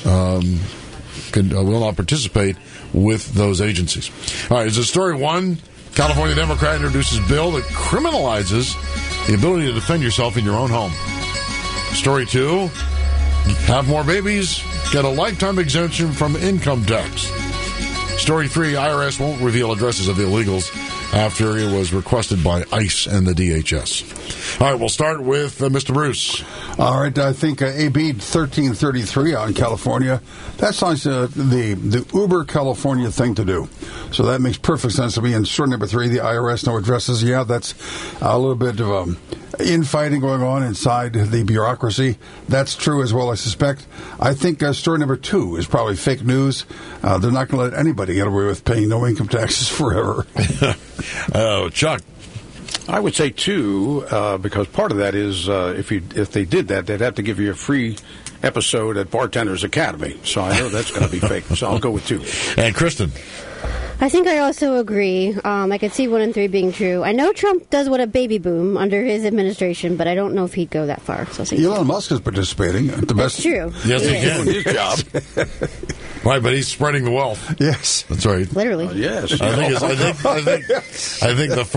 participate with those agencies. All right, so story 1, California Democrat introduces bill that criminalizes the ability to defend yourself in your own home. Story 2, have more babies, get a lifetime exemption from income tax. Story 3, IRS won't reveal addresses of illegals after it was requested by ICE and the DHS. All right, we'll start with Mr. Bruce. All right, I think AB 1333 out in California, that sounds the uber California thing to do. So that makes perfect sense to me. And story number 3, the IRS no addresses. Yeah, that's a little bit of infighting going on inside the bureaucracy. That's true as well, I suspect. I think story number 2 is probably fake news. They're not going to let anybody get away with paying no income taxes forever. Chuck. I would say 2, because part of that is if they did that, they'd have to give you a free episode at Bartenders Academy. So I know that's going to be fake. So I'll go with 2. And Kristen. I think I also agree. I could see 1 and 3 being true. I know Trump does want a baby boom under his administration, but I don't know if he'd go that far. So Elon Musk is participating. That's true. Yes, he can. His job. Right, but he's spreading the wealth. Yes, that's right. Literally. Yes. I think the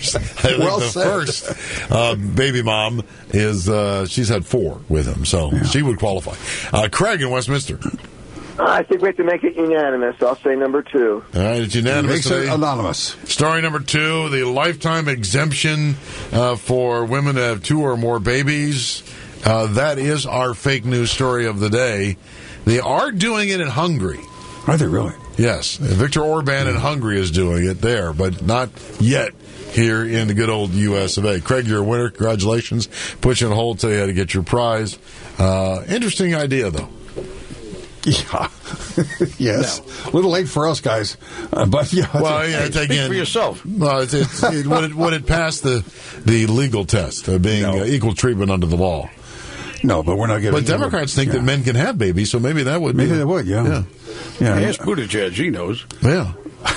first baby mom is she's had 4 with him, so she would qualify. Craig in Westminster. I think we have to make it unanimous. I'll say number 2. All right, it's unanimous. Makes it anonymous. Story number 2, the lifetime exemption for women to have 2 or more babies. That is our fake news story of the day. They are doing it in Hungary. Are they really? Yes. Viktor Orban in Hungary is doing it there, but not yet here in the good old U.S. of A. Craig, you're a winner. Congratulations. Put you on hold till you had to get your prize. Interesting idea, though. Yeah. Yes. A little late for us, guys. But yeah. Well, yeah, speak for yourself. Well, would it pass the legal test of being equal treatment under the law? No, but we're not getting. But Democrats think that men can have babies, so maybe that would. Maybe they would. Yeah. Ask Buttigieg. He knows. Yeah.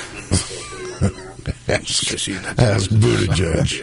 Ask Buttigieg.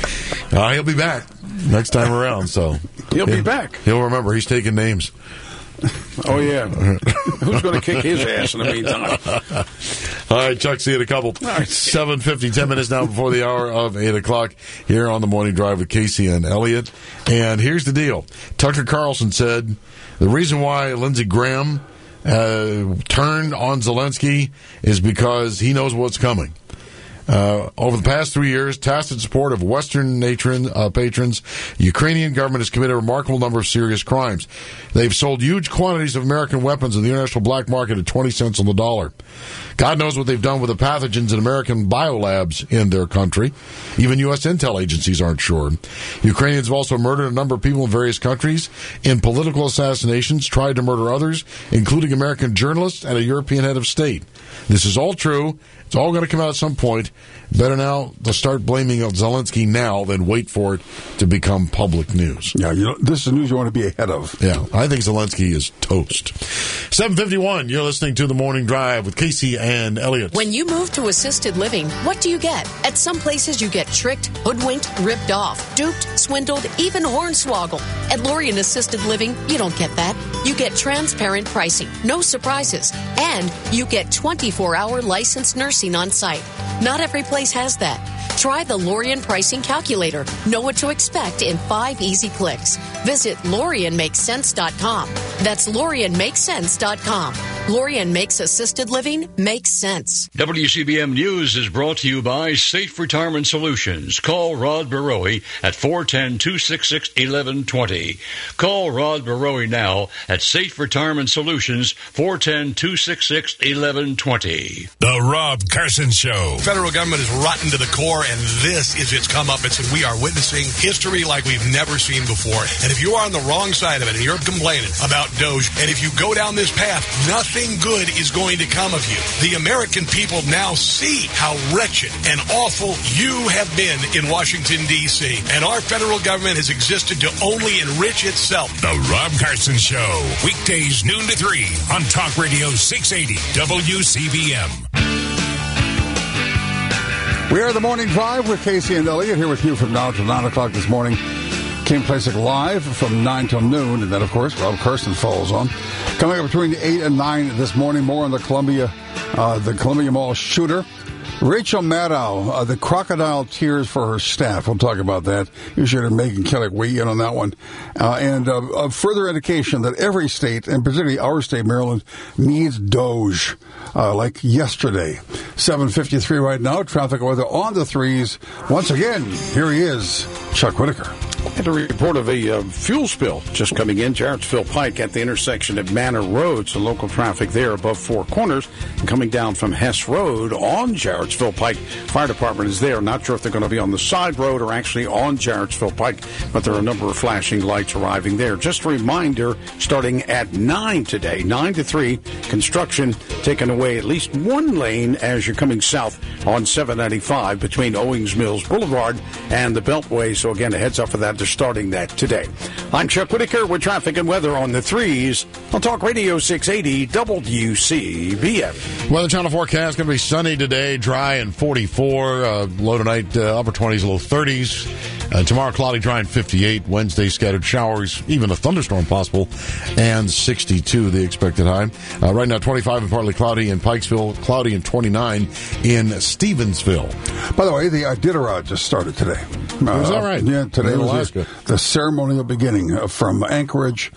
He'll be back next time around, so he'll be back. He'll remember. He's taking names. Oh, yeah. Who's going to kick his ass in the meantime? All right, Chuck, see you in a couple. 7:50, 10 minutes now before the hour of 8 o'clock here on the Morning Drive with Casey and Elliott. And here's the deal. Tucker Carlson said the reason why Lindsey Graham turned on Zelensky is because he knows what's coming. Over the past 3 years, tacit support of Western patrons, the Ukrainian government has committed a remarkable number of serious crimes. They've sold huge quantities of American weapons in the international black market at 20 cents on the dollar. God knows what they've done with the pathogens in American biolabs in their country. Even U.S. intel agencies aren't sure. Ukrainians have also murdered a number of people in various countries in political assassinations, tried to murder others, including American journalists and a European head of state. This is all true. It's all going to come out at some point. Better now to start blaming Zelensky now than wait for it to become public news. Yeah, this is news you want to be ahead of. Yeah, I think Zelensky is toast. 7:51, you're listening to The Morning Drive with Casey and Elliott. When you move to assisted living, what do you get? At some places you get tricked, hoodwinked, ripped off, duped, swindled, even hornswoggled. At Lorien Assisted Living, you don't get that. You get transparent pricing, no surprises, and you get 24-hour licensed nursing on site. Not every place has that. Try the Lorien Pricing Calculator. Know what to expect in 5 easy clicks. Visit LorienMakesSense.com. That's LorienMakesSense.com. Lorien makes assisted living make sense. WCBM News is brought to you by Safe Retirement Solutions. Call Rod Barowie at 410-266-1120. Call Rod Barowie now at Safe Retirement Solutions, 410-266-1120. The Rob Carson Show. Federal government is rotten to the core, and this is its comeuppance, and we are witnessing history like we've never seen before. And if you are on the wrong side of it and you're complaining about Doge, and if you go down this path, nothing good is going to come of you. The American people now see how wretched and awful you have been in Washington, D.C., and our federal government has existed to only enrich itself. The Rob Carson Show, weekdays noon to 3 on Talk Radio 680 WCBM. We are The Morning Drive with Casey and Elliott, here with you from now till 9 o'clock this morning. Kim Klacik live from 9 till noon, and then, of course, Rob Carson follows on. Coming up between 8 and 9 this morning, more on the Columbia Mall shooter. Rachel Maddow, the crocodile tears for her staff. We'll talk about that. You should have Megan Kellick weigh in on that one. And a further indication that every state, and particularly our state, Maryland, needs Doge, like yesterday. 7:53 right now. Traffic weather on the threes. Once again, here he is, Chuck Whitaker. Had a report of a fuel spill just coming in Jarrettsville Pike at the intersection of Manor Road. So local traffic there above Four Corners. And coming down from Hess Road on Jarrettsville Pike. Fire department is there. Not sure if they're going to be on the side road or actually on Jarrettsville Pike, but there are a number of flashing lights arriving there. Just a reminder, starting at 9 today, 9 to 3, construction taking away at least one lane as you're coming south on 795 between Owings Mills Boulevard and the Beltway. So again, a heads up for that. They're starting that today. I'm Chuck Whitaker with traffic and weather on the threes on Talk Radio 680 WCBM. Weather Channel forecast going to be sunny today, dry and 44. Low tonight, upper 20s, low 30s. Tomorrow, cloudy, dry and 58. Wednesday, scattered showers, even a thunderstorm possible, and 62 the expected high. Right now, 25 and partly cloudy in Pikesville, cloudy and 29 in Stevensville. By the way, the Iditarod just started today. Is that right? Yeah, today was the ceremonial beginning from Anchorage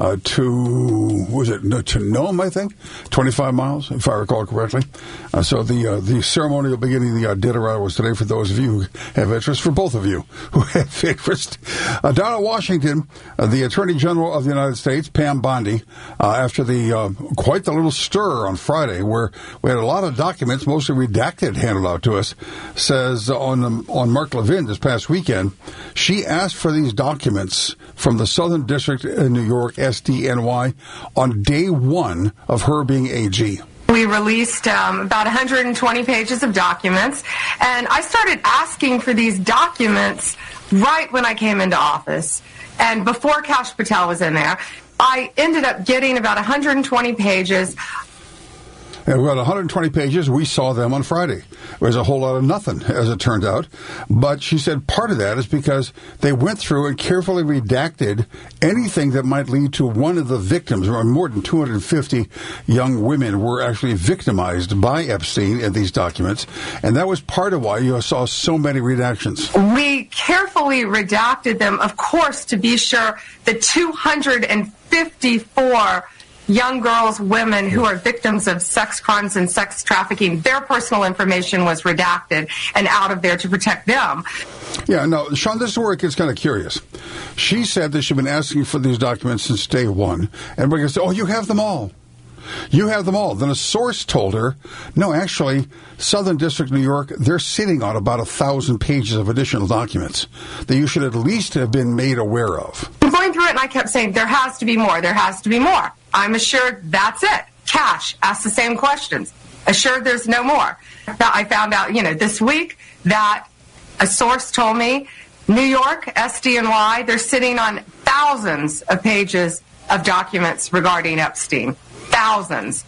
to Nome, I think, 25 miles, if I recall correctly. So the ceremonial beginning of the Iditarod was today for those of you who have interest, for both of you who have interest. Down in Washington, the Attorney General of the United States, Pam Bondi, after quite the little stir on Friday, where we had a lot of documents, mostly redacted, handed out to us, says on Mark Levin this past weekend, she asked for these documents from the Southern District in New York, SDNY, on day one of her being AG. We released about 120 pages of documents, and I started asking for these documents right when I came into office, and before Kash Patel was in there. I ended up getting about 120 pages. And we got 120 pages. We saw them on Friday. It was a whole lot of nothing, as it turned out. But she said part of that is because they went through and carefully redacted anything that might lead to one of the victims. More than 250 young women were actually victimized by Epstein in these documents. And that was part of why you saw so many redactions. We carefully redacted them, of course, to be sure the 254 young girls, women who are victims of sex crimes and sex trafficking, their personal information was redacted and out of there to protect them. Yeah, no, Sean, this is where it gets kind of curious. She said that she'd been asking for these documents since day one. And everybody said, oh, you have them all. You have them all. Then a source told her, no, actually, Southern District of New York, they're sitting on about 1,000 pages of additional documents that you should at least have been made aware of. I'm going through it, and I kept saying, there has to be more. There has to be more. I'm assured that's it. Cash asked the same questions. Assured there's no more. Now, I found out, this week that a source told me New York, SDNY, they're sitting on thousands of pages of documents regarding Epstein. Thousands.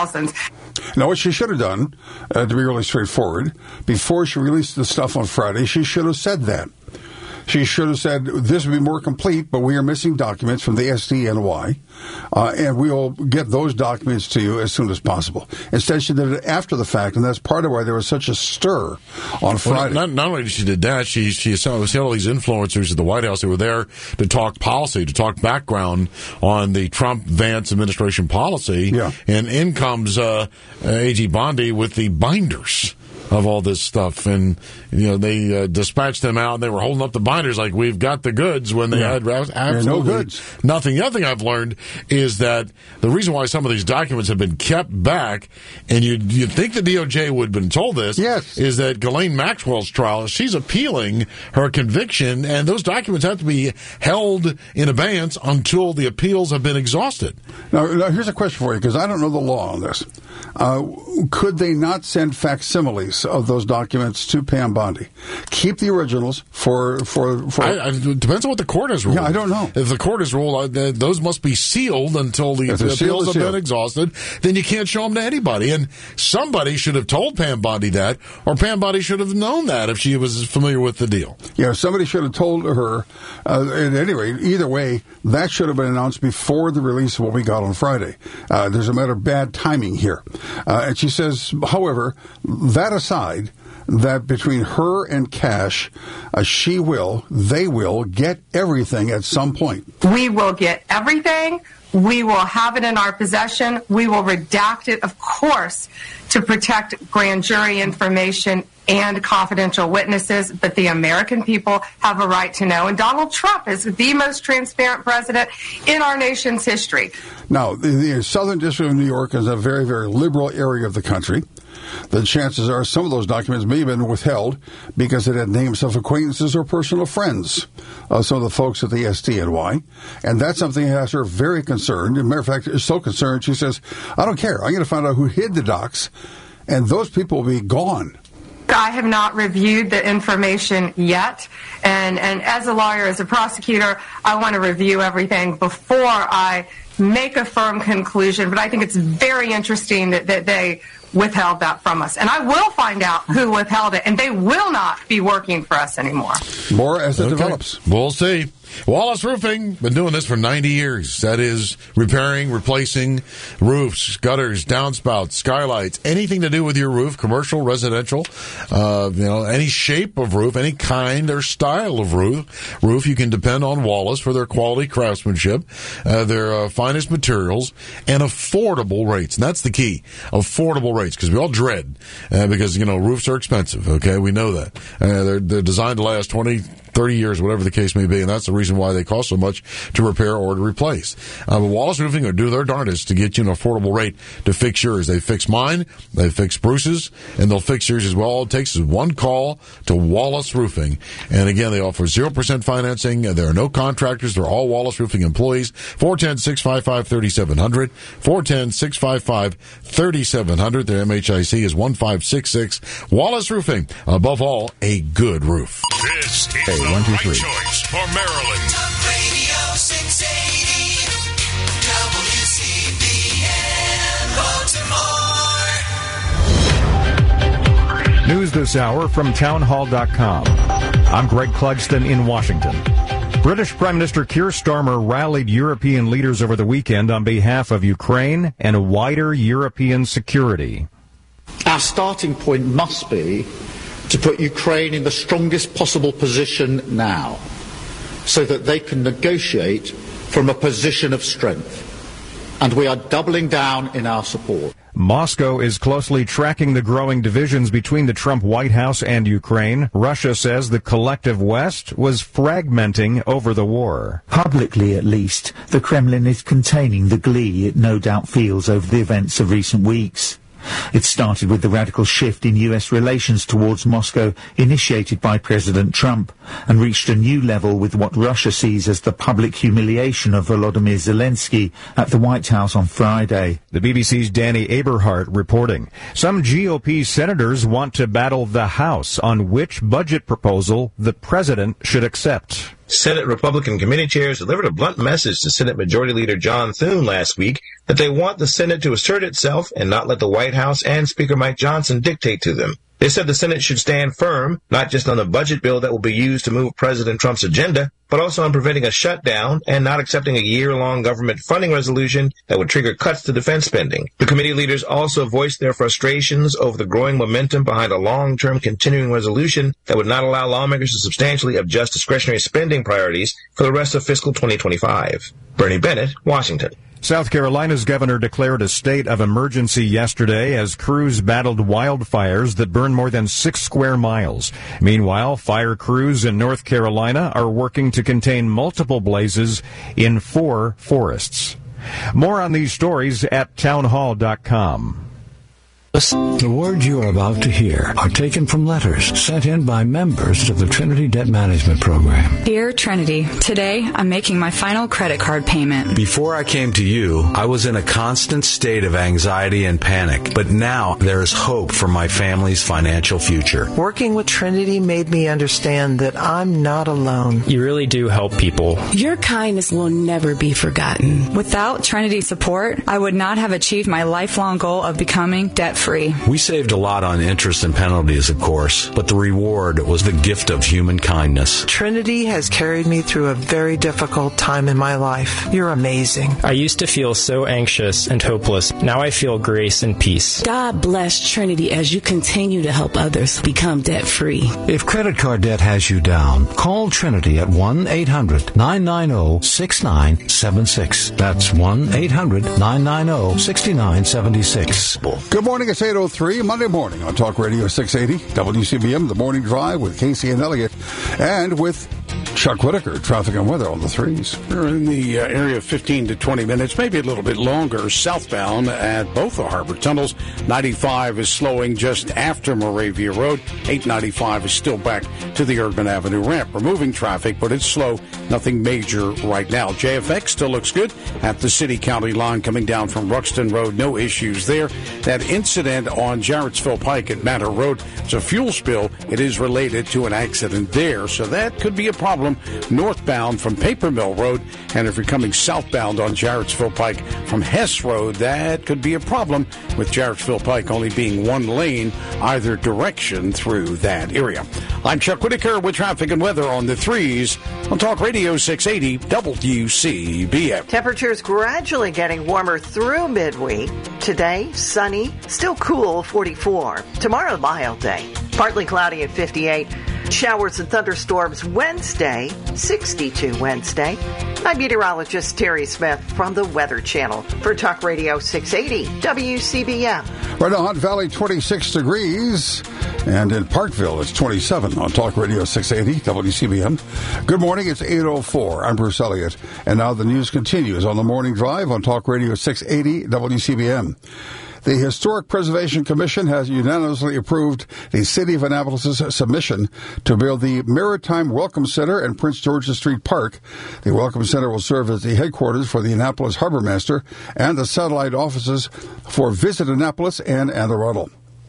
Now, what she should have done, to be really straightforward, before she released the stuff on Friday, she should have said that. She should have said, this would be more complete, but we are missing documents from the SDNY, and we will get those documents to you as soon as possible. Instead, she did it after the fact, and that's part of why there was such a stir on Friday. Not only did she did that, she had all these influencers at the White House who were there to talk policy, to talk background on the Trump-Vance administration policy, and in comes A.G. Bondi with the binders of all this stuff, and they dispatched them out, and they were holding up the binders like we've got the goods when they had absolutely no goods. Nothing. The other thing I've learned is that the reason why some of these documents have been kept back, and you'd think the DOJ would have been told this, is that Ghislaine Maxwell's trial, she's appealing her conviction, and those documents have to be held in abeyance until the appeals have been exhausted. Now here's a question for you, because I don't know the law on this. Could they not send facsimiles of those documents to Pam Bondi? Keep the originals for it depends on what the court has ruled. Yeah, I don't know. If the court has ruled those must be sealed until the appeals have been exhausted, then you can't show them to anybody. And somebody should have told Pam Bondi that, or Pam Bondi should have known that if she was familiar with the deal. Yeah, somebody should have told her. At any rate, either way, that should have been announced before the release of what we got on Friday. There's a matter of bad timing here. And she says, however, that aside, that between her and Cash, they will get everything at some point. We will get everything. We will have it in our possession. We will redact it, of course, to protect grand jury information and confidential witnesses, but the American people have a right to know. And Donald Trump is the most transparent president in our nation's history. Now, the Southern District of New York is a very, very liberal area of the country. The chances are some of those documents may have been withheld because it had names of acquaintances or personal friends of some of the folks at the SDNY. And that's something that has her very concerned. As a matter of fact, is so concerned, she says, I don't care. I'm going to find out who hid the docs, and those people will be gone. I have not reviewed the information yet, and as a lawyer, as a prosecutor, I want to review everything before I make a firm conclusion, but I think it's very interesting that they withheld that from us. And I will find out who withheld it, and they will not be working for us anymore. More as it develops. We'll see. Wallace Roofing, been doing this for 90 years. That is repairing, replacing roofs, gutters, downspouts, skylights, anything to do with your roof, commercial, residential, any shape of roof, any kind or style of roof. You can depend on Wallace for their quality craftsmanship, their finest materials, and affordable rates. And that's the key, affordable rates, because we all dread, because, roofs are expensive, okay? We know that. They're designed to last 20, 30 years, whatever the case may be, and that's the reason why they cost so much to repair or to replace. But Wallace Roofing will do their darndest to get you an affordable rate to fix yours. They fix mine, they fix Bruce's, and they'll fix yours as well. All it takes is one call to Wallace Roofing. And again, they offer 0% financing. There are no contractors. They're all Wallace Roofing employees. 410-655-3700. 410-655-3700. Their MHIC is 1566. Wallace Roofing. Above all, a good roof. This is the right choice for Maryland. Talk Radio 680 WCBN Baltimore. news this hour from townhall.com. I'm Greg Clugston in Washington. British Prime Minister Keir Starmer rallied European leaders over the weekend on behalf of Ukraine and wider European security. Our starting point must be to put Ukraine in the strongest possible position now, so that they can negotiate from a position of strength. And we are doubling down in our support. Moscow is closely tracking the growing divisions between the Trump White House and Ukraine. Russia says the collective West was fragmenting over the war. Publicly, at least, the Kremlin is containing the glee it no doubt feels over the events of recent weeks. It started with the radical shift in U.S. relations towards Moscow initiated by President Trump and reached a new level with what Russia sees as the public humiliation of Volodymyr Zelensky at the White House on Friday. The BBC's Danny Aberhart reporting. Some GOP senators want to battle the House on which budget proposal the president should accept. Senate Republican committee chairs delivered a blunt message to Senate Majority Leader John Thune last week that they want the Senate to assert itself and not let the White House and Speaker Mike Johnson dictate to them. They said the Senate should stand firm, not just on the budget bill that will be used to move President Trump's agenda, but also on preventing a shutdown and not accepting a year-long government funding resolution that would trigger cuts to defense spending. The committee leaders also voiced their frustrations over the growing momentum behind a long-term continuing resolution that would not allow lawmakers to substantially adjust discretionary spending priorities for the rest of fiscal 2025. Bernie Bennett, Washington. South Carolina's governor declared a state of emergency yesterday as crews battled wildfires that burned more than 6 square miles. Meanwhile, fire crews in North Carolina are working to contain multiple blazes in 4 forests. More on these stories at townhall.com. The words you are about to hear are taken from letters sent in by members of the Trinity Debt Management Program. Dear Trinity, today I'm making my final credit card payment. Before I came to you, I was in a constant state of anxiety and panic, but now there is hope for my family's financial future. Working with Trinity made me understand that I'm not alone. You really do help people. Your kindness will never be forgotten. Without Trinity support, I would not have achieved my lifelong goal of becoming debt-free. We saved a lot on interest and penalties, of course, but the reward was the gift of human kindness. Trinity has carried me through a very difficult time in my life. You're amazing. I used to feel so anxious and hopeless. Now I feel grace and peace. God bless Trinity as you continue to help others become debt-free. If credit card debt has you down, call Trinity at 1-800-990-6976. That's 1-800-990-6976. Good morning. It's 8:03, Monday morning on Talk Radio 680, WCBM, The Morning Drive with Casey and Elliott, and with Chuck Whitaker, traffic and weather on the threes. We're in the area of 15 to 20 minutes, maybe a little bit longer, southbound at both the harbor tunnels. 95 is slowing just after Moravia Road. 895 is still back to the Urban Avenue ramp. We're moving traffic, but it's slow. Nothing major right now. JFX still looks good at the city-county line coming down from Ruxton Road. No issues there. That incident on Jarrettsville Pike at Manor Road, it's a fuel spill. It is related to an accident there, so that could be a problem northbound from Paper Mill Road. And if you're coming southbound on Jarrettsville Pike from Hess Road, that could be a problem with Jarrettsville Pike only being one lane either direction through that area. I'm Chuck Whitaker with traffic and weather on the threes on Talk Radio 680 WCBM. Temperatures gradually getting warmer through midweek. Today, sunny, still cool, 44. Tomorrow, mild day. Partly cloudy at 58. Showers and thunderstorms Wednesday, 62 Wednesday. I'm meteorologist Terry Smith from the Weather Channel for Talk Radio 680 WCBM. Right now, Hunt Valley, 26 degrees. And in Parkville, it's 27 on Talk Radio 680 WCBM. Good morning. It's 8:04. I'm Bruce Elliott. And now the news continues on the Morning Drive on Talk Radio 680 WCBM. The Historic Preservation Commission has unanimously approved the City of Annapolis' submission to build the Maritime Welcome Center in Prince George's Street Park. The Welcome Center will serve as the headquarters for the Annapolis Harbor Master and the satellite offices for Visit Annapolis and Anne Arundel.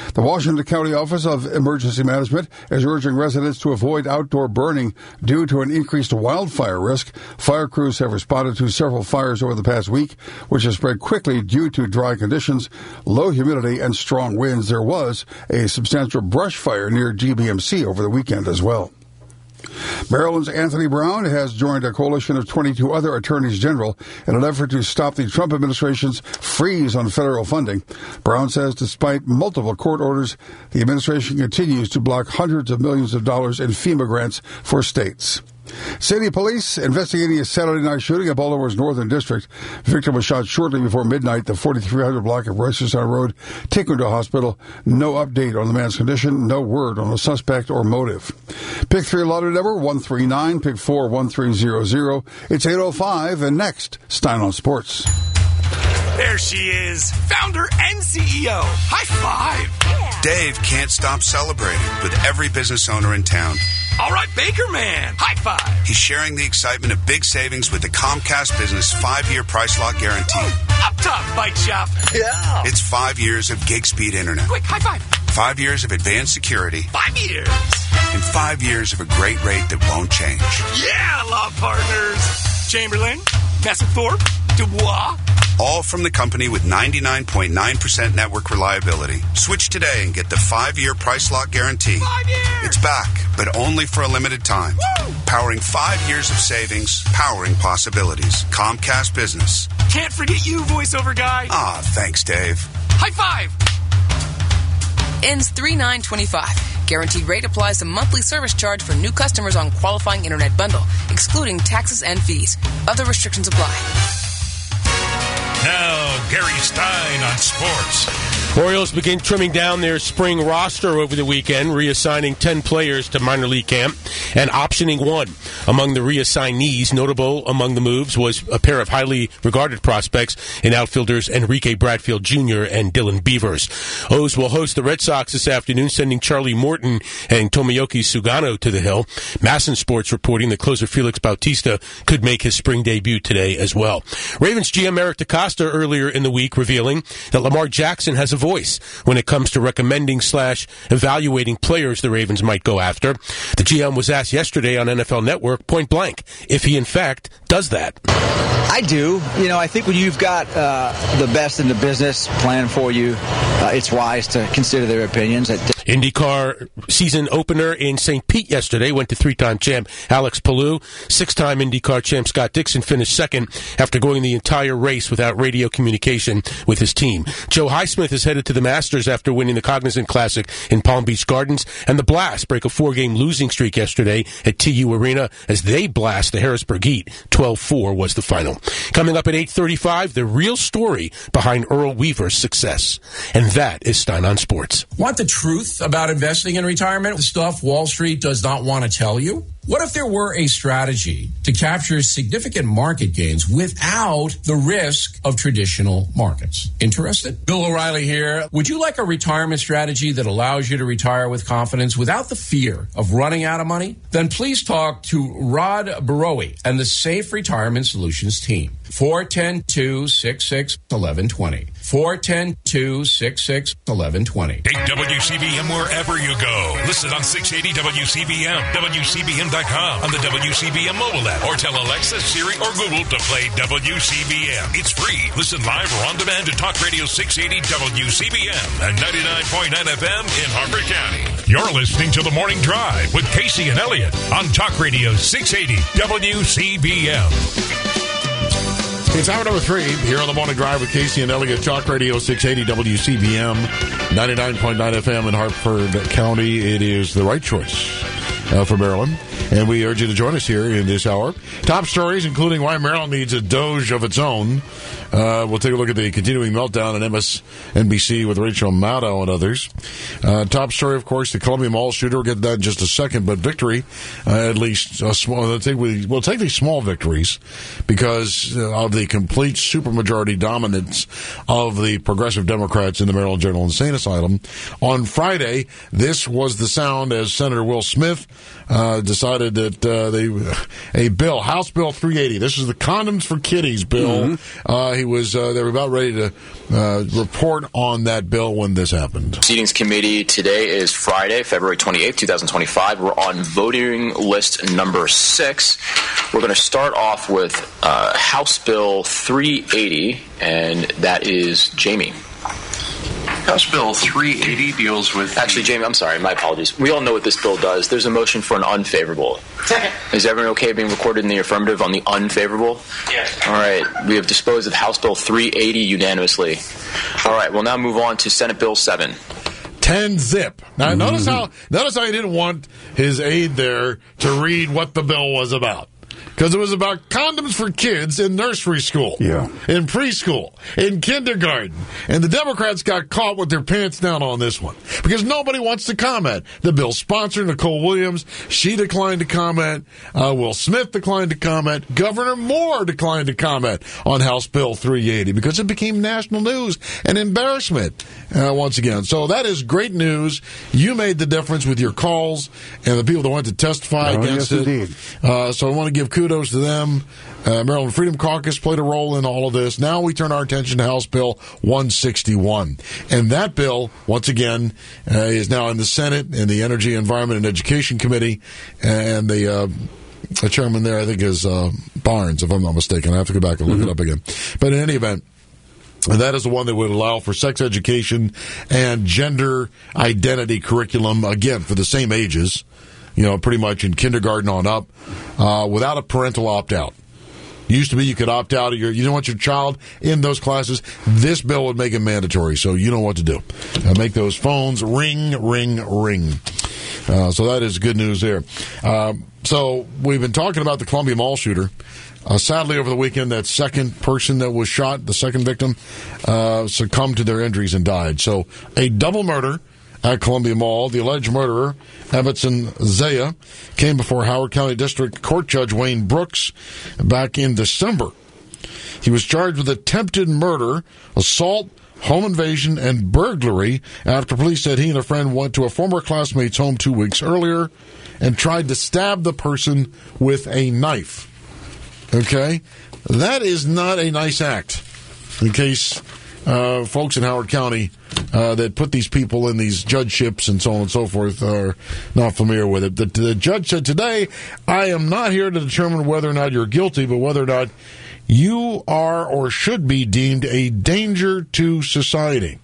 The Washington County Office of Emergency Management is urging residents to avoid outdoor burning due to an increased wildfire risk. Fire crews have responded to several fires over the past week, which have spread quickly due to dry conditions, low humidity, and strong winds. There was a substantial brush fire near GBMC over the weekend as well. Maryland's Anthony Brown has joined a coalition of 22 other attorneys general in an effort to stop the Trump administration's freeze on federal funding. Brown says despite multiple court orders, the administration continues to block hundreds of millions of dollars in FEMA grants for states. City police investigating a Saturday night shooting at Baltimore's Northern District. The victim was shot shortly before midnight, the 4300 block of Reisterstown Road, taken to a hospital. No update on the man's condition, no word on a suspect or motive. Pick 3 lottery number 139, pick 4 1300. It's 8:05, and next, Stein on Sports. There she is, founder and CEO. High five. Yeah. Dave can't stop celebrating with every business owner in town. All right, Baker Man, high five. He's sharing the excitement of big savings with the Comcast Business 5-year price lock guarantee. Up top, bike shop. Yeah. It's 5 years of gig speed internet. Quick, high five. 5 years of advanced security. 5 years. And 5 years of a great rate that won't change. Yeah, law partners. Chamberlain, Thorpe, Dubois. All from the company with 99.9% network reliability. Switch today and get the 5-year price lock guarantee. 5 years! It's back, but only for a limited time. Woo! Powering 5 years of savings, powering possibilities. Comcast Business. Can't forget you, voiceover guy. Ah, thanks, Dave. High five! Ends 3/9/25. Guaranteed rate applies to monthly service charge for new customers on qualifying internet bundle, excluding taxes and fees. Other restrictions apply. Now, Gary Stein on sports. Orioles begin trimming down their spring roster over the weekend, reassigning 10 players to minor league camp and optioning one. Among the reassignees, notable among the moves was a pair of highly regarded prospects in outfielders Enrique Bradfield Jr. and Dylan Beavers. O's will host the Red Sox this afternoon, sending Charlie Morton and Tomoyuki Sugano to the Hill. Masson Sports reporting that closer Felix Bautista could make his spring debut today as well. Ravens GM Eric DeCosta earlier in the week revealing that Lamar Jackson has a voice when it comes to recommending/evaluating players the Ravens might go after. The GM was asked yesterday on NFL Network point blank if he in fact does that. I do. I think when you've got the best in the business plan for you, it's wise to consider their opinions. IndyCar season opener in St. Pete yesterday went to 3-time champ Alex Palou. 6-time IndyCar champ Scott Dixon finished second after going the entire race without radio communication with his team. Joe Highsmith is headed to the Masters after winning the Cognizant Classic in Palm Beach Gardens, and the Blast break a 4-game losing streak yesterday at TU Arena as they blast the Harrisburg Heat. 12-4 was the final. Coming up at 8:35, the real story behind Earl Weaver's success. And that is Stein on Sports. Want the truth about investing in retirement? The stuff Wall Street does not want to tell you? What if there were a strategy to capture significant market gains without the risk of traditional markets? Interested? Bill O'Reilly here. Would you like a retirement strategy that allows you to retire with confidence without the fear of running out of money? Then please talk to Rod Barowie and the Safe Retirement Solutions team. 410-266-1120. 410-266-1120. Take WCBM wherever you go. Listen on 680 WCBM, WCBM.com, on the WCBM mobile app, or tell Alexa, Siri, or Google to play WCBM. It's free. Listen live or on demand to Talk Radio 680 WCBM and 99.9 FM in Harford County. You're listening to The Morning Drive with Casey and Elliott on Talk Radio 680 WCBM. It's hour number 3 here on The Morning Drive with Casey and Elliott, Talk Radio 680 WCBM, 99.9 FM in Hartford County. It is the right choice for Maryland, and we urge you to join us here in this hour. Top stories, including why Maryland needs a Doge of its own. We'll take a look at the continuing meltdown on MSNBC with Rachel Maddow and others. Top story, of course, the Columbia Mall shooter. We'll get to that in just a second, but victory, at least a small. We'll take these small victories because of the complete supermajority dominance of the progressive Democrats in the Maryland General Insane Asylum. On Friday, this was the sound as Senator Will Smith decided that a bill, House Bill 380, this is the Condoms for Kiddies bill. They were about ready to report on that bill when this happened. Proceedings Committee, today is Friday, February 28th, 2025. We're on voting list number 6. We're going to start off with House Bill 380, and that is Jamie. House Bill 380 deals with... Actually, Jamie, I'm sorry, my apologies. We all know what this bill does. There's a motion for an unfavorable. Is everyone okay being recorded in the affirmative on the unfavorable? Yes. All right. We have disposed of House Bill 380 unanimously. All right. We'll now move on to Senate Bill 7. 10-zip. Now, notice how he didn't want his aide there to read what the bill was about. Because it was about condoms for kids in nursery school, in preschool, in kindergarten. And the Democrats got caught with their pants down on this one. Because nobody wants to comment. The bill's sponsor, Nicole Williams, she declined to comment. Will Smith declined to comment. Governor Moore declined to comment on House Bill 380 because it became national news and embarrassment once again. So that is great news. You made the difference with your calls and the people that went to testify against it. Indeed. So I want to give kudos to them. Maryland Freedom Caucus played a role in all of this. Now we turn our attention to House Bill 161. And that bill, once again, is now in the Senate, in the Energy, Environment, and Education Committee. And the chairman there, I think, is Barnes, if I'm not mistaken. I have to go back and look it up again. But in any event, and that is the one that would allow for sex education and gender identity curriculum, again, for the same ages. Pretty much in kindergarten on up, without a parental opt-out. Used to be you could opt out of you don't want your child in those classes. This bill would make it mandatory, so you know what to do. Make those phones ring, ring, ring. So that is good news there. So we've been talking about the Columbia Mall shooter. Sadly, over the weekend, that second person that was shot, the second victim, succumbed to their injuries and died. So a double murder at Columbia Mall. The alleged murderer, Ebbetson Zaya, came before Howard County District Court Judge Wayne Brooks back in December. He was charged with attempted murder, assault, home invasion, and burglary after police said he and a friend went to a former classmate's home 2 weeks earlier and tried to stab the person with a knife. Okay? That is not a nice act. In case folks in Howard County that put these people in these judgeships and so on and so forth are not familiar with it. The judge said today, I am not here to determine whether or not you're guilty, but whether or not you are or should be deemed a danger to society.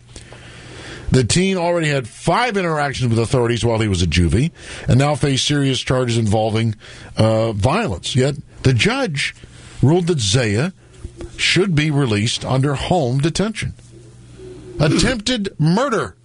The teen already had 5 interactions with authorities while he was a juvie and now faced serious charges involving violence. Yet the judge ruled that Zaya should be released under home detention. Attempted murder.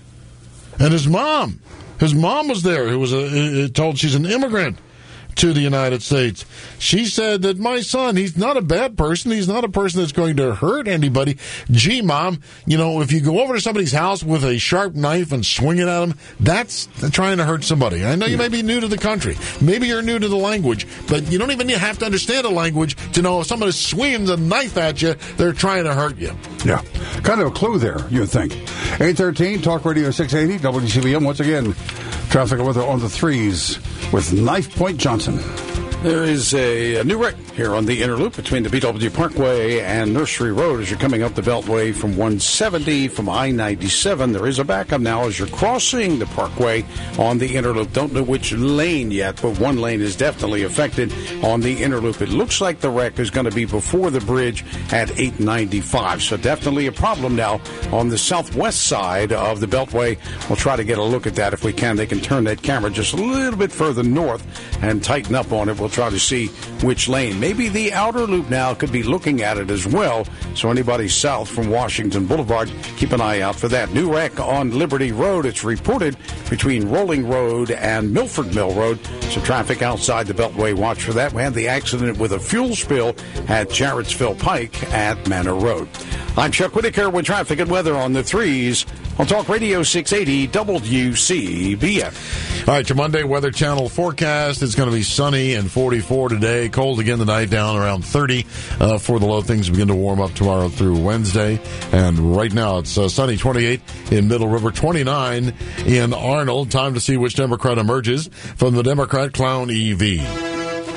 And his mom was there, who was told she's an immigrant to the United States. She said that my son, he's not a bad person. He's not a person that's going to hurt anybody. Gee, Mom, if you go over to somebody's house with a sharp knife and swing it at them, that's trying to hurt somebody. I know you may be new to the country. Maybe you're new to the language, but you don't even have to understand the language to know if somebody swings a knife at you, they're trying to hurt you. Yeah. Kind of a clue there, you'd think. 813, Talk Radio 680, WCBM. Once again, traffic weather on the 3s with Knife Point Johnson. There is a new wreck here on the inner loop between the BW Parkway and Nursery Road as you're coming up the Beltway from 170 from I-97. There is a backup now as you're crossing the Parkway on the inner loop. Don't know which lane yet, but one lane is definitely affected on the inner loop. It looks like the wreck is going to be before the bridge at 895. So definitely a problem now on the southwest side of the Beltway. We'll try to get a look at that if we can. They can turn that camera just a little bit further north and tighten up on it. We'll try to see which lane. Maybe the outer loop now could be looking at it as well. So anybody south from Washington Boulevard, keep an eye out for that. New wreck on Liberty Road. It's reported between Rolling Road and Milford Mill Road. So traffic outside the Beltway, watch for that. We had the accident with a fuel spill at Jarrettsville Pike at Manor Road. I'm Chuck Whitaker with traffic and weather on the 3s on Talk Radio 680 WCBF. All right, your Monday Weather Channel forecast. It's going to be sunny and 44 today. Cold again tonight, down around 30 for the low. Things begin to warm up tomorrow through Wednesday. And right now it's sunny, 28 in Middle River, 29 in Arnold. Time to see which Democrat emerges from the Democrat Clown EV.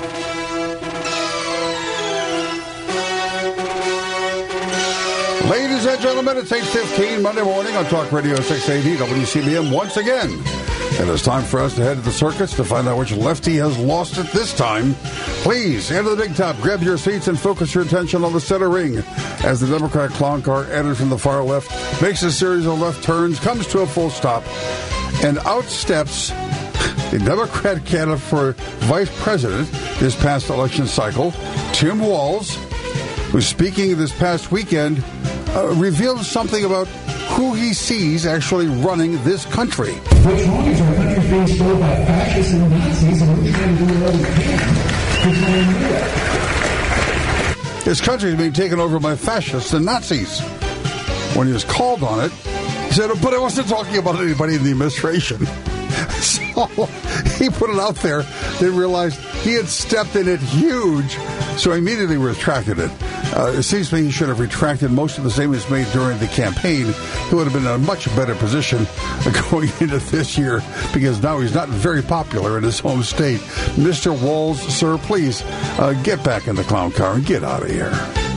Ladies and gentlemen, it's 8:15 Monday morning on Talk Radio 680 WCBM once again. And it's time for us to head to the circus to find out which lefty has lost it this time. Please, enter the big top, grab your seats, and focus your attention on the center ring as the Democrat clown car enters from the far left, makes a series of left turns, comes to a full stop, and out steps the Democrat candidate for vice president this past election cycle, Tim Walz, who, speaking this past weekend, revealed something about who he sees actually running this country. What's wrong is our country's being stole by fascists and Nazis, and we're trying to do all we can to try and do that. This country is being taken over by fascists and Nazis. When he was called on it, he said, but I wasn't talking about anybody in the administration. So he put it out there, then realized he had stepped in it huge, so he immediately retracted it. It seems to me he should have retracted most of the statements made during the campaign. He would have been in a much better position going into this year, because now he's not very popular in his home state. Mr. Walz, sir, please get back in the clown car and get out of here.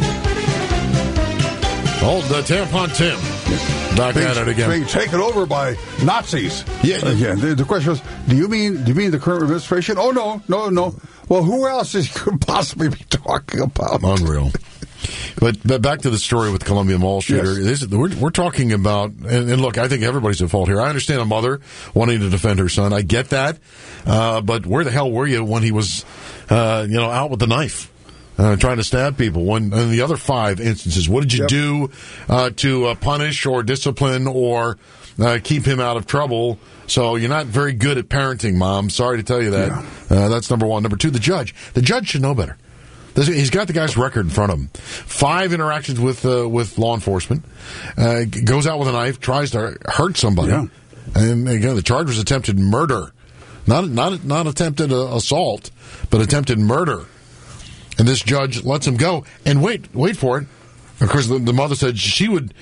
Hold the tampon Tim. Back at it again. Being taken over by Nazis. Yeah. The question was, do you mean the current administration? Oh, no. Well, who else is you could possibly be talking about? Unreal. But back to the story with the Columbia Mall shooter. Yes. We're talking about, and look, I think everybody's at fault here. I understand a mother wanting to defend her son. I get that. But where the hell were you when he was, out with the knife? Trying to stab people. When in the other 5 instances, what did you do to punish or discipline or keep him out of trouble? So you're not very good at parenting, Mom. Sorry to tell you that. Yeah. That's number 1. Number 2, the judge. The judge should know better. He's got the guy's record in front of him. 5 interactions with law enforcement. Goes out with a knife, tries to hurt somebody. Yeah. And again, the charge was attempted murder, not attempted assault, but attempted murder. And this judge lets him go. And wait for it. Of course, the mother said she would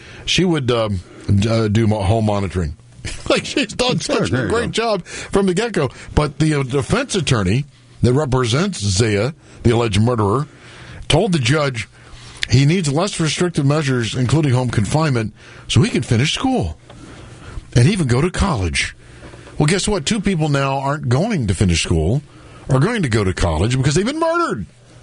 do home monitoring. Like, she's done such a great job from the get-go. But the defense attorney that represents Zaya, the alleged murderer, told the judge he needs less restrictive measures, including home confinement, so he can finish school and even go to college. Well, guess what? 2 people now aren't going to finish school, are going to go to college because they've been murdered.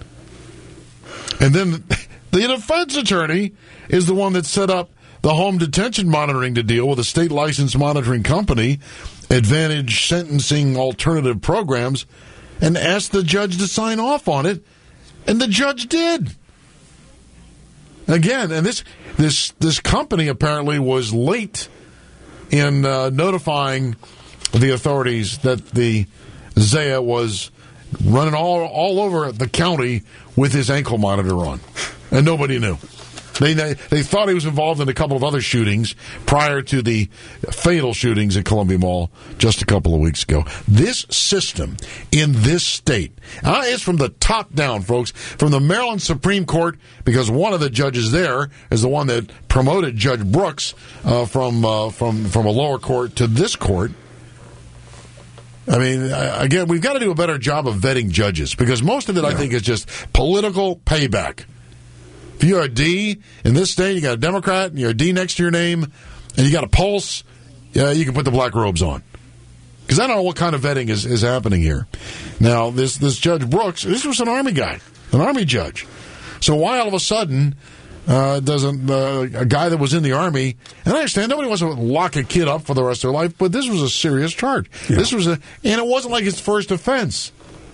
And then the defense attorney is the one that set up the home detention monitoring to deal with a state licensed monitoring company, Advantage Sentencing Alternative Programs, and asked the judge to sign off on it, and the judge did. Again, and this company apparently was late in notifying the authorities that the Zaya was running all over the county with his ankle monitor on, and nobody knew. They thought he was involved in a couple of other shootings prior to the fatal shootings at Columbia Mall just a couple of weeks ago. This system in this state is from the top down, folks, from the Maryland Supreme Court, because one of the judges there is the one that promoted Judge Brooks from a lower court to this court. I mean, again, we've got to do a better job of vetting judges, because most of it, I think, is just political payback. If you're a D in this state, you got a Democrat, and you're a D next to your name, and you got a pulse, you can put the black robes on. Because I don't know what kind of vetting is happening here. Now, this Judge Brooks, this was an Army guy, an Army judge. So why all of a sudden doesn't a guy that was in the Army, and I understand nobody wants to lock a kid up for the rest of their life, but this was a serious charge. Yeah. And it wasn't like his first offense.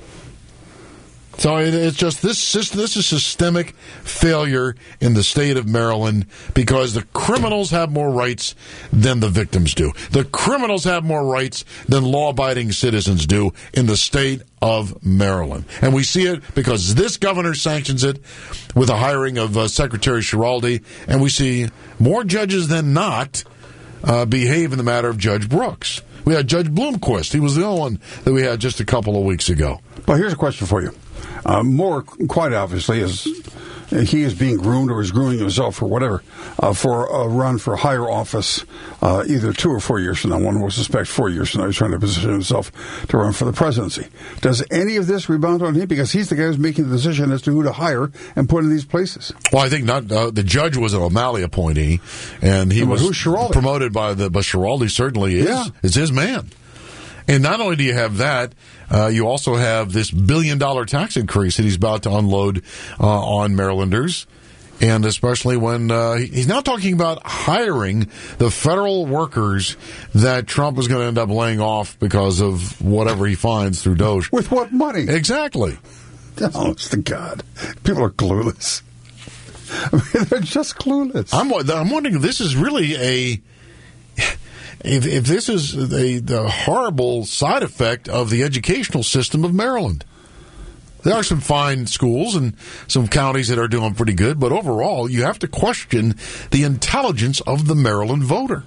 So it's just this is systemic failure in the state of Maryland, because the criminals have more rights than the victims do. The criminals have more rights than law-abiding citizens do in the state of Maryland. And we see it because this governor sanctions it with the hiring of Secretary Schiraldi, and we see more judges than not behave in the matter of Judge Brooks. We had Judge Bloomquist. He was the only one that we had just a couple of weeks ago. Well, here's a question for you. More, quite obviously, is he is being groomed or is grooming himself or whatever for a run for higher office either 2 or 4 years from now. One will suspect 4 years from now he's trying to position himself to run for the presidency. Does any of this rebound on him? Because he's the guy who's making the decision as to who to hire and put in these places. Well, I think not. The judge was an O'Malley appointee, and he was promoted by but Schiraldi certainly is. Yeah. It's his man. And not only do you have that, you also have this $1 billion tax increase that he's about to unload on Marylanders. And especially when he's now talking about hiring the federal workers that Trump is going to end up laying off because of whatever he finds through Doge. With what money? Exactly. Honest to God. People are clueless. I mean, they're just clueless. I'm wondering if this is really if this is the horrible side effect of the educational system of Maryland. There are some fine schools and some counties that are doing pretty good, but overall, you have to question the intelligence of the Maryland voter.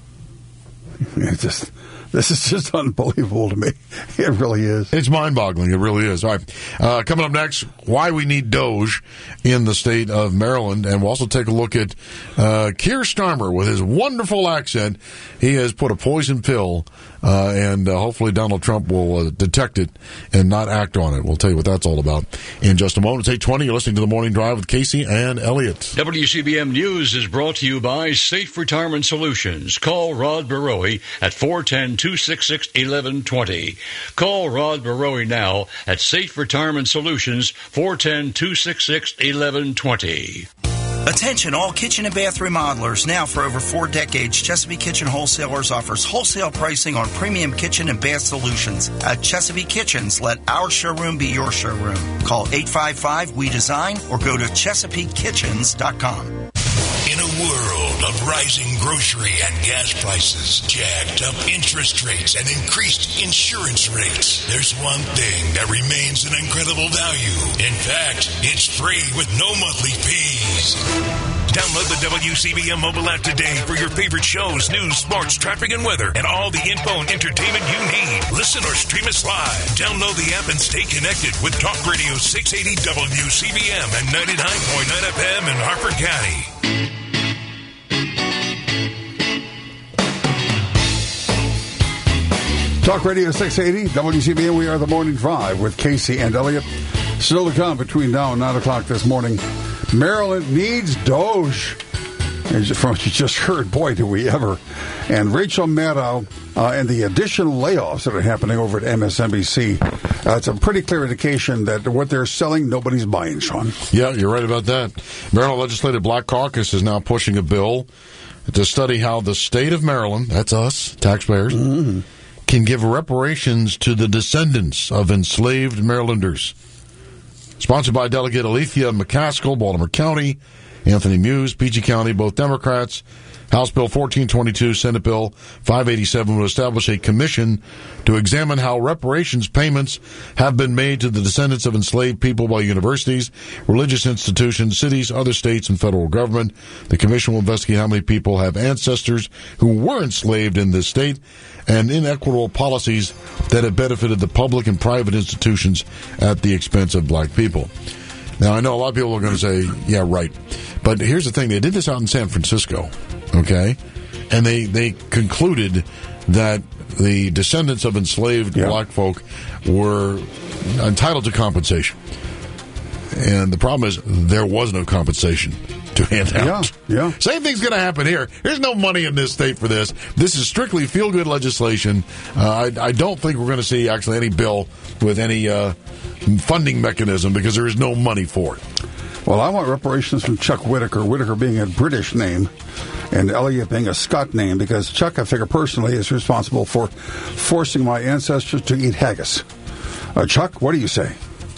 This is just unbelievable to me. It really is. It's mind-boggling. It really is. All right. Coming up next, why we need Doge in the state of Maryland. And we'll also take a look at Keir Starmer with his wonderful accent. He has put a poison pill, and hopefully Donald Trump will detect it and not act on it. We'll tell you what that's all about in just a moment. It's 8:20. You're listening to The Morning Drive with Casey and Elliott. WCBM News is brought to you by Safe Retirement Solutions. Call Rod Barowie at 410-266-1120. Call Rod Barowie now at Safe Retirement Solutions, 410-266-1120. Attention all kitchen and bath remodelers. Now for over 4 decades, Chesapeake Kitchen Wholesalers offers wholesale pricing on premium kitchen and bath solutions. At Chesapeake Kitchens, let our showroom be your showroom. Call 855-WE-DESIGN or go to ChesapeakeKitchens.com. In a world of rising grocery and gas prices, jacked up interest rates, and increased insurance rates, there's one thing that remains an incredible value. In fact, it's free with no monthly fees. Download the WCBM mobile app today for your favorite shows, news, sports, traffic, and weather, and all the info and entertainment you need. Listen or stream us live. Download the app and stay connected with Talk Radio 680 WCBM and 99.9 FM in Harford County. Talk Radio 680, WCBM. We are The Morning Drive with Casey and Elliott. Still to come between now and 9 o'clock this morning. Maryland needs Doge. From what you just heard, boy, do we ever. And Rachel Maddow and the additional layoffs that are happening over at MSNBC. It's a pretty clear indication that what they're selling, nobody's buying, Sean. Yeah, you're right about that. Maryland Legislative Black Caucus is now pushing a bill to study how the state of Maryland, that's us, taxpayers, can give reparations to the descendants of enslaved Marylanders. Sponsored by Delegate Alethea McCaskill, Baltimore County, Anthony Muse, PG County, both Democrats. House Bill 1422, Senate Bill 587 would establish a commission to examine how reparations payments have been made to the descendants of enslaved people by universities, religious institutions, cities, other states, and federal government. The commission will investigate how many people have ancestors who were enslaved in this state and inequitable policies that have benefited the public and private institutions at the expense of black people. Now, I know a lot of people are going to say, yeah, right. But here's the thing. They did this out in San Francisco, okay? And they concluded that the descendants of enslaved black folk were entitled to compensation. And the problem is there was no compensation to hand out. Yeah. Same thing's going to happen here. There's no money in this state for this. This is strictly feel-good legislation. I don't think we're going to see actually any bill with any funding mechanism because there is no money for it. Well, I want reparations from Chuck Whitaker, Whitaker being a British name and Elliott being a Scot name, because Chuck, I figure personally, is responsible for forcing my ancestors to eat haggis. Chuck, what do you say?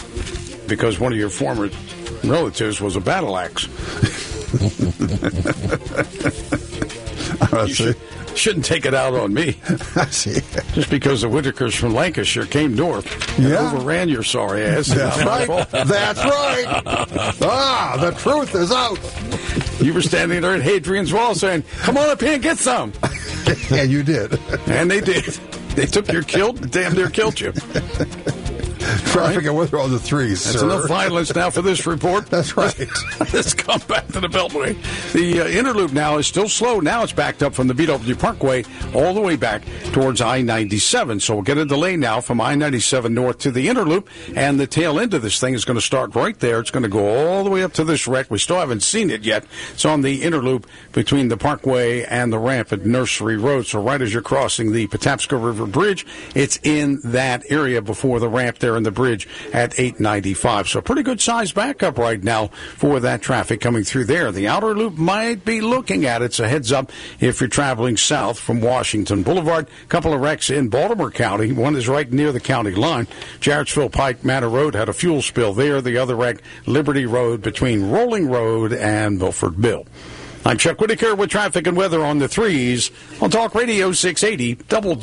Because one of your former relatives was a battle axe. Shouldn't take it out on me. I see. Just because the Whitakers from Lancashire came north and overran your sorry ass. That's right. That's right. The truth is out. You were standing there at Hadrian's Wall saying, "Come on up here and get some." Yeah, you did. And they did. They took your kilt, damn near killed you. Traffic and weather on the threes. That's sir. enough violence now for this report. That's right. Let's come back to the Beltway. The Interloop now is still slow. Now it's backed up from the BW Parkway all the way back towards I-97. So we'll get a delay now from I-97 north to the Interloop, and the tail end of this thing is going to start right there. It's going to go all the way up to this wreck. We still haven't seen it yet. It's on the Interloop between the Parkway and the ramp at Nursery Road. So right as you're crossing the Patapsco River Bridge, it's in that area before the ramp there in the bridge at 895. So pretty good size backup right now for that traffic coming through there. The outer loop might be looking at it, so heads up if you're traveling south from Washington Boulevard. A couple of wrecks in Baltimore County. One is right near the county line. Jarrettsville Pike Manor Road had a fuel spill there. The other wreck, Liberty Road between Rolling Road and Milford Mill. I'm Chuck Whitaker with traffic and weather on the threes on Talk Radio 680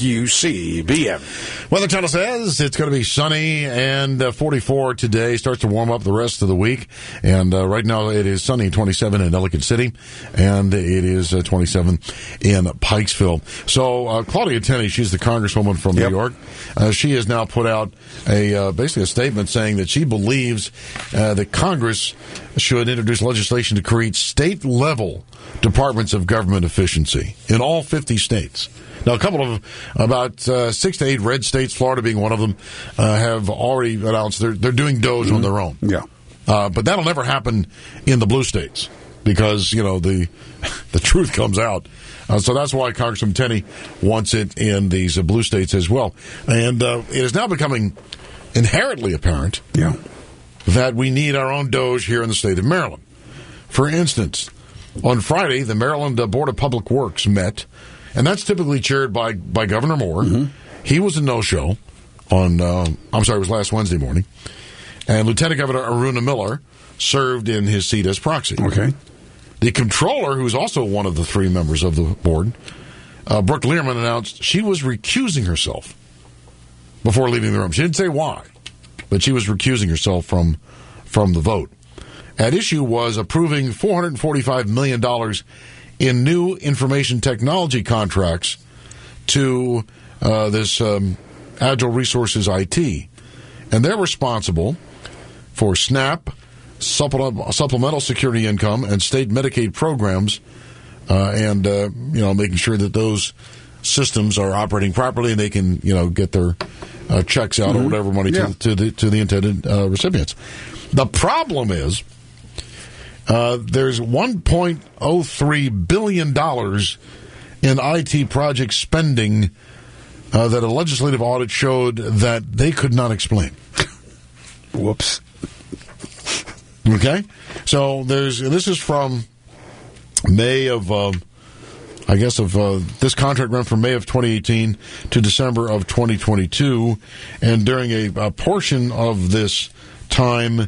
WCBM. Weather Channel says it's going to be sunny and 44 today. Starts to warm up the rest of the week. And right now it is sunny, 27 in Ellicott City, and it is 27 in Pikesville. So Claudia Tenney, she's the congresswoman from New York. She has now put out basically a statement saying that she believes that Congress should introduce legislation to create state-level departments of government efficiency in all 50 states. Now, a couple of about 6 to 8 red states, Florida being one of them, have already announced they're doing DOGE on their own. Yeah, but that'll never happen in the blue states because the truth comes out. So that's why Congressman Tenney wants it in these blue states as well. And it is now becoming inherently apparent that we need our own DOGE here in the state of Maryland. For instance, on Friday, the Maryland Board of Public Works met, and that's typically chaired by Governor Moore. Mm-hmm. He was a no-show on, it was last Wednesday morning. And Lieutenant Governor Aruna Miller served in his seat as proxy. Okay. The controller, who's also one of the 3 members of the board, Brooke Learman, announced she was recusing herself before leaving the room. She didn't say why, but she was recusing herself from the vote. At issue was approving $445 million in new information technology contracts to this Agile Resources IT. And they're responsible for SNAP, supplemental security income, and state Medicaid programs, and making sure that those systems are operating properly and they can get their checks out or whatever money to the intended recipients. The problem is there's $1.03 billion in IT project spending that a legislative audit showed that they could not explain. Whoops. Okay? So this is from May of, this contract ran from May of 2018 to December of 2022. And during a portion of this time,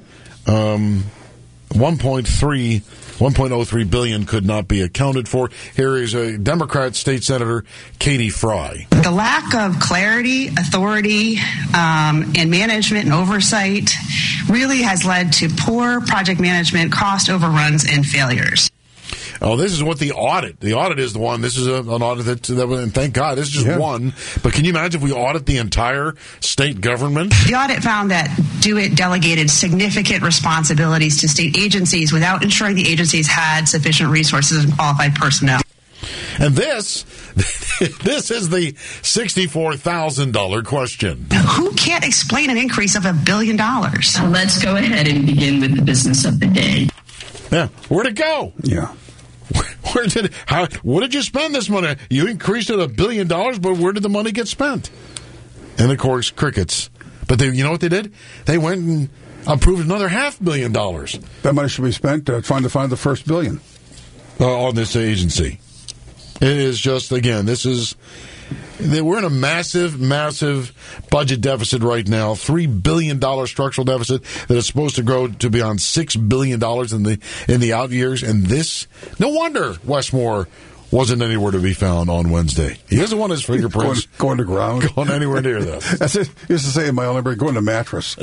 1.03 billion could not be accounted for. Here is a Democrat state senator, Katie Fry. The lack of clarity, authority, and management and oversight really has led to poor project management, cost overruns, and failures. Oh, this is what the audit is the one. This is an audit and thank God, this is just one. But can you imagine if we audit the entire state government? The audit found that DoIT delegated significant responsibilities to state agencies without ensuring the agencies had sufficient resources and qualified personnel. And this is the $64,000 question. Who can't explain an increase of $1 billion? Let's go ahead and begin with the business of the day. Yeah, where'd it go? Yeah. What did you spend this money? You increased it $1 billion, but where did the money get spent? And of course, crickets. But you know what they did? They went and approved another $500 million. That money should be spent trying to find the first billion on this agency. It is just, again, we're in a massive, massive budget deficit right now. $3 billion structural deficit that is supposed to grow to beyond $6 billion in the out years. And this, no wonder Westmore wasn't anywhere to be found on Wednesday. He doesn't want his fingerprints going to ground. Going anywhere near that. That's it. I used to say in my library, going to mattress.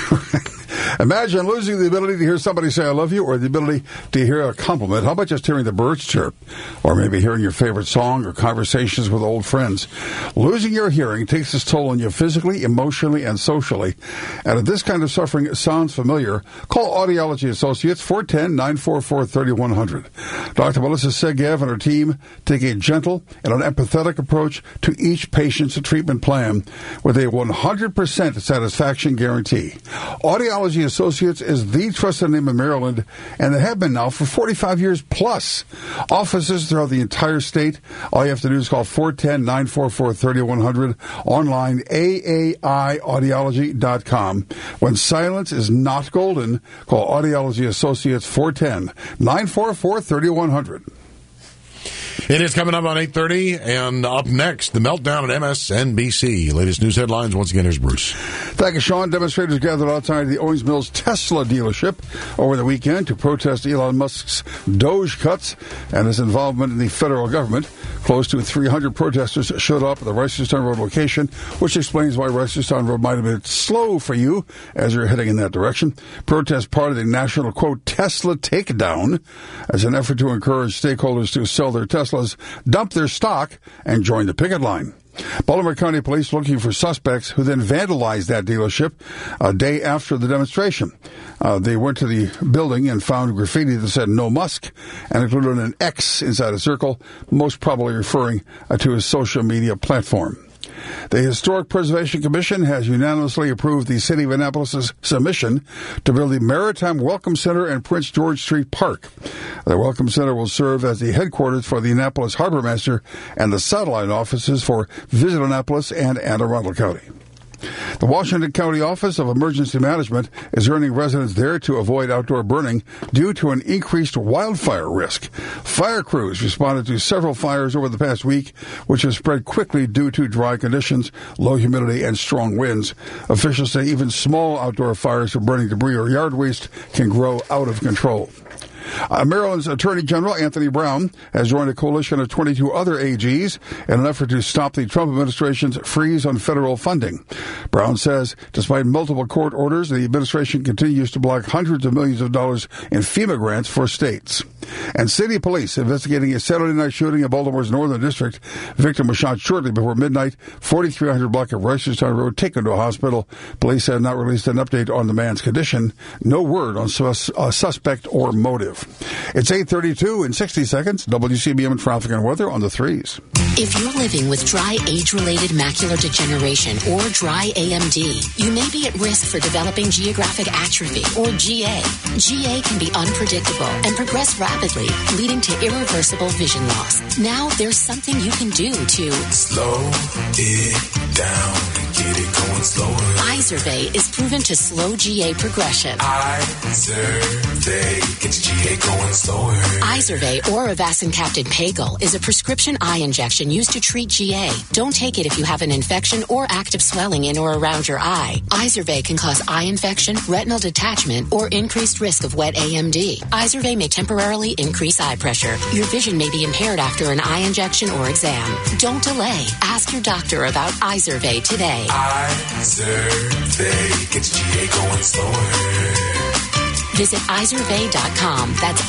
Imagine losing the ability to hear somebody say I love you or the ability to hear a compliment. How about just hearing the birds chirp? Or maybe hearing your favorite song or conversations with old friends. Losing your hearing takes its toll on you physically, emotionally, and socially. And if this kind of suffering sounds familiar, call Audiology Associates 410-944-3100. Dr. Melissa Segev and her team take a gentle and an empathetic approach to each patient's treatment plan with a 100% satisfaction guarantee. Audiology Associates is the trusted name in Maryland, and they have been now for 45 years plus. Offices throughout the entire state. All you have to do is call 410-944-3100. Online, aaiaudiology.com. When silence is not golden, call Audiology Associates 410-944-3100. It is coming up on 8:30, and up next, the meltdown at MSNBC. Latest news headlines. Once again, here's Bruce. Thank you, Sean. Demonstrators gathered outside the Owings Mills Tesla dealership over the weekend to protest Elon Musk's Doge cuts and his involvement in the federal government. Close to 300 protesters showed up at the Reisterstown Road location, which explains why Reisterstown Road might have been slow for you as you're heading in that direction. Protest part of the national, quote, Tesla takedown as an effort to encourage stakeholders to sell their Teslas, dump their stock, and join the picket line. Baltimore County Police looking for suspects who then vandalized that dealership a day after the demonstration. They went to the building and found graffiti that said "No Musk" and included an X inside a circle, most probably referring to his social media platform. The Historic Preservation Commission has unanimously approved the City of Annapolis' submission to build the Maritime Welcome Center in Prince George Street Park. The Welcome Center will serve as the headquarters for the Annapolis Harbor Master and the satellite offices for Visit Annapolis and Anne Arundel County. The Washington County Office of Emergency Management is urging residents there to avoid outdoor burning due to an increased wildfire risk. Fire crews responded to several fires over the past week, which have spread quickly due to dry conditions, low humidity, and strong winds. Officials say even small outdoor fires from burning debris or yard waste can grow out of control. Maryland's Attorney General Anthony Brown has joined a coalition of 22 other AGs in an effort to stop the Trump administration's freeze on federal funding. Brown says despite multiple court orders, the administration continues to block hundreds of millions of dollars in FEMA grants for states. And city police investigating a Saturday night shooting in Baltimore's Northern District. Victim was shot shortly before midnight, 4300 block of Reisterstown Road, taken to a hospital. Police have not released an update on the man's condition. No word on suspect or motive. It's 8:32 in 60 seconds. WCBM traffic and weather on the threes. If you're living with dry age-related macular degeneration or dry AMD, you may be at risk for developing geographic atrophy or GA. GA can be unpredictable and progress rapidly, leading to irreversible vision loss. Now there's something you can do to slow it down and get it going slower. Izervay is proven to slow GA progression. Izervay gets GA going slower. Izervay or avacincaptad pagel is a prescription eye injection used to treat GA. Don't take it if you have an infection or active swelling in or around your eye. Izervay can cause eye infection, retinal detachment, or increased risk of wet AMD. Izervay may temporarily increase eye pressure. Your vision may be impaired after an eye injection or exam. Don't delay. Ask your doctor about Izervay today. Izervay gets GA going slower. Visit Izervay.com. That's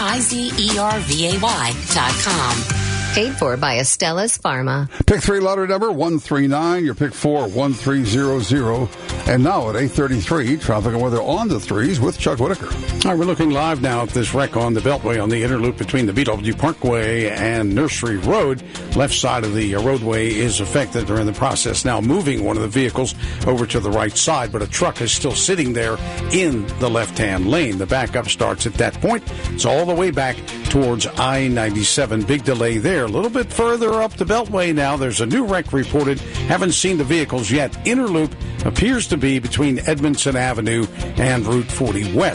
IZERVAY.com. Paid for by Astellas Pharma. Pick 3 lottery number 139. Your pick 4 1300. And now at 8:33, traffic and weather on the threes with Chuck Whitaker. All right, we're looking live now at this wreck on the Beltway on the interloop between the BW Parkway and Nursery Road. Left side of the roadway is affected. They're in the process now moving one of the vehicles over to the right side, but a truck is still sitting there in the left-hand lane. The backup starts at that point. It's all the way back towards I-97. Big delay there. A little bit further up the Beltway now. There's a new wreck reported. Haven't seen the vehicles yet. Interloop appears to be between Edmondson Avenue and Route 40 West.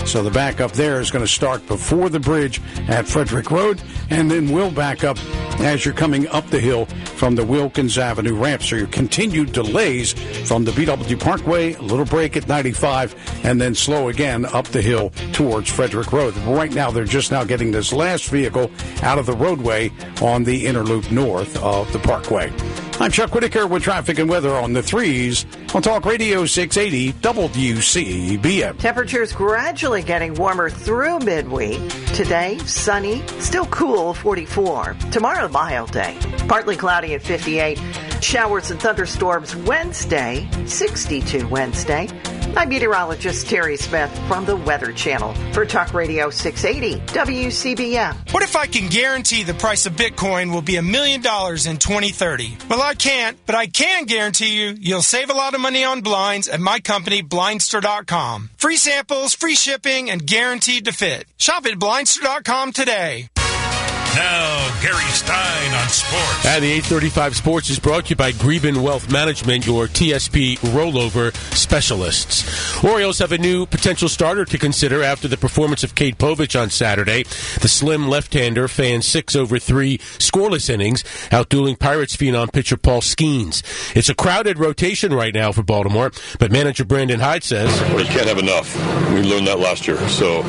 So the backup there is going to start before the bridge at Frederick Road, and then will back up as you're coming up the hill from the Wilkins Avenue ramp. So your continued delays from the BW Parkway, a little break at 95, and then slow again up the hill towards Frederick Road. Right now, they're just now getting this last vehicle out of the roadway on the inner loop north of the Parkway. I'm Chuck Whitaker with traffic and weather on the 3s on Talk Radio 680 WCBM. Temperatures gradually getting warmer through midweek. Today, sunny, still cool, 44. Tomorrow, mild day. Partly cloudy at 58. Showers and thunderstorms Wednesday, 62 Wednesday. I'm meteorologist Terry Smith from the Weather Channel for Talk Radio 680 WCBM. What if I can guarantee the price of Bitcoin will be $1 million in 2030? Well, I can't, but I can guarantee you'll save a lot of money on blinds at my company, Blindster.com. Free samples, free shipping, and guaranteed to fit. Shop at Blindster.com today. Now, Gary Stein on sports. And the 835 Sports is brought to you by Greben Wealth Management, your TSP rollover specialists. Orioles have a new potential starter to consider after the performance of Cade Povich on Saturday. The slim left-hander fanned 6 over 3 scoreless innings, outdueling Pirates phenom pitcher Paul Skeens. It's a crowded rotation right now for Baltimore, but manager Brandon Hyde says, well, you can't have enough. We learned that last year. So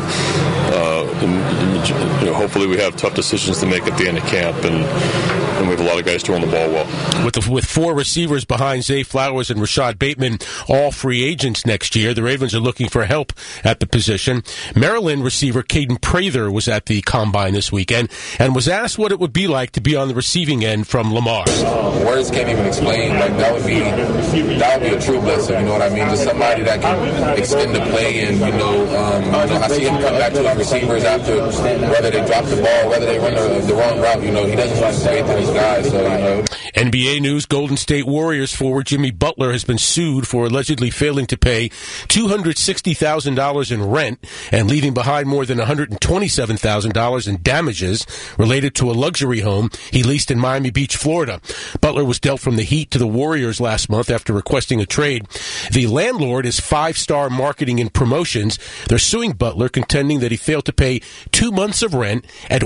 hopefully we have tough decisions to make at the end of camp, and we have a lot of guys throwing the ball well. With 4 receivers behind Zay Flowers and Rashad Bateman, all free agents next year, the Ravens are looking for help at the position. Maryland receiver Caden Prather was at the Combine this weekend and was asked what it would be like to be on the receiving end from Lamar. Words can't even explain. Like that would be a true blessing. You know what I mean? Just somebody that can extend the play, and I see him come back to the receivers after whether they drop the ball, whether they run the wrong route. He doesn't want to faith in his guys. So, NBA news: Golden State Warriors forward Jimmy Butler has been sued for allegedly failing to pay $260,000 in rent and leaving behind more than $127,000 in damages related to a luxury home he leased in Miami Beach, Florida. Butler was dealt from the Heat to the Warriors last month after requesting a trade. The landlord is 5 Star Marketing and Promotions. They're suing Butler, contending that he failed to pay 2 months of rent at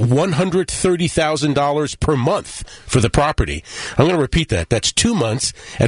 $130,000 per month for the property. I'm going to repeat that. That's 2 months at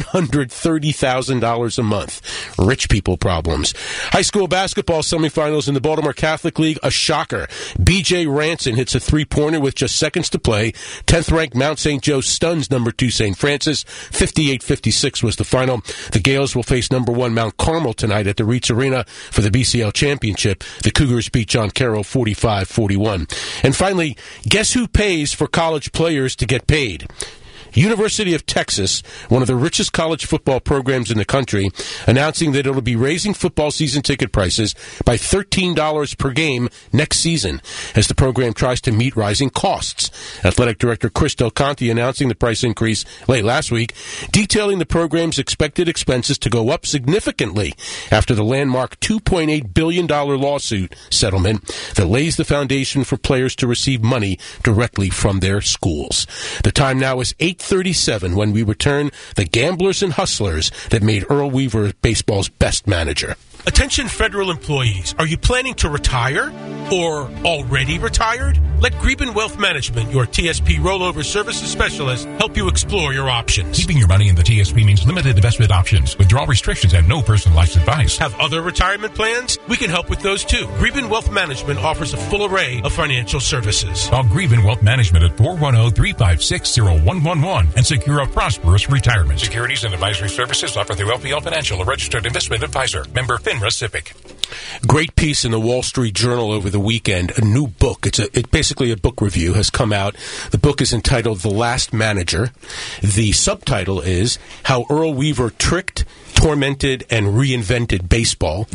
$130,000 a month. Rich people problems. High school basketball semifinals in the Baltimore Catholic League, a shocker. B.J. Ranson hits a 3-pointer with just seconds to play. 10th-ranked Mount St. Joe stuns number 2 St. Francis. 58-56 was the final. The Gales will face number 1 Mount Carmel tonight at the Reitz Arena for the BCL Championship. The Cougars beat John Carroll 45-41. And finally, guess who pays for college players to get paid? University of Texas, one of the richest college football programs in the country, announcing that it'll be raising football season ticket prices by $13 per game next season as the program tries to meet rising costs. Athletic Director Chris Del Conte announcing the price increase late last week, detailing the program's expected expenses to go up significantly after the landmark $2.8 billion lawsuit settlement that lays the foundation for players to receive money directly from their schools. The time now is 8:37 when we return the gamblers and hustlers that made Earl Weaver baseball's best manager. Attention federal employees, are you planning to retire or already retired? Let Greben Wealth Management, your TSP rollover services specialist, help you explore your options. Keeping your money in the TSP means limited investment options, withdrawal restrictions, and no personalized advice. Have other retirement plans? We can help with those too. Greben Wealth Management offers a full array of financial services. Call Greben Wealth Management at 410-356-0111 and secure a prosperous retirement. Securities and advisory services offered through LPL Financial, a registered investment advisor. Member FINRA SIPC. Great piece in the Wall Street Journal over the weekend. A new book. It's basically a book review has come out. The book is entitled The Last Manager. The subtitle is How Earl Weaver Tricked, Tormented, and Reinvented Baseball,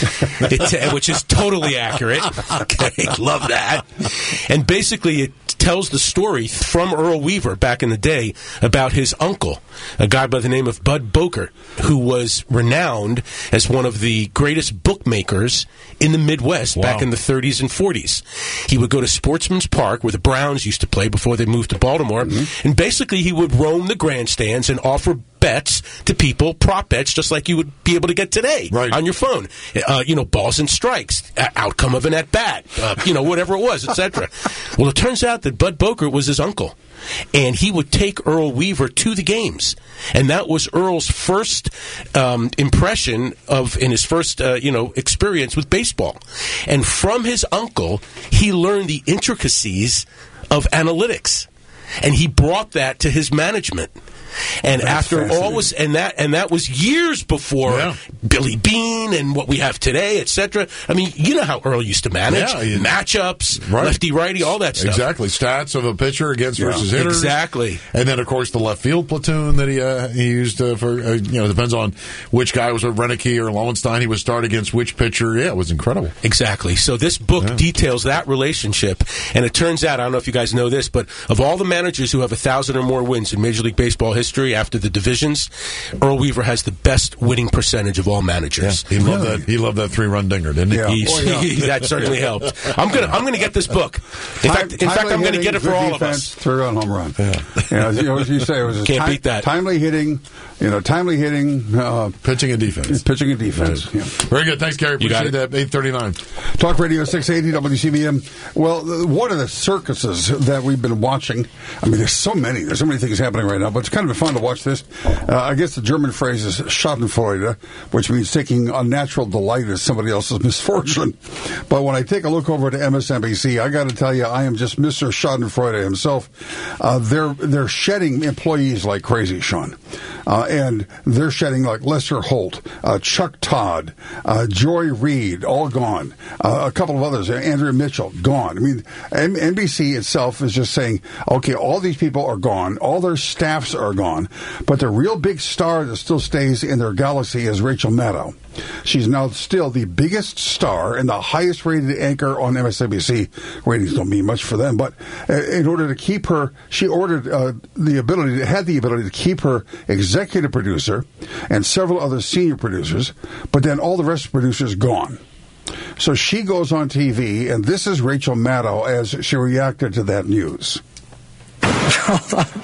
which is totally accurate. Okay, love that. And basically it tells the story from Earl Weaver back in the day about his uncle, a guy by the name of Bud Boker, who was renowned as one of the greatest bookmakers in the Midwest back in the 30s and 40s. He would go to Sportsman's Park, where the Browns used to play before they moved to Baltimore, and basically he would roam the grandstands and offer bets to people, prop bets, just like you would be able to get today on your phone. Balls and strikes, outcome of an at-bat, whatever it was, etc. Well, it turns out that Bud Boker was his uncle. And he would take Earl Weaver to the games. And that was Earl's first impression in his first, experience with baseball. And from his uncle, he learned the intricacies of analytics. And he brought that to his management. And after all was that was years before Billy Bean and what we have today, etc. I mean, you know how Earl used to manage matchups, lefty righty, all that stuff. Exactly, stats of a pitcher against versus hitters. Exactly, and then of course the left field platoon that he used for depends on which guy was with Renicky or Lowenstein. He would start against which pitcher. Yeah, it was incredible. Exactly. So this book details that relationship, and it turns out, I don't know if you guys know this, but of all the managers who have 1,000 or more wins in Major League Baseball history after the divisions, Earl Weaver has the best winning percentage of all managers. Yeah, he loved that 3-run dinger, didn't he? Yeah. That certainly helped. I'm gonna get this book. In fact, I'm going to get it for all defense, of us. 3-run home run. Yeah. As you say, it was beat that. Timely hitting, pitching and defense. Pitching and defense. Yeah. Very good. Thanks, Gary. Appreciate that. 8:39. Talk Radio 680 WCBM. Well, one of the circuses that we've been watching, I mean, there's so many things happening right now, but it's kind of fun to watch this. I guess the German phrase is Schadenfreude, which means taking unnatural delight in somebody else's misfortune. But when I take a look over to MSNBC, I got to tell you, I am just Mr. Schadenfreude himself. They're shedding employees like crazy, Sean. And they're shedding like Lester Holt, Chuck Todd, Joy Reid, all gone. A couple of others, Andrea Mitchell, gone. I mean, NBC itself is just saying, okay, all these people are gone. All their staffs are gone. But the real big star that still stays in their galaxy is Rachel Maddow. She's now still the biggest star and the highest rated anchor on MSNBC. Ratings don't mean much for them, but in order to keep her, she had the ability to keep her executive producer and several other senior producers, but then all the rest of the producers gone. So she goes on TV, and this is Rachel Maddow as she reacted to that news. Hold on.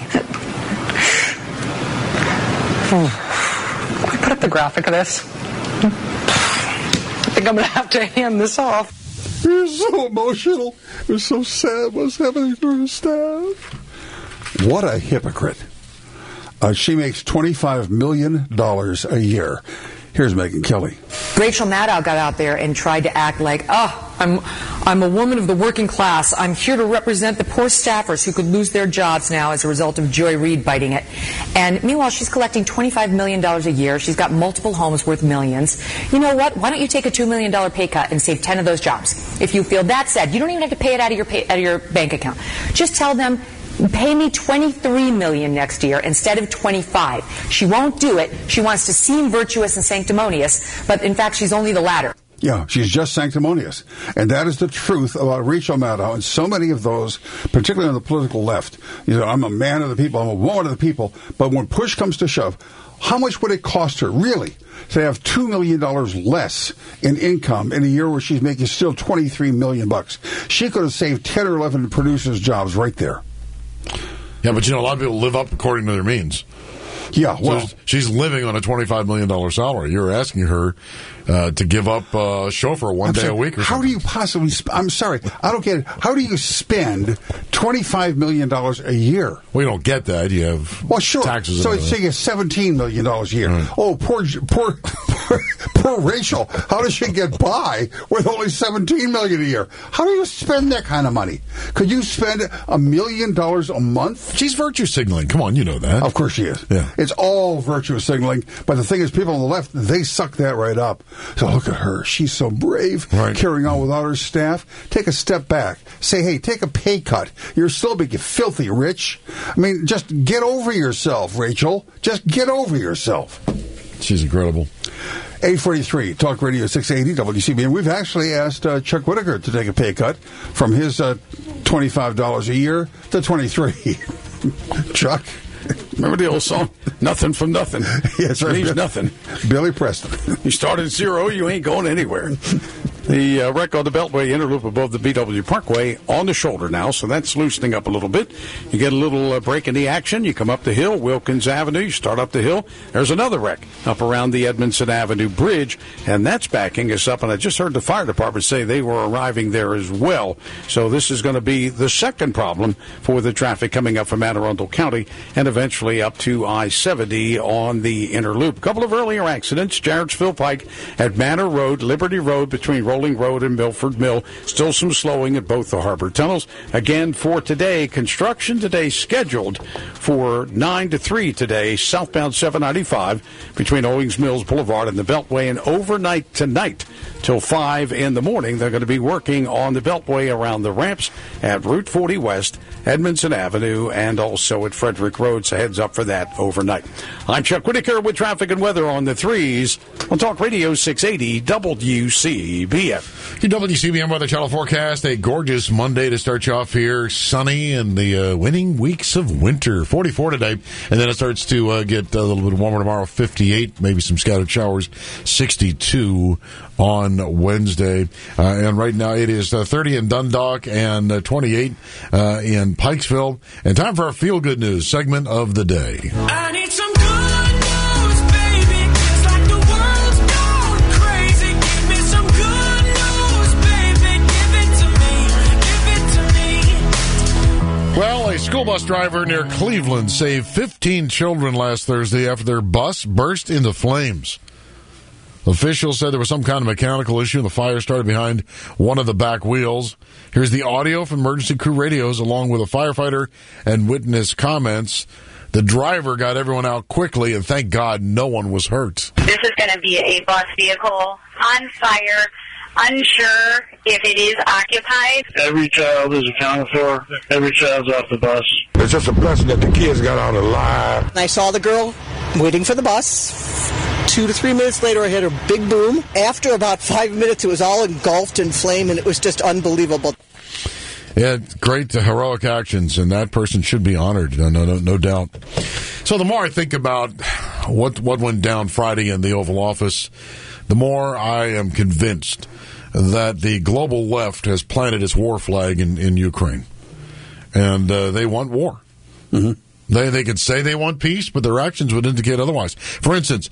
Can we put up the graphic of this? I think I'm going to have to hand this off. You're so emotional. You're so sad what's happening to her staff. What a hypocrite. She makes $25 million a year. Here's Megyn Kelly. Rachel Maddow got out there and tried to act like, I'm a woman of the working class. I'm here to represent the poor staffers who could lose their jobs now as a result of Joy Reid biting it. And meanwhile, she's collecting $25 million a year. She's got multiple homes worth millions. You know what? Why don't you take a $2 million pay cut and save 10 of those jobs? If you feel that sad, you don't even have to pay it out of your bank account. Just tell them, pay me $23 million next year instead of $25. She won't do it. She wants to seem virtuous and sanctimonious, but in fact, she's only the latter. Yeah, she's just sanctimonious. And that is the truth about Rachel Maddow and so many of those, particularly on the political left. I'm a man of the people, I'm a woman of the people, but when push comes to shove, how much would it cost her, really, to have $2 million less in income in a year where she's making still $23 million? She could have saved 10 or 11 producers' jobs right there. Yeah, but a lot of people live up according to their means. Yeah, well, so she's living on a $25 million salary. You're asking her to give up a chauffeur one day a week or something. How do you possibly... I'm sorry, I don't get it. How do you spend $25 million a year? Well, you don't get that. You have taxes. So it's $17 million a year. Right. Oh, poor Rachel. How does she get by with only $17 million a year? How do you spend that kind of money? Could you spend $1 million a month? She's virtue signaling. Come on, you know that. Of course she is. Yeah. It's all virtue signaling. But the thing is, people on the left, they suck that right up. So look at her. She's so brave, carrying on without her staff. Take a step back. Say, hey, take a pay cut. You're still being filthy rich. I mean, just get over yourself, Rachel. Just get over yourself. She's incredible. 843, Talk Radio 680, WCBM. We've actually asked Chuck Whitaker to take a pay cut from his $25 a year to $23. Chuck? Remember the old song? Nothing from nothing. Yes, right. Means nothing. Billy Preston. You start at zero, you ain't going anywhere. The wreck on the Beltway Interloop above the BW Parkway on the shoulder now, so that's loosening up a little bit. You get a little break in the action. You come up the hill, Wilkins Avenue. You start up the hill. There's another wreck up around the Edmondson Avenue Bridge, and that's backing us up. And I just heard the fire department say they were arriving there as well. So this is going to be the second problem for the traffic coming up from Anne Arundel County and eventually up to I-70 on the Interloop. A couple of earlier accidents. Jarrettsville Pike at Manor Road, Liberty Road between Rolling Road and Milford Mill. Still some slowing at both the harbor tunnels. Again, for today, construction today scheduled for 9 to 3 today, southbound 795 between Owings Mills Boulevard and the Beltway, and overnight tonight till 5 in the morning. They're going to be working on the Beltway around the ramps at Route 40 West, Edmondson Avenue, and also at Frederick Road. So heads up for that overnight. I'm Chuck Whitaker with traffic and weather on the 3s on Talk Radio 680 WCBM. Your WCBM Weather Channel forecast, a gorgeous Monday to start you off here. Sunny in the winning weeks of winter. 44 today, and then it starts to get a little bit warmer tomorrow, 58, maybe some scattered showers, 62 on Wednesday. And right now it is 30 in Dundalk and 28 in Pikesville. And time for our Feel Good News segment of the day. I need some good news, baby. It's like the world's gone crazy. Give me some good news, baby. Give it to me. Give it to me. Well, a school bus driver near Cleveland saved 15 children last Thursday after their bus burst into flames. Officials said there was some kind of mechanical issue and the fire started behind one of the back wheels. Here's the audio from emergency crew radios along with a firefighter and witness comments. The driver got everyone out quickly, and thank God no one was hurt. This is going to be a bus vehicle on fire, unsure if it is occupied. Every child is accounted for. Every child's off the bus. It's just a blessing that the kids got out alive. I saw the girl waiting for the bus. 2 to 3 minutes later, I heard a big boom. After about 5 minutes, it was all engulfed in flame, and it was just unbelievable. Yeah, great heroic actions, and that person should be honored, no doubt. So the more I think about what went down Friday in the Oval Office, the more I am convinced that the global left has planted its war flag in Ukraine, and they want war. Mm-hmm. They could say they want peace, but their actions would indicate otherwise. For instance,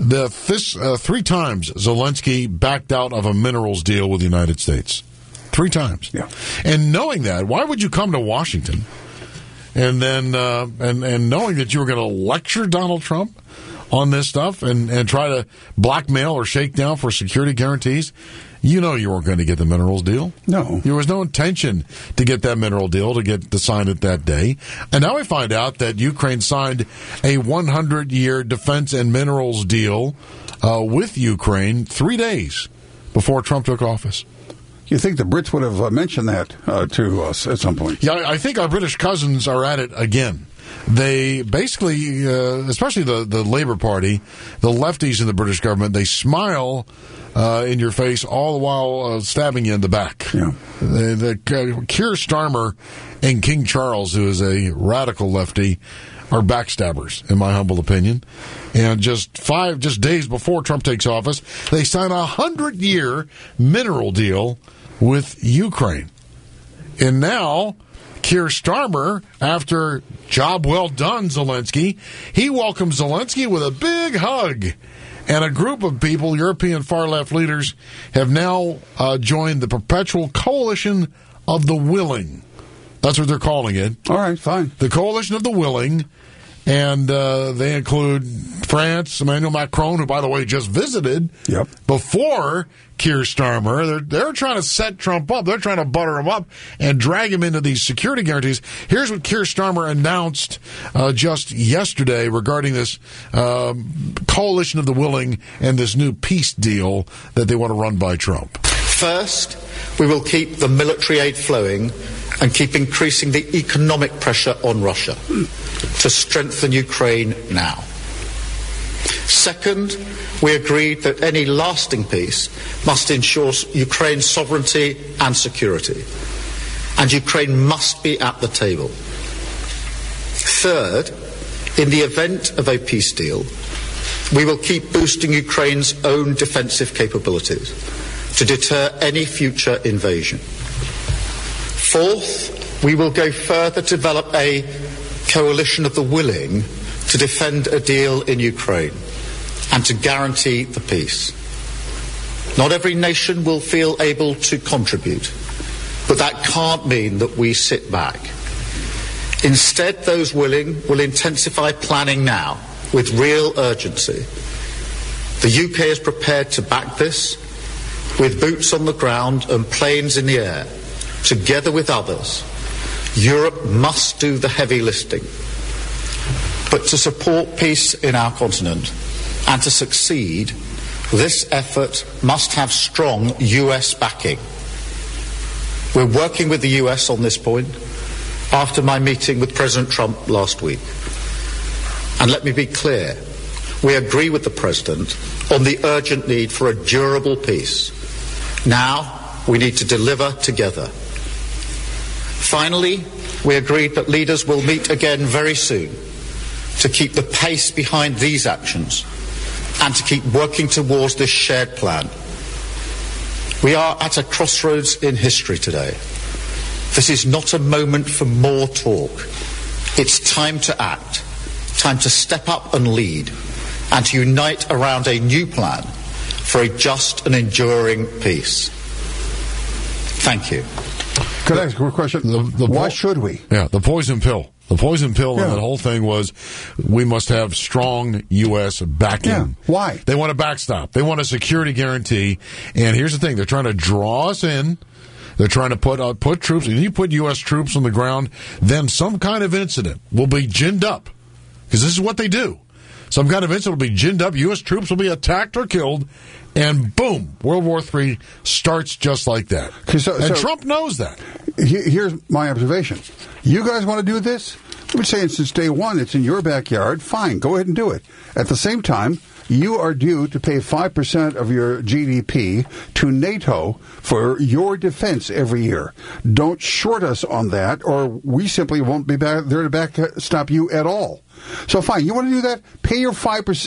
3 times Zelensky backed out of a minerals deal with the United States. 3 times. Yeah. And knowing that, why would you come to Washington and then and knowing that you were going to lecture Donald Trump on this stuff and try to blackmail or shake down for security guarantees? You know you weren't going to get the minerals deal. No. There was no intention to get that mineral deal, to sign it that day. And now we find out that Ukraine signed a 100-year defense and minerals deal with Ukraine 3 days before Trump took office. You think the Brits would have mentioned that to us at some point? Yeah, I think our British cousins are at it again. They basically, especially the Labour Party, the lefties in the British government, they smile in your face all the while stabbing you in the back. Yeah. Keir Starmer and King Charles, who is a radical lefty, are backstabbers, in my humble opinion. And just days before Trump takes office, they sign a 100-year mineral deal with Ukraine. And now Keir Starmer, after job well done, Zelensky, he welcomes Zelensky with a big hug. And a group of people, European far-left leaders, have now joined the Perpetual Coalition of the Willing. That's what they're calling it. All right, fine. The Coalition of the Willing. And they include France, Emmanuel Macron, who, by the way, just visited before Keir Starmer. They're trying to set Trump up. They're trying to butter him up and drag him into these security guarantees. Here's what Keir Starmer announced just yesterday regarding this Coalition of the Willing and this new peace deal that they want to run by Trump. First, we will keep the military aid flowing and keep increasing the economic pressure on Russia to strengthen Ukraine now. Second, we agreed that any lasting peace must ensure Ukraine's sovereignty and security, and Ukraine must be at the table. Third, in the event of a peace deal, we will keep boosting Ukraine's own defensive capabilities to deter any future invasion. Fourth, we will go further to develop a coalition of the willing to defend a deal in Ukraine and to guarantee the peace. Not every nation will feel able to contribute, but that can't mean that we sit back. Instead, those willing will intensify planning now with real urgency. The UK is prepared to back this with boots on the ground and planes in the air. Together with others, Europe must do the heavy lifting. But to support peace in our continent and to succeed, this effort must have strong US backing. We're working with the US on this point after my meeting with President Trump last week. And let me be clear, we agree with the President on the urgent need for a durable peace. Now we need to deliver together. Finally, we agreed that leaders will meet again very soon to keep the pace behind these actions and to keep working towards this shared plan. We are at a crossroads in history today. This is not a moment for more talk. It's time to act, time to step up and lead, and to unite around a new plan for a just and enduring peace. Thank you. Could I ask a question? Why should we? Yeah, the poison pill. The poison pill in that whole thing was we must have strong U.S. backing. Yeah. Why? They want a backstop. They want a security guarantee. And here's the thing. They're trying to draw us in. They're trying to put troops. If you put U.S. troops on the ground, then some kind of incident will be ginned up. Because this is what they do. Some kind of incident will be ginned up. U.S. troops will be attacked or killed. And boom, World War III starts just like that. And Trump knows that. Here's my observation. You guys want to do this? I've been saying since day one, it's in your backyard. Fine, go ahead and do it. At the same time, you are due to pay 5% of your GDP to NATO for your defense every year. Don't short us on that, or we simply won't be there to backstop you at all. So fine, you want to do that? Pay your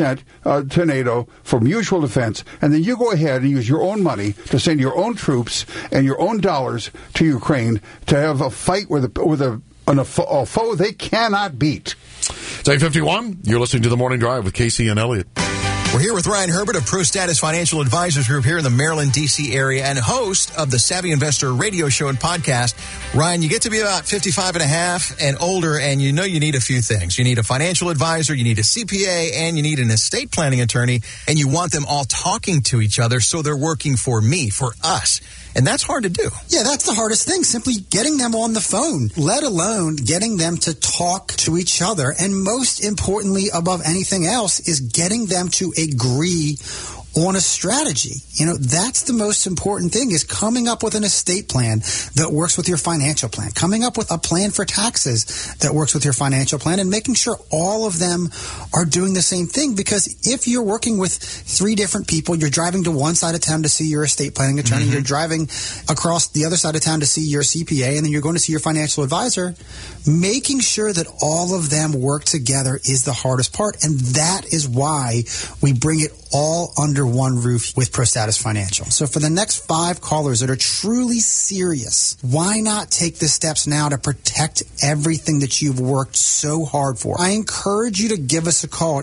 5% to NATO for mutual defense, and then you go ahead and use your own money to send your own troops and your own dollars to Ukraine to have a fight with a foe they cannot beat. It's 8:51. You're listening to The Morning Drive with Casey and Elliott. We're here with Ryan Herbert of ProStatus Financial Advisors Group here in the Maryland, D.C. area and host of the Savvy Investor radio show and podcast. Ryan, you get to be about 55 and a half and older, and you know you need a few things. You need a financial advisor, you need a CPA, and you need an estate planning attorney, and you want them all talking to each other so they're working for me, for us. And that's hard to do. Yeah, that's the hardest thing, simply getting them on the phone, let alone getting them to talk to each other. And most importantly, above anything else, is getting them to agree on a strategy. You know, that's the most important thing, is coming up with an estate plan that works with your financial plan, coming up with a plan for taxes that works with your financial plan, and making sure all of them are doing the same thing. Because if you're working with three different people, you're driving to one side of town to see your estate planning attorney, you're driving across the other side of town to see your CPA, and then you're going to see your financial advisor, making sure that all of them work together is the hardest part. And that is why we bring it all under one roof with ProStatus Financial. So for the next 5 callers that are truly serious, why not take the steps now to protect everything that you've worked so hard for? I encourage you to give us a call at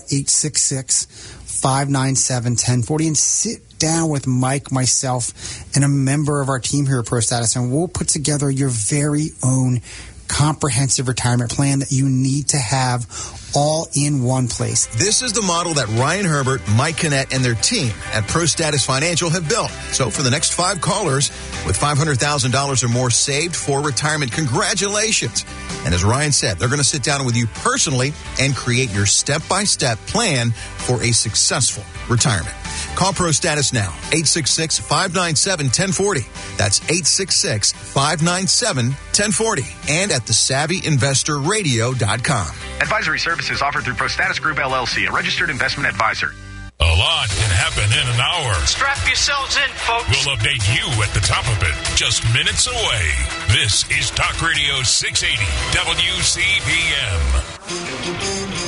866-597-1040 and sit down with Mike, myself, and a member of our team here at ProStatus, and we'll put together your very own comprehensive retirement plan that you need to have all in one place. This is the model that Ryan Herbert, Mike Kinnett, and their team at ProStatus Financial have built. So for the next 5 callers with $500,000 or more saved for retirement, congratulations. And as Ryan said, they're going to sit down with you personally and create your step-by-step plan for a successful retirement. Call ProStatus now, 866-597-1040. That's 866-597-1040. And at thesavvyinvestorradio.com. Advisory services offered through ProStatus Group, LLC, a registered investment advisor. A lot can happen in an hour. Strap yourselves in, folks. We'll update you at the top of it, just minutes away. This is Talk Radio 680 WCBM.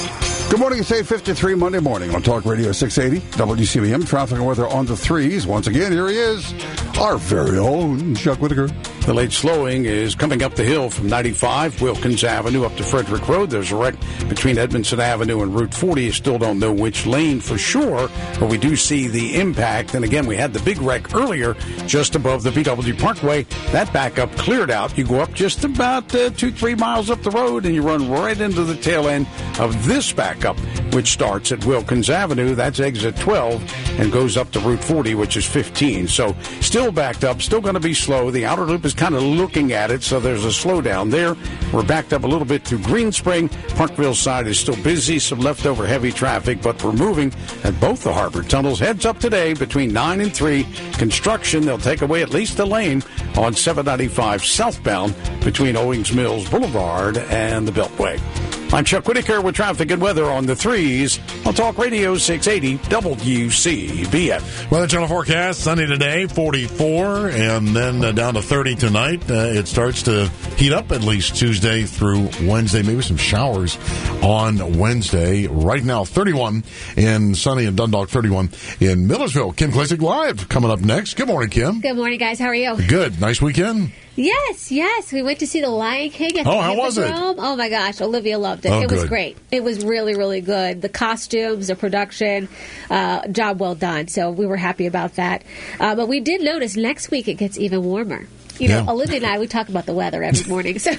Good morning. It's 8:53 Monday morning on Talk Radio 680 WCBM. Traffic and weather on the threes. Once again, here he is, our very own Chuck Whitaker. The late slowing is coming up the hill from 95 Wilkins Avenue up to Frederick Road. There's a wreck between Edmondson Avenue and Route 40. You still don't know which lane for sure, but we do see the impact. And again, we had the big wreck earlier just above the BW Parkway. That backup cleared out. You go up just about 2-3 miles up the road and you run right into the tail end of this backup, which starts at Wilkins Avenue. That's exit 12 and goes up to Route 40, which is 15. So still backed up, still going to be slow. The outer loop is kind of looking at it, so there's a slowdown there. We're backed up a little bit through Green Spring. Parkville side is still busy, some leftover heavy traffic, but we're moving at both the harbor tunnels. Heads up today between 9 and 3. Construction, they'll take away at least a lane on 795 southbound between Owings Mills Boulevard and the Beltway. I'm Chuck Whitaker with traffic and weather on the threes on Talk Radio 680 WCBM. Weather Channel forecast, sunny today, 44, and then down to 30 tonight. It starts to heat up at least Tuesday through Wednesday. Maybe some showers on Wednesday. Right now, 31 in sunny and Dundalk, 31 in Millersville. Kim Klacik Live coming up next. Good morning, Kim. Good morning, guys. How are you? Good. Nice weekend. Yes. We went to see The Lion King at the how was it? Oh, my gosh. Olivia loved it. It was great. It was really, really good. The costumes, the production, job well done. So we were happy about that. But we did notice next week it gets even warmer. You know, Olivia and I, we talk about the weather every morning. So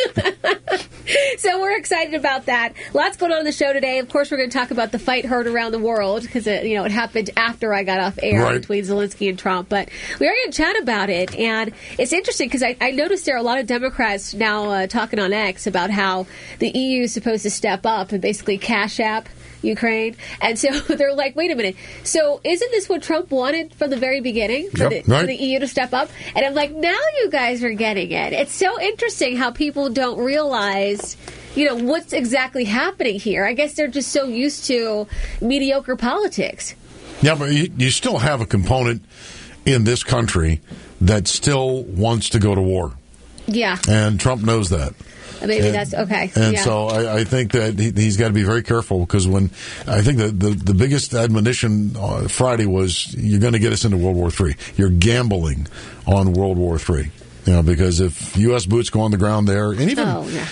we're excited about that. Lots going on in the show today. Of course, we're going to talk about the fight heard around the world because it happened after I got off air between Zelensky and Trump. But we are going to chat about it, and it's interesting because I noticed there are a lot of Democrats now talking on X about how the EU is supposed to step up and basically cash app Ukraine. And so they're like, wait a minute. So isn't this what Trump wanted from the very beginning? For the EU to step up? And I'm like, now you guys are getting it. It's so interesting how people don't realize, what's exactly happening here. I guess they're just so used to mediocre politics. Yeah, but you still have a component in this country that still wants to go to war. Yeah. And Trump knows that. Maybe that's okay. And so I think that he's got to be very careful because when I think that the biggest admonition Friday was you're going to get us into World War III. You're gambling on World War III. Because if U.S. boots go on the ground there, and even,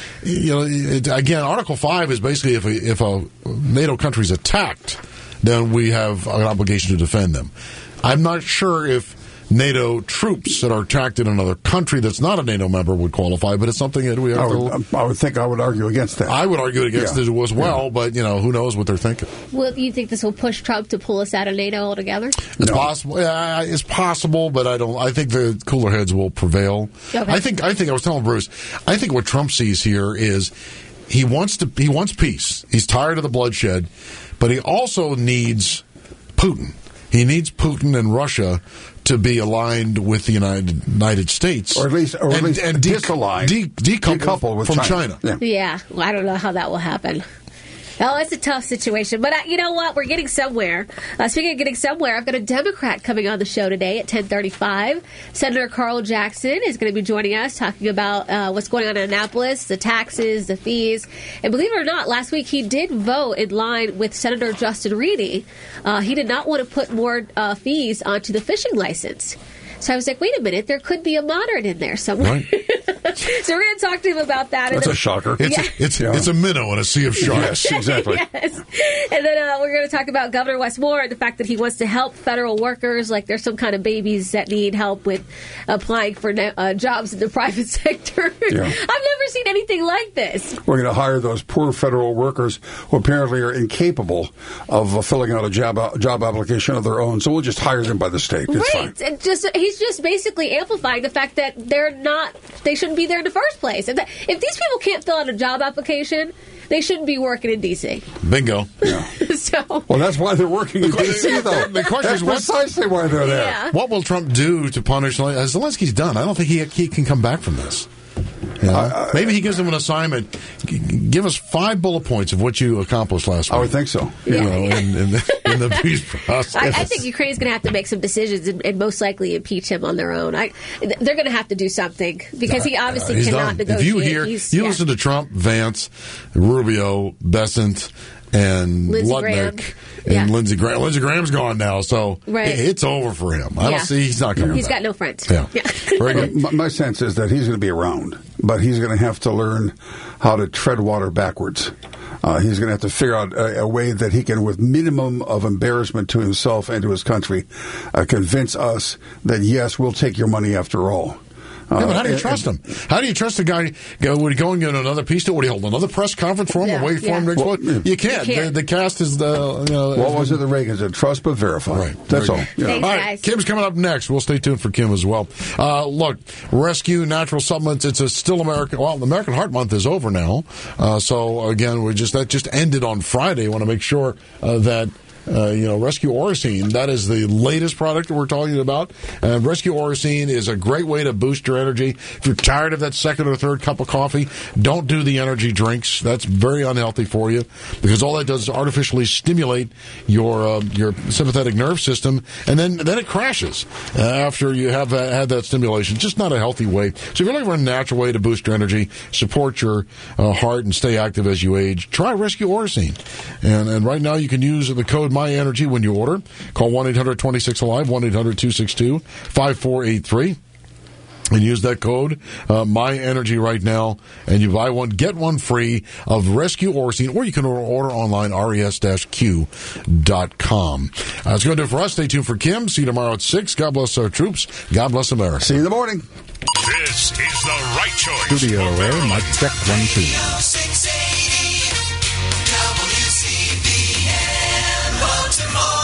again, Article 5 is basically if a NATO country is attacked, then we have an obligation to defend them. I'm not sure if NATO troops that are attacked in another country that's not a NATO member would qualify, but it's something that we have I would think I would argue against that. I would argue against it as well, but, who knows what they're thinking. Well, you think this will push Trump to pull us out of NATO altogether? It's possible. Yeah, it's possible, but I think the cooler heads will prevail. Okay. I think I was telling Bruce, I think what Trump sees here is he wants peace. He's tired of the bloodshed, but he also needs Putin. He needs Putin and Russia to be aligned with the United States, or at least decouple with from China. Yeah. Well, I don't know how that will happen. Oh, it's a tough situation. But you know what? We're getting somewhere. Speaking of getting somewhere, I've got a Democrat coming on the show today at 10:35. Senator Carl Jackson is going to be joining us, talking about what's going on in Annapolis, the taxes, the fees. And believe it or not, last week he did vote in line with Senator Justin Reedy. He did not want to put more fees onto the fishing license. So I was like, wait a minute, there could be a moderate in there somewhere. Right. So we're going to talk to him about that. That's a shocker. It's a minnow in a sea of sharks. Yes, exactly. Yes. And then we're going to talk about Governor Wes Moore and the fact that he wants to help federal workers, like there's some kind of babies that need help with applying for jobs in the private sector. Yeah. I've never seen anything like this. We're going to hire those poor federal workers who apparently are incapable of filling out a job application of their own, so we'll just hire them by the state. It's fine. And he's just basically amplifying the fact that they shouldn't be there in the first place. And if these people can't fill out a job application, they shouldn't be working in D.C. Bingo. Yeah. Well, that's why they're working in D.C., though. The question is precisely why they're there. Yeah. What will Trump do to punish Zelensky's done? I don't think he can come back from this. You know? Maybe he gives them an assignment. Give us 5 bullet points of what you accomplished last week. I would think so. You know, in the peace process. I think Ukraine's going to have to make some decisions and most likely impeach him on their own. They're going to have to do something because he obviously he's cannot done. negotiate. If you listen to Trump, Vance, Rubio, Bessent, and Lindsey Lutnick, Graham. and Lindsey Graham. Lindsey Graham's gone now, so Right. it's over for him. I don't see he's not coming He's back. got no friends. Yeah. Very good. My sense is that he's going to be around, but he's going to have to learn how to tread water backwards. He's going to have to figure out a way that he can, with minimum of embarrassment to himself and to his country, convince us that, yes, we'll take your money after all. Yeah, but how do you trust him? How do you trust the guy? Would he go and get another peace deal? Would he hold another press conference for him and wait for him to explode? You can't. The cast is the. What was it? The Reagan said, "Trust but verify." Right. That's all. Thanks, all right. guys. Kim's coming up next. We'll stay tuned for Kim as well. Look, Rescue Natural Supplements. It's still American. Well, the American Heart Month is over now. So again, that just ended on Friday. I want to make sure that. Rescue Oracene, that is the latest product that we're talking about. Rescue Oracene is a great way to boost your energy. If you're tired of that second or third cup of coffee, don't do the energy drinks. That's very unhealthy for you because all that does is artificially stimulate your sympathetic nerve system, and then it crashes after you have had that stimulation. Just not a healthy way. So if you're looking for a natural way to boost your energy, support your heart, and stay active as you age, try Rescue Oracene. And right now you can use the code MyEnergy when you order. Call 1-800-26-ALIVE, 1-800-262-5483. And use that code, MyEnergy right now, and you buy one, get one free of Rescue Oracene, or you can order online, res-q.com. That's going to do it for us. Stay tuned for Kim. See you tomorrow at 6. God bless our troops. God bless America. See you in the morning. This is the right choice. Studio A, mic check 1, 2.